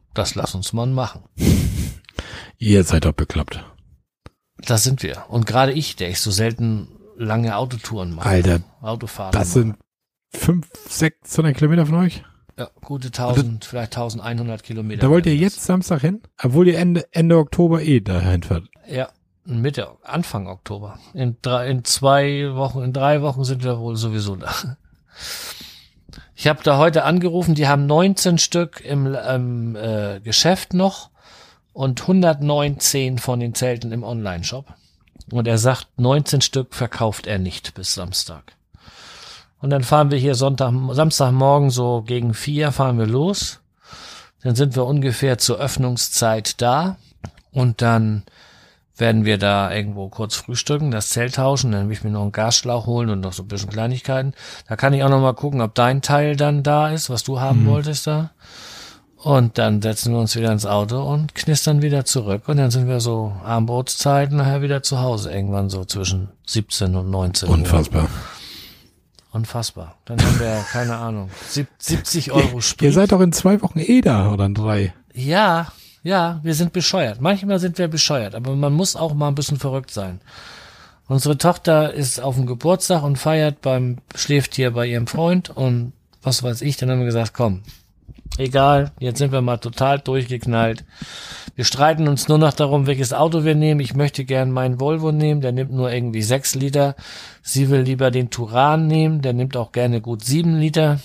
das lass uns mal machen. Ihr seid doch bekloppt. Das sind wir. Und gerade ich, der ich so selten lange Autotouren mache. Alter, Autofahrten das sind 500, 600 Kilometer von euch? Ja, gute 1000, vielleicht 1100 Kilometer. Da wollt ihr jetzt Samstag hin? Obwohl ihr Ende Oktober dahin fährt. Ja, Anfang Oktober. In 3 Wochen sind wir wohl sowieso da. Ich habe da heute angerufen, die haben 19 Stück im Geschäft noch und 119 von den Zelten im Online-Shop. Und er sagt, 19 Stück verkauft er nicht bis Samstag. Und dann fahren wir hier Samstagmorgen so gegen 4 fahren wir los. Dann sind wir ungefähr zur Öffnungszeit da. Und dann werden wir da irgendwo kurz frühstücken, das Zelt tauschen. Dann will ich mir noch einen Gasschlauch holen und noch so ein bisschen Kleinigkeiten. Da kann ich auch noch mal gucken, ob dein Teil dann da ist, was du haben wolltest da. Und dann setzen wir uns wieder ins Auto und knistern wieder zurück. Und dann sind wir so Abendbrotszeit nachher wieder zu Hause. Irgendwann so zwischen 17 und 19 Unfassbar. Uhr. Unfassbar. Dann haben wir, keine Ahnung, 70 Euro Sprit. Ihr seid doch in 2 Wochen da oder in 3. Ja, wir sind bescheuert. Manchmal sind wir bescheuert, aber man muss auch mal ein bisschen verrückt sein. Unsere Tochter ist auf dem Geburtstag und schläft hier bei ihrem Freund und was weiß ich. Dann haben wir gesagt, komm, egal, jetzt sind wir mal total durchgeknallt. Wir streiten uns nur noch darum, welches Auto wir nehmen. Ich möchte gern meinen Volvo nehmen, der nimmt nur irgendwie 6 Liter. Sie will lieber den Touran nehmen, der nimmt auch gerne gut 7 Liter.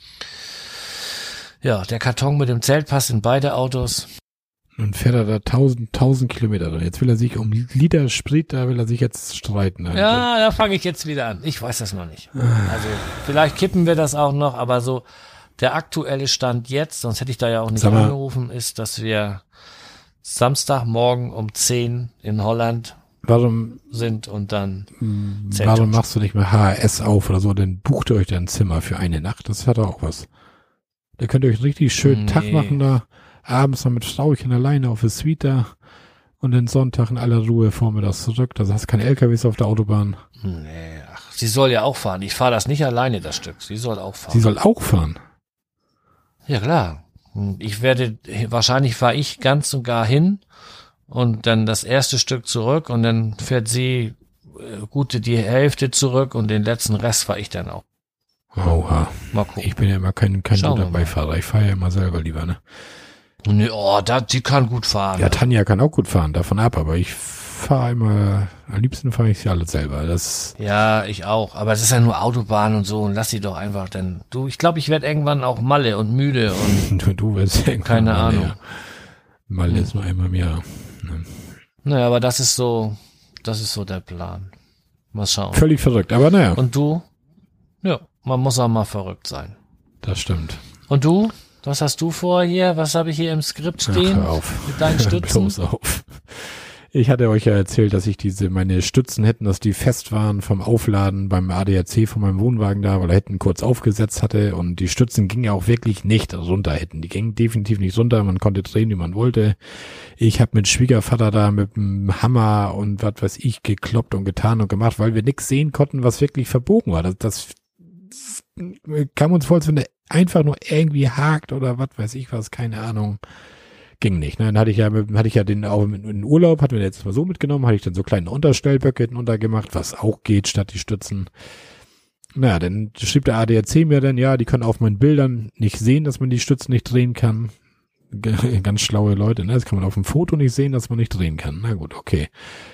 Ja, der Karton mit dem Zelt passt in beide Autos. Und fährt er da 1000 Kilometer drin. Jetzt will er sich um Liter Sprit, da will er sich jetzt streiten. Ja, da fange ich jetzt wieder an. Ich weiß das noch nicht. Also vielleicht kippen wir das auch noch, aber so der aktuelle Stand jetzt, sonst hätte ich da ja auch nicht angerufen, ist, dass wir Samstagmorgen um 10 in Holland sind und dann warum machst du nicht mal HRS auf oder so, dann bucht ihr euch da ein Zimmer für eine Nacht, das hat doch auch was. Da könnt ihr euch einen richtig schönen Tag machen da, abends noch mit Frauchen alleine auf der Suite da und den Sonntag in aller Ruhe vormittags zurück, da hast du keine LKWs auf der Autobahn. Nee, sie soll ja auch fahren, ich fahre das nicht alleine, das Stück, sie soll auch fahren. Sie soll auch fahren? Ja, klar. Wahrscheinlich fahre ich ganz und gar hin und dann das erste Stück zurück und dann fährt sie die Hälfte zurück und den letzten Rest fahre ich dann auch. Oha. Mal gucken. Ich bin ja immer kein guter Beifahrer. Ich fahre ja immer selber lieber, ne? Nee, die kann gut fahren. Ja, Tanja kann auch gut fahren, davon ab, aber ich fahre immer, am liebsten fahre ich sie alle selber. Ja, ich auch, aber es ist ja nur Autobahn und so und lass sie doch einfach denn. Ich glaube, ich werde irgendwann auch Malle und müde und du wirst irgendwann keine Ahnung. Ja. Malle ist nur einmal im Jahr. Ne? Naja, aber das ist so der Plan. Mal schauen. Völlig verrückt, aber naja. Und du? Ja, man muss auch mal verrückt sein. Das stimmt. Und du? Was hast du vor hier? Was habe ich hier im Skript stehen? Ach, hör auf. Mit deinen Stützen? Bloß auf. Ich hatte euch ja erzählt, dass ich meine Stützen hätten, dass die fest waren vom Aufladen beim ADAC von meinem Wohnwagen da, weil er hinten kurz aufgesetzt hatte und die Stützen gingen ja auch wirklich nicht runter hätten. Die gingen definitiv nicht runter, man konnte drehen, wie man wollte. Ich habe mit Schwiegervater da mit dem Hammer und was weiß ich gekloppt und getan und gemacht, weil wir nichts sehen konnten, was wirklich verbogen war. Das kam uns vor, als wenn der einfach nur irgendwie hakt oder was weiß ich was, keine Ahnung. Ging nicht, ne? Dann hatte ich ja den auch in Urlaub, hatten wir jetzt mal so mitgenommen, hatte ich dann so kleine Unterstellböcke hinten untergemacht, was auch geht, statt die Stützen. Naja, dann schrieb der ADAC mir dann, ja, die können auf meinen Bildern nicht sehen, dass man die Stützen nicht drehen kann. Ganz schlaue Leute, ne? Das kann man auf dem Foto nicht sehen, dass man nicht drehen kann. Na gut, okay.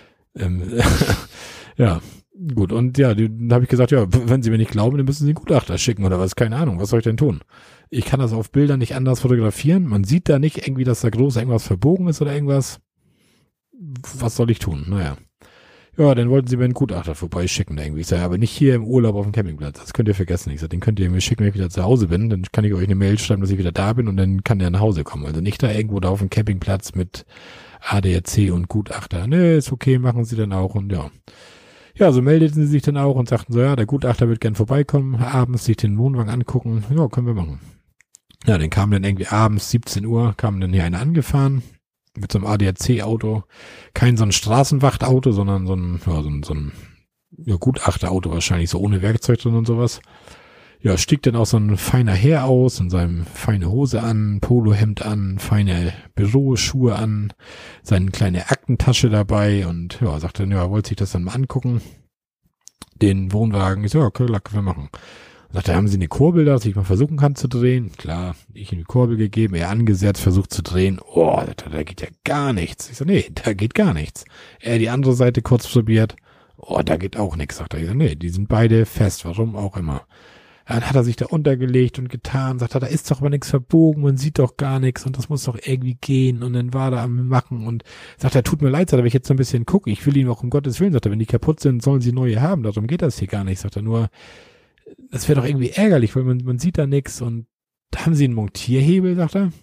Ja, gut. Und ja, dann habe ich gesagt, ja, wenn Sie mir nicht glauben, dann müssen Sie einen Gutachter schicken oder was, keine Ahnung, was soll ich denn tun? Ich kann das auf Bildern nicht anders fotografieren. Man sieht da nicht irgendwie, dass da groß irgendwas verbogen ist oder irgendwas. Was soll ich tun? Naja. Ja, dann wollten sie mir einen Gutachter vorbeischicken irgendwie. Ich sage, aber nicht hier im Urlaub auf dem Campingplatz. Das könnt ihr vergessen. Ich sage, den könnt ihr mir schicken, wenn ich wieder zu Hause bin. Dann kann ich euch eine Mail schreiben, dass ich wieder da bin und dann kann der nach Hause kommen. Also nicht da irgendwo da auf dem Campingplatz mit ADAC und Gutachter. Ne, ist okay, machen sie dann auch und ja. Ja, so meldeten sie sich dann auch und sagten so, ja, der Gutachter wird gern vorbeikommen, abends sich den Wohnwagen angucken. Ja, können wir machen. Ja, dann kam dann irgendwie abends 17 Uhr, kam dann hier einer angefahren mit so einem ADAC-Auto. Kein so ein Straßenwachtauto, sondern so ein Gutachterauto wahrscheinlich, so ohne Werkzeug drin und sowas. ja, stieg dann auch so ein feiner Herr aus in seinem feine Hose an, Polohemd an, feine Büroschuhe an, seine kleine Aktentasche dabei und ja, sagte dann, ja, wollte sich das dann mal angucken, den Wohnwagen. Ich so, ja, okay, können wir machen. Sagte, haben Sie eine Kurbel da, dass ich mal versuchen kann zu drehen? Klar, ich ihm die Kurbel gegeben, er angesetzt, versucht zu drehen. Oh, da geht ja gar nichts. Ich so, nee, da geht gar nichts. Er die andere Seite kurz probiert. Oh, da geht auch nichts, sagt er. Ich so, nee, die sind beide fest, warum auch immer. Dann hat er sich da untergelegt und getan, sagt er, da ist doch aber nichts verbogen, man sieht doch gar nichts und das muss doch irgendwie gehen. Und dann war er am Machen und sagt er, tut mir leid, sagt er, wenn ich jetzt so ein bisschen gucke, ich will ihn auch um Gottes Willen, sagt er, wenn die kaputt sind, sollen sie neue haben, darum geht das hier gar nicht, sagt er, nur, das wäre doch irgendwie ärgerlich, weil man sieht da nichts und da haben sie einen Montierhebel, sagt er.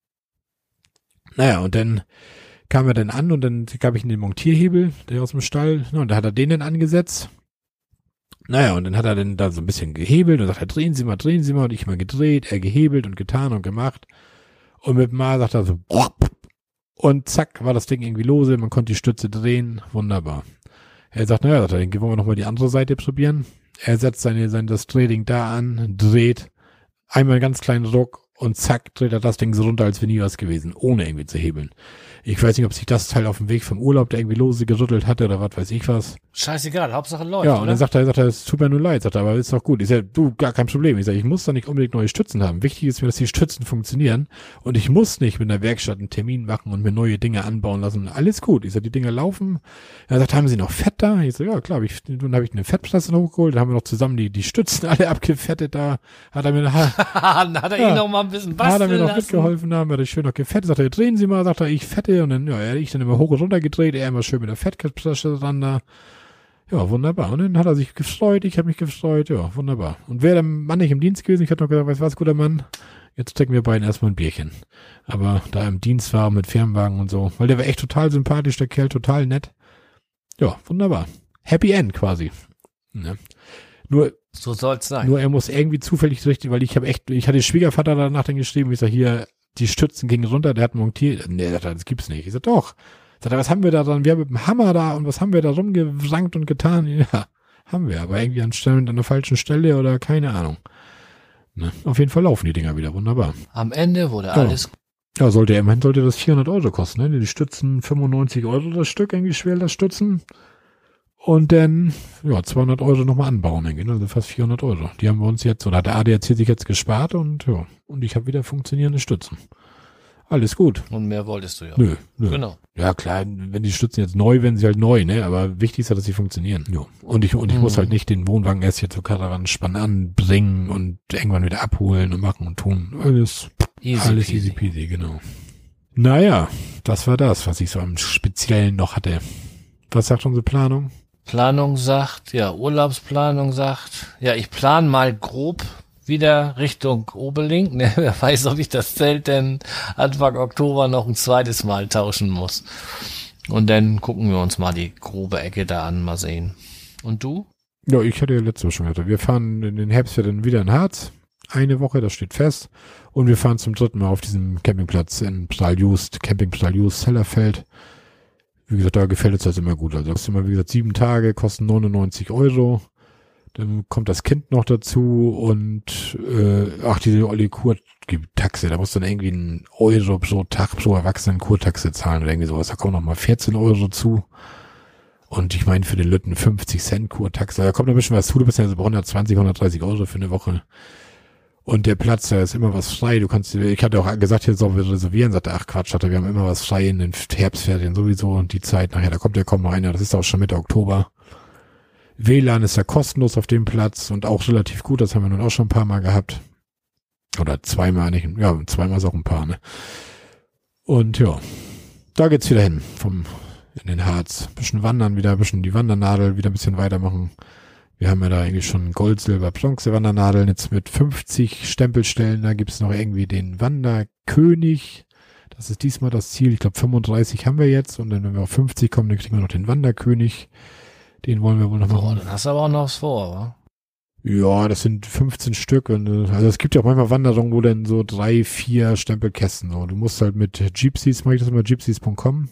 Naja, und dann kam er dann an und dann gab ich ihm den Montierhebel, der aus dem Stall, und da hat er den dann angesetzt. Naja, und dann hat er dann da so ein bisschen gehebelt und sagt er, drehen Sie mal, und ich mal gedreht, er gehebelt und getan und gemacht. Und mit Mal sagt er so, und zack, war das Ding irgendwie lose, man konnte die Stütze drehen, wunderbar. Er sagt, naja, dann wollen wir nochmal die andere Seite probieren. Er setzt das Drehding da an, dreht, einmal einen ganz kleinen Ruck und zack, dreht er das Ding so runter, als wäre nie was gewesen, ohne irgendwie zu hebeln. Ich weiß nicht, ob sich das Teil auf dem Weg vom Urlaub da irgendwie lose gerüttelt hatte oder was weiß ich was. Scheißegal, Hauptsache läuft, ja, und dann sagt er, es tut mir nur leid, sagt er, aber ist doch gut. Ich sage, du, gar kein Problem. Ich sage, ich muss da nicht unbedingt neue Stützen haben. Wichtig ist mir, dass die Stützen funktionieren und ich muss nicht mit der Werkstatt einen Termin machen und mir neue Dinge anbauen lassen. Alles gut. Ich sage, die Dinger laufen. Er sagt, haben Sie noch Fett da? Ich sage, ja klar, dann habe ich eine Fettpresse hochgeholt, dann haben wir noch zusammen die Stützen alle abgefettet da. Hat er mir Ihnen noch mal ein bisschen basteln hat er mir noch lassen. mitgeholfen, da haben wir das schön noch gefettet. Sagt er, drehen Sie mal, sagt er, ich fette und dann, ja, ich dann immer hoch und runter gedreht, er immer schön mit der Fettpresse dran da. Ja, wunderbar. Und dann hat er sich gefreut, ich habe mich gefreut, ja, wunderbar. Und wäre der Mann nicht im Dienst gewesen, ich hätte noch gesagt, weißt du was, guter Mann, jetzt trinken wir beiden erstmal ein Bierchen. Aber da er im Dienst war mit Fernwagen und so, weil der war echt total sympathisch, der Kerl, total nett. Ja, wunderbar. Happy End quasi. Ja. Nur, so soll's sein. Nur er muss irgendwie zufällig richtig, weil ich hatte Schwiegervater danach dann geschrieben, ich sag hier, die Stützen gingen runter, der hat montiert. Nee, das gibt's nicht. Ich sag, doch. Sagt er, was haben wir da dran? Wir haben mit dem Hammer da und was haben wir da rumgesankt und getan? Ja, haben wir, aber irgendwie an der falschen Stelle oder keine Ahnung. Ne? Auf jeden Fall laufen die Dinger wieder, wunderbar. Am Ende wurde alles... Ja, sollte das 400 € kosten, ne? Die Stützen 95 € das Stück, irgendwie schwer das Stützen. Und dann, ja, 200 € nochmal anbauen, irgendwie, also fast 400 €. Die haben wir uns jetzt, oder hat der ADAC sich jetzt gespart und ja, und ich habe wieder funktionierende Stützen. Alles gut. Und mehr wolltest du ja. Nö. Genau. Ja, klar, wenn die Stützen jetzt neu werden, sie halt neu, ne? Aber wichtig ist ja, dass sie funktionieren. Jo. Und ich muss halt nicht den Wohnwagen erst hier zur Karawanspann anbringen und irgendwann wieder abholen und machen und tun. Alles easy peasy, genau. Naja, das war das, was ich so am Speziellen noch hatte. Was sagt unsere Planung? Urlaubsplanung sagt, ja, ich plane mal grob wieder Richtung Oberlink. Ne, wer weiß, ob ich das Zelt denn Anfang Oktober noch ein zweites Mal tauschen muss. Und dann gucken wir uns mal die grobe Ecke da an, mal sehen. Und du? Ja, ich hatte ja letztes Mal schon gesagt, wir fahren in den Herbst dann wieder in Harz. Eine Woche, das steht fest. Und wir fahren zum 3. Mal auf diesem Campingplatz in Pstahl-Just, Camping Pstahl-Just, Zellerfeld. Wie gesagt, da gefällt es das immer gut. Also das ist immer, wie gesagt, 7 Tage, kosten 99 €. Dann kommt das Kind noch dazu und diese Olli Kurtaxe, da musst du dann irgendwie einen Euro pro Tag pro Erwachsenen Kurtaxe zahlen oder irgendwie sowas. Da kommen noch mal 14 € zu. Und ich meine für den Lütten 50 Cent Kurtaxe. Da kommt noch ein bisschen was zu. Du bist ja so bei 120, 130 € für eine Woche. Und der Platz, da ist immer was frei. Ich hatte auch gesagt, hier sollen wir reservieren. Sagte, ach Quatsch, wir haben immer was frei in den Herbstferien sowieso. Und die Zeit nachher, da kommt ja kaum noch einer. Das ist auch schon Mitte Oktober. WLAN ist ja kostenlos auf dem Platz und auch relativ gut. Das haben wir nun auch schon ein paar Mal gehabt. Oder zweimal nicht. Ja, zweimal ist auch ein paar, ne? Und ja, da geht's wieder hin. In den Harz. Bisschen wandern wieder, bisschen die Wandernadel wieder ein bisschen weitermachen. Wir haben ja da eigentlich schon Gold, Silber, Bronze Wandernadeln. Jetzt mit 50 Stempelstellen. Da gibt's noch irgendwie den Wanderkönig. Das ist diesmal das Ziel. Ich glaube 35 haben wir jetzt. Und dann, wenn wir auf 50 kommen, dann kriegen wir noch den Wanderkönig. Den wollen wir wohl noch machen. Dann hast du aber auch noch was vor, oder? Ja, das sind 15 Stück. Also es gibt ja auch manchmal Wanderungen, wo dann so 3, 4 Stempelkästen so. Du musst halt mit Gypsies, mache ich das mal, gypsies.com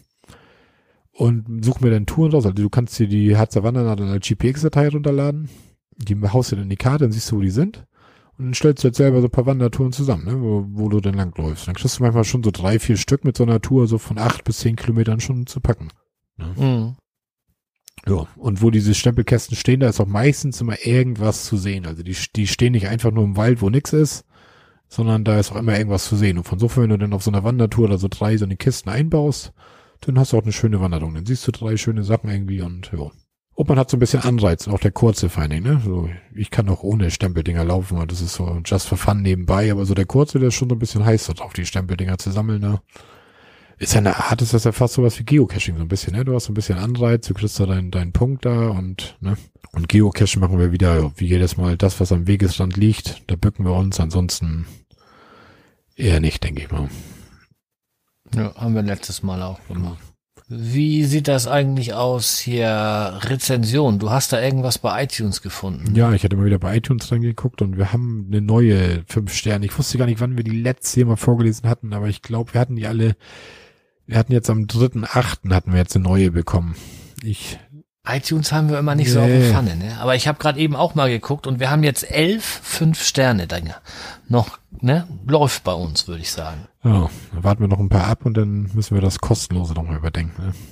und such mir dann Touren raus. Also du kannst dir die Harzer Wandernadel als GPX-Datei runterladen. Die haust du dann in die Karte, dann siehst du, wo die sind. Und dann stellst du jetzt selber so ein paar Wandertouren zusammen, ne, wo du dann langläufst. Dann kriegst du manchmal schon so 3-4 Stück mit so einer Tour so von 8 bis 10 Kilometern schon zu packen. Ne? Mhm. Ja, und wo diese Stempelkästen stehen, da ist auch meistens immer irgendwas zu sehen. Also die stehen nicht einfach nur im Wald, wo nix ist, sondern da ist auch immer irgendwas zu sehen. Und von so, wenn du dann auf so einer Wandertour oder so 3 so eine Kisten einbaust, dann hast du auch eine schöne Wanderung. Dann siehst du 3 schöne Sachen irgendwie und ja. Und man hat so ein bisschen Anreiz, auch der kurze vor allen Dingen, ne? So, ich kann auch ohne Stempeldinger laufen, weil das ist so just for fun nebenbei, aber so der kurze, der ist schon so ein bisschen heiß darauf, die Stempeldinger zu sammeln, ne? Ist ja eine Art, ist das ja fast sowas wie Geocaching so ein bisschen, ne? Du hast so ein bisschen Anreiz, du kriegst da deinen Punkt da und, ne? Und Geocaching machen wir wieder, wie jedes Mal, das, was am Wegesrand liegt, da bücken wir uns, ansonsten eher nicht, denke ich mal. Ja, haben wir letztes Mal auch gemacht. Wie sieht das eigentlich aus hier, Rezension? Du hast da irgendwas bei iTunes gefunden? Ja, ich hatte mal wieder bei iTunes reingeguckt und wir haben eine neue 5 Sterne. Ich wusste gar nicht, wann wir die letzte hier mal vorgelesen hatten, aber ich glaube, wir hatten die alle, wir hatten jetzt am 3.8. hatten wir jetzt eine neue bekommen. iTunes haben wir immer nicht so auf der Pfanne, ne? Aber ich habe gerade eben auch mal geguckt und wir haben jetzt 11 5-Sterne-Dinger. Noch, ne? Läuft bei uns, würde ich sagen. Ja, dann warten wir noch ein paar ab und dann müssen wir das Kostenlose nochmal überdenken, ne?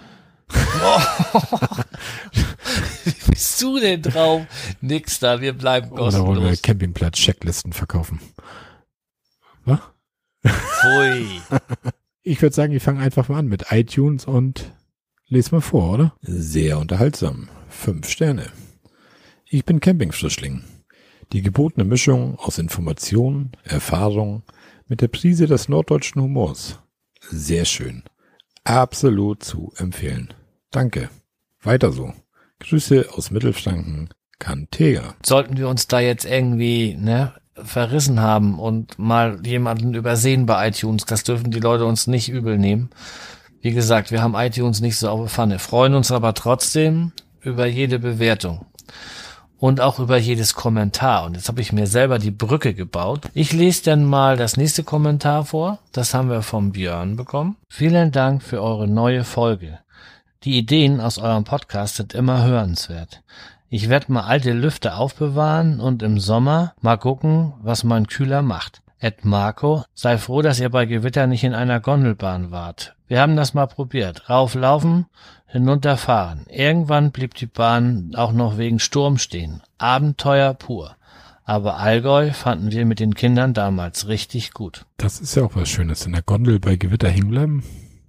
Wie bist du denn drauf? Nix da, wir bleiben kostenlos. Oder wollen wir Campingplatz-Checklisten verkaufen? Was? Pfui. Ich würde sagen, ich fange einfach mal an mit iTunes und les mal vor, oder? Sehr unterhaltsam. 5 Sterne. Ich bin Campingfrischling. Die gebotene Mischung aus Information, Erfahrung mit der Prise des norddeutschen Humors. Sehr schön. Absolut zu empfehlen. Danke. Weiter so. Grüße aus Mittelfranken, Kantega. Sollten wir uns da jetzt irgendwie, ne, verrissen haben und mal jemanden übersehen bei iTunes, das dürfen die Leute uns nicht übel nehmen. Wie gesagt, wir haben iTunes nicht so auf der Pfanne, freuen uns aber trotzdem über jede Bewertung und auch über jedes Kommentar. Und jetzt habe ich mir selber die Brücke gebaut. Ich lese dann mal das nächste Kommentar vor. Das haben wir vom Björn bekommen. Vielen Dank für eure neue Folge. Die Ideen aus eurem Podcast sind immer hörenswert. Ich werde mal alte Lüfter aufbewahren und im Sommer mal gucken, was mein Kühler macht. Ed Marco, sei froh, dass ihr bei Gewitter nicht in einer Gondelbahn wart. Wir haben das mal probiert. Rauflaufen, hinunterfahren. Irgendwann blieb die Bahn auch noch wegen Sturm stehen. Abenteuer pur. Aber Allgäu fanden wir mit den Kindern damals richtig gut. Das ist ja auch was Schönes. In der Gondel bei Gewitter hängen bleiben.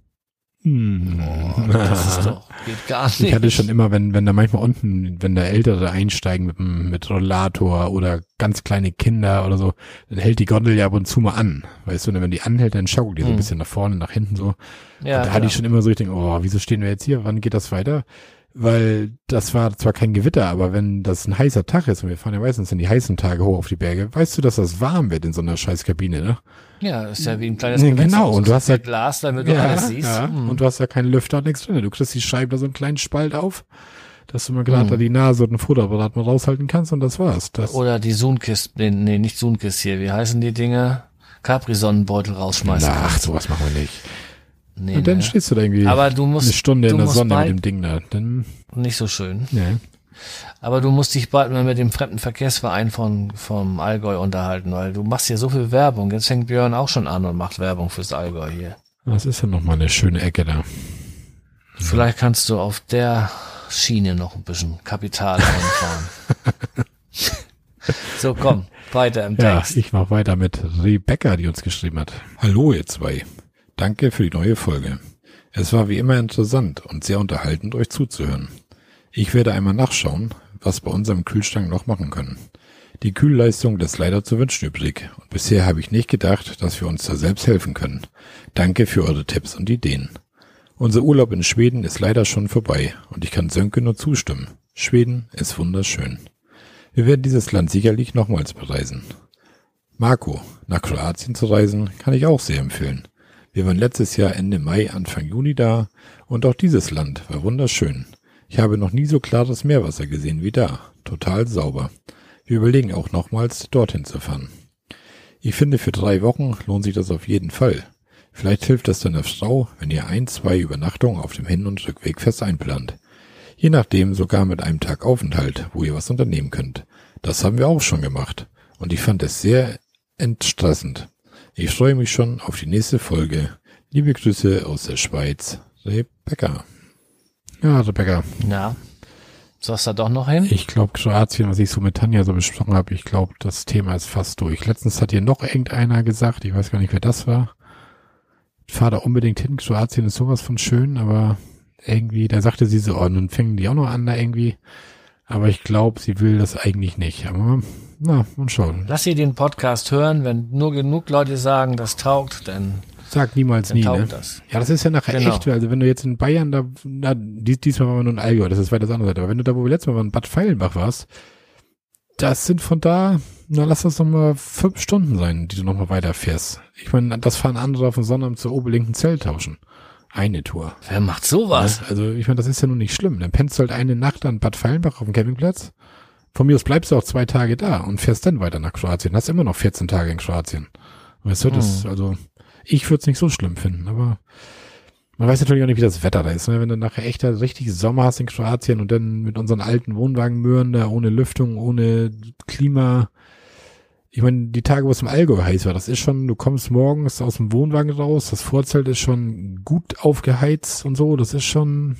Oh, das ist doch, geht gar nicht. Ich hatte schon immer, wenn da manchmal unten, wenn da Ältere einsteigen mit Rollator oder ganz kleine Kinder oder so, dann hält die Gondel ja ab und zu mal an. Weißt du, wenn die anhält, dann schaukelt die so ein bisschen nach vorne, nach hinten so. Ja, und da hatte ich schon immer so, ich denke, oh, wieso stehen wir jetzt hier? Wann geht das weiter? Weil das war zwar kein Gewitter, aber wenn das ein heißer Tag ist, und wir fahren ja meistens in die heißen Tage hoch auf die Berge, weißt du, dass das warm wird in so einer scheiß Kabine, ne? Ja, ist ja wie ein kleines Gewächshaus. Genau, und du hast ja Glas, damit du alles siehst. Ja, und du hast ja keinen Lüfter und nichts drin. Du kriegst die Scheibe da so einen kleinen Spalt auf, dass du mal gerade da die Nase und ein Futterapparat mal raushalten kannst und das war's. Oder die Sunkist, nee, nicht Sunkist hier, wie heißen die Dinge? Capri-Sonnenbeutel rausschmeißen. Ach, sowas machen wir nicht. Nee, und dann stehst du da irgendwie aber du musst, eine Stunde in der Sonne mit dem Ding da. Dann nicht so schön. Nee. Aber du musst dich bald mal mit dem Fremdenverkehrsverein vom Allgäu unterhalten, weil du machst hier so viel Werbung. Jetzt fängt Björn auch schon an und macht Werbung fürs Allgäu hier. Das ist ja nochmal eine schöne Ecke da. Vielleicht kannst du auf der Schiene noch ein bisschen Kapital einfahren. So, komm, weiter im Text. Ja, ich mach weiter mit Rebecca, die uns geschrieben hat. Hallo ihr zwei. Danke für die neue Folge. Es war wie immer interessant und sehr unterhaltend, euch zuzuhören. Ich werde einmal nachschauen, was bei unserem Kühlschrank noch machen können. Die Kühlleistung lässt leider zu wünschen übrig und bisher habe ich nicht gedacht, dass wir uns da selbst helfen können. Danke für eure Tipps und Ideen. Unser Urlaub in Schweden ist leider schon vorbei und ich kann Sönke nur zustimmen. Schweden ist wunderschön. Wir werden dieses Land sicherlich nochmals bereisen. Marco, nach Kroatien zu reisen, kann ich auch sehr empfehlen. Wir waren letztes Jahr Ende Mai, Anfang Juni da und auch dieses Land war wunderschön. Ich habe noch nie so klares Meerwasser gesehen wie da. Total sauber. Wir überlegen auch nochmals, dorthin zu fahren. Ich finde, für 3 Wochen lohnt sich das auf jeden Fall. Vielleicht hilft das deiner Frau, wenn ihr 1-2 Übernachtungen auf dem Hin- und Rückweg fest einplant. Je nachdem sogar mit einem Tag Aufenthalt, wo ihr was unternehmen könnt. Das haben wir auch schon gemacht. Und ich fand es sehr entstressend. Ich freue mich schon auf die nächste Folge. Liebe Grüße aus der Schweiz, Rebecca. Ja, Rebecca. Ja. Sollst du da doch noch hin? Ich glaube, Kroatien, was ich so mit Tanja so besprochen habe, ich glaube, das Thema ist fast durch. Letztens hat hier noch irgendeiner gesagt, ich weiß gar nicht, wer das war. Ich fahre da unbedingt hin, Kroatien ist sowas von schön, aber irgendwie, da sagte sie so, oh, nun fängen die auch noch an da irgendwie. Aber ich glaube, sie will das eigentlich nicht. Aber, na, mal schauen. Lass sie den Podcast hören, wenn nur genug Leute sagen, das taugt, dann... Sag niemals nie, ne? Das. Ja, das ist ja nachher echt, also wenn du jetzt in Bayern diesmal war man nur in Allgäu, das ist weiter das andere Seite, aber wenn du da, wo wir letztes Mal waren, in Bad Feilenbach warst, das sind von da, lass das nochmal 5 Stunden sein, die du nochmal weiterfährst. Ich meine, das fahren andere auf den Sonnabend zur Oberlinken Zelt tauschen. Eine Tour. Wer macht sowas? Ja, also ich meine, das ist ja nun nicht schlimm. Dann pennst du halt eine Nacht an Bad Feilenbach auf dem Campingplatz. Von mir aus bleibst du auch 2 Tage da und fährst dann weiter nach Kroatien. Hast immer noch 14 Tage in Kroatien. Weißt du, das, also... Ich würde es nicht so schlimm finden, aber man weiß natürlich auch nicht, wie das Wetter da ist. Ne? Wenn du nachher echt richtig Sommer hast in Kroatien und dann mit unseren alten Wohnwagenmöhren da ohne Lüftung, ohne Klima. Ich meine, die Tage, wo es im Allgäu heiß war, das ist schon, du kommst morgens aus dem Wohnwagen raus, das Vorzelt ist schon gut aufgeheizt und so, das ist schon,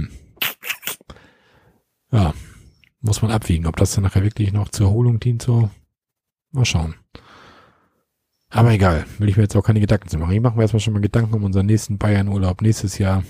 ja, muss man abwiegen, ob das dann nachher wirklich noch zur Erholung dient, so, mal schauen. Aber egal, will ich mir jetzt auch keine Gedanken zu machen. Ich mache mir erstmal schon mal Gedanken um unseren nächsten Bayern-Urlaub nächstes Jahr.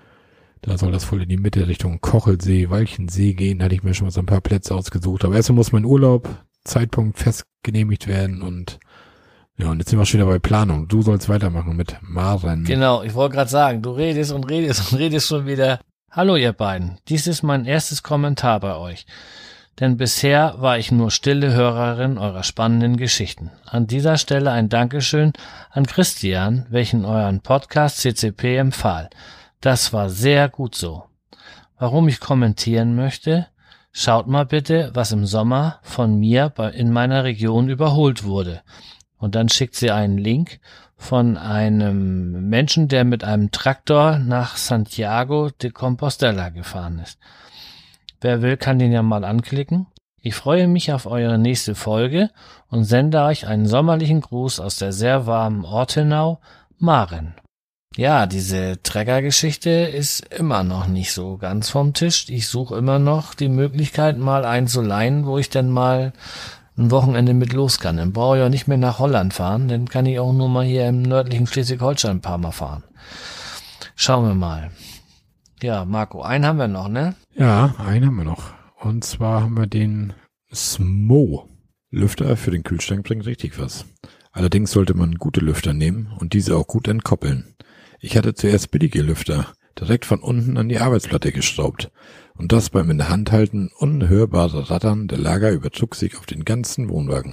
Da soll das voll in die Mitte Richtung Kochelsee, Walchensee gehen. Da hatte ich mir schon mal so ein paar Plätze ausgesucht. Aber erstmal muss mein Urlaub-Zeitpunkt fest genehmigt werden. Und ja, und jetzt sind wir schon wieder bei Planung. Du sollst weitermachen mit Maren. Genau, ich wollte gerade sagen, du redest und redest und redest schon wieder. Hallo ihr beiden, dies ist mein erstes Kommentar bei euch. Denn bisher war ich nur stille Hörerin eurer spannenden Geschichten. An dieser Stelle ein Dankeschön an Christian, welchen euren Podcast CCP empfahl. Das war sehr gut so. Warum ich kommentieren möchte? Schaut mal bitte, was im Sommer von mir in meiner Region überholt wurde. Und dann schickt sie einen Link von einem Menschen, der mit einem Traktor nach Santiago de Compostela gefahren ist. Wer will, kann den ja mal anklicken. Ich freue mich auf eure nächste Folge und sende euch einen sommerlichen Gruß aus der sehr warmen Ortenau, Maren. Ja, diese Trecker-Geschichte ist immer noch nicht so ganz vom Tisch. Ich suche immer noch die Möglichkeit, mal einen zu leihen, wo ich dann mal ein Wochenende mit los kann. Dann brauche ich auch nicht mehr nach Holland fahren, dann kann ich auch nur mal hier im nördlichen Schleswig-Holstein ein paar Mal fahren. Schauen wir mal. Ja, Marco, einen haben wir noch, ne? Ja, einen haben wir noch. Und zwar haben wir den Smo. Lüfter für den Kühlschrank bringt richtig was. Allerdings sollte man gute Lüfter nehmen und diese auch gut entkoppeln. Ich hatte zuerst billige Lüfter direkt von unten an die Arbeitsplatte geschraubt. Und das beim in der Hand halten unhörbare Rattern der Lager übertrug sich auf den ganzen Wohnwagen.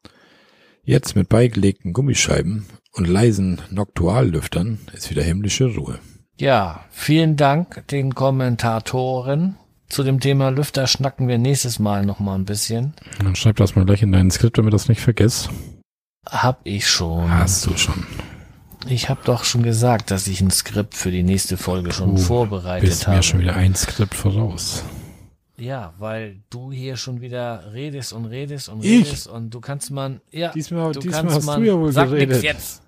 Jetzt mit beigelegten Gummischeiben und leisen Noctuallüftern ist wieder himmlische Ruhe. Ja, vielen Dank den Kommentatoren. Zu dem Thema Lüfter schnacken wir nächstes Mal noch mal ein bisschen. Dann schreib das mal gleich in dein Skript, damit du das nicht vergisst. Hab ich schon. Hast du schon. Ich habe doch schon gesagt, dass ich ein Skript für die nächste Folge schon vorbereitet bist habe. Mir schon wieder ein Skript voraus. Ja, weil du hier schon wieder redest und redest und redest und du kannst diesmal hast du ja wohl sag geredet. Nix jetzt.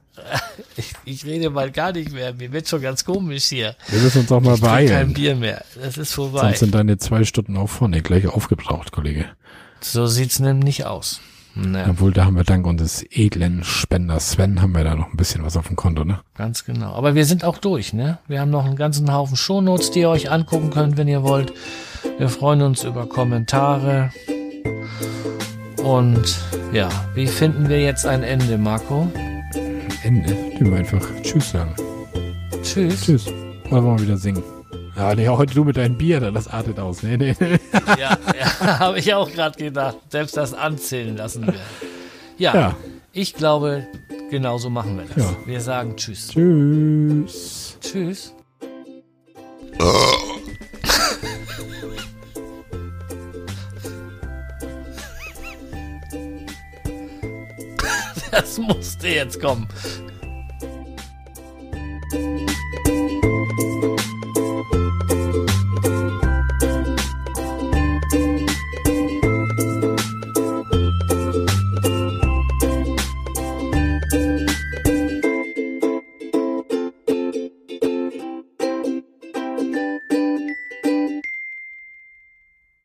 Ich rede mal gar nicht mehr. Mir wird schon ganz komisch hier. Wir müssen uns auch mal beeilen. Kein Bier mehr. Das ist vorbei. Sonst sind deine 2 Stunden auch vorne gleich aufgebraucht, Kollege. So sieht's nämlich aus. Naja. Obwohl, da haben wir dank unseres edlen Spenders Sven, haben wir da noch ein bisschen was auf dem Konto, ne? Ganz genau. Aber wir sind auch durch, ne? Wir haben noch einen ganzen Haufen Shownotes, die ihr euch angucken könnt, wenn ihr wollt. Wir freuen uns über Kommentare. Und ja, wie finden wir jetzt ein Ende, Marco? Ende? Die wir einfach Tschüss sagen. Tschüss. Tschüss. Wollen wir mal wieder singen. Ja, nee, heute du mit deinem Bier, das artet aus. Nee. Ja, habe ich auch gerade gedacht. Selbst das anzählen lassen wir. Ja, ich glaube, genau so machen wir das. Ja. Wir sagen Tschüss. Tschüss. Tschüss. Das musste jetzt kommen.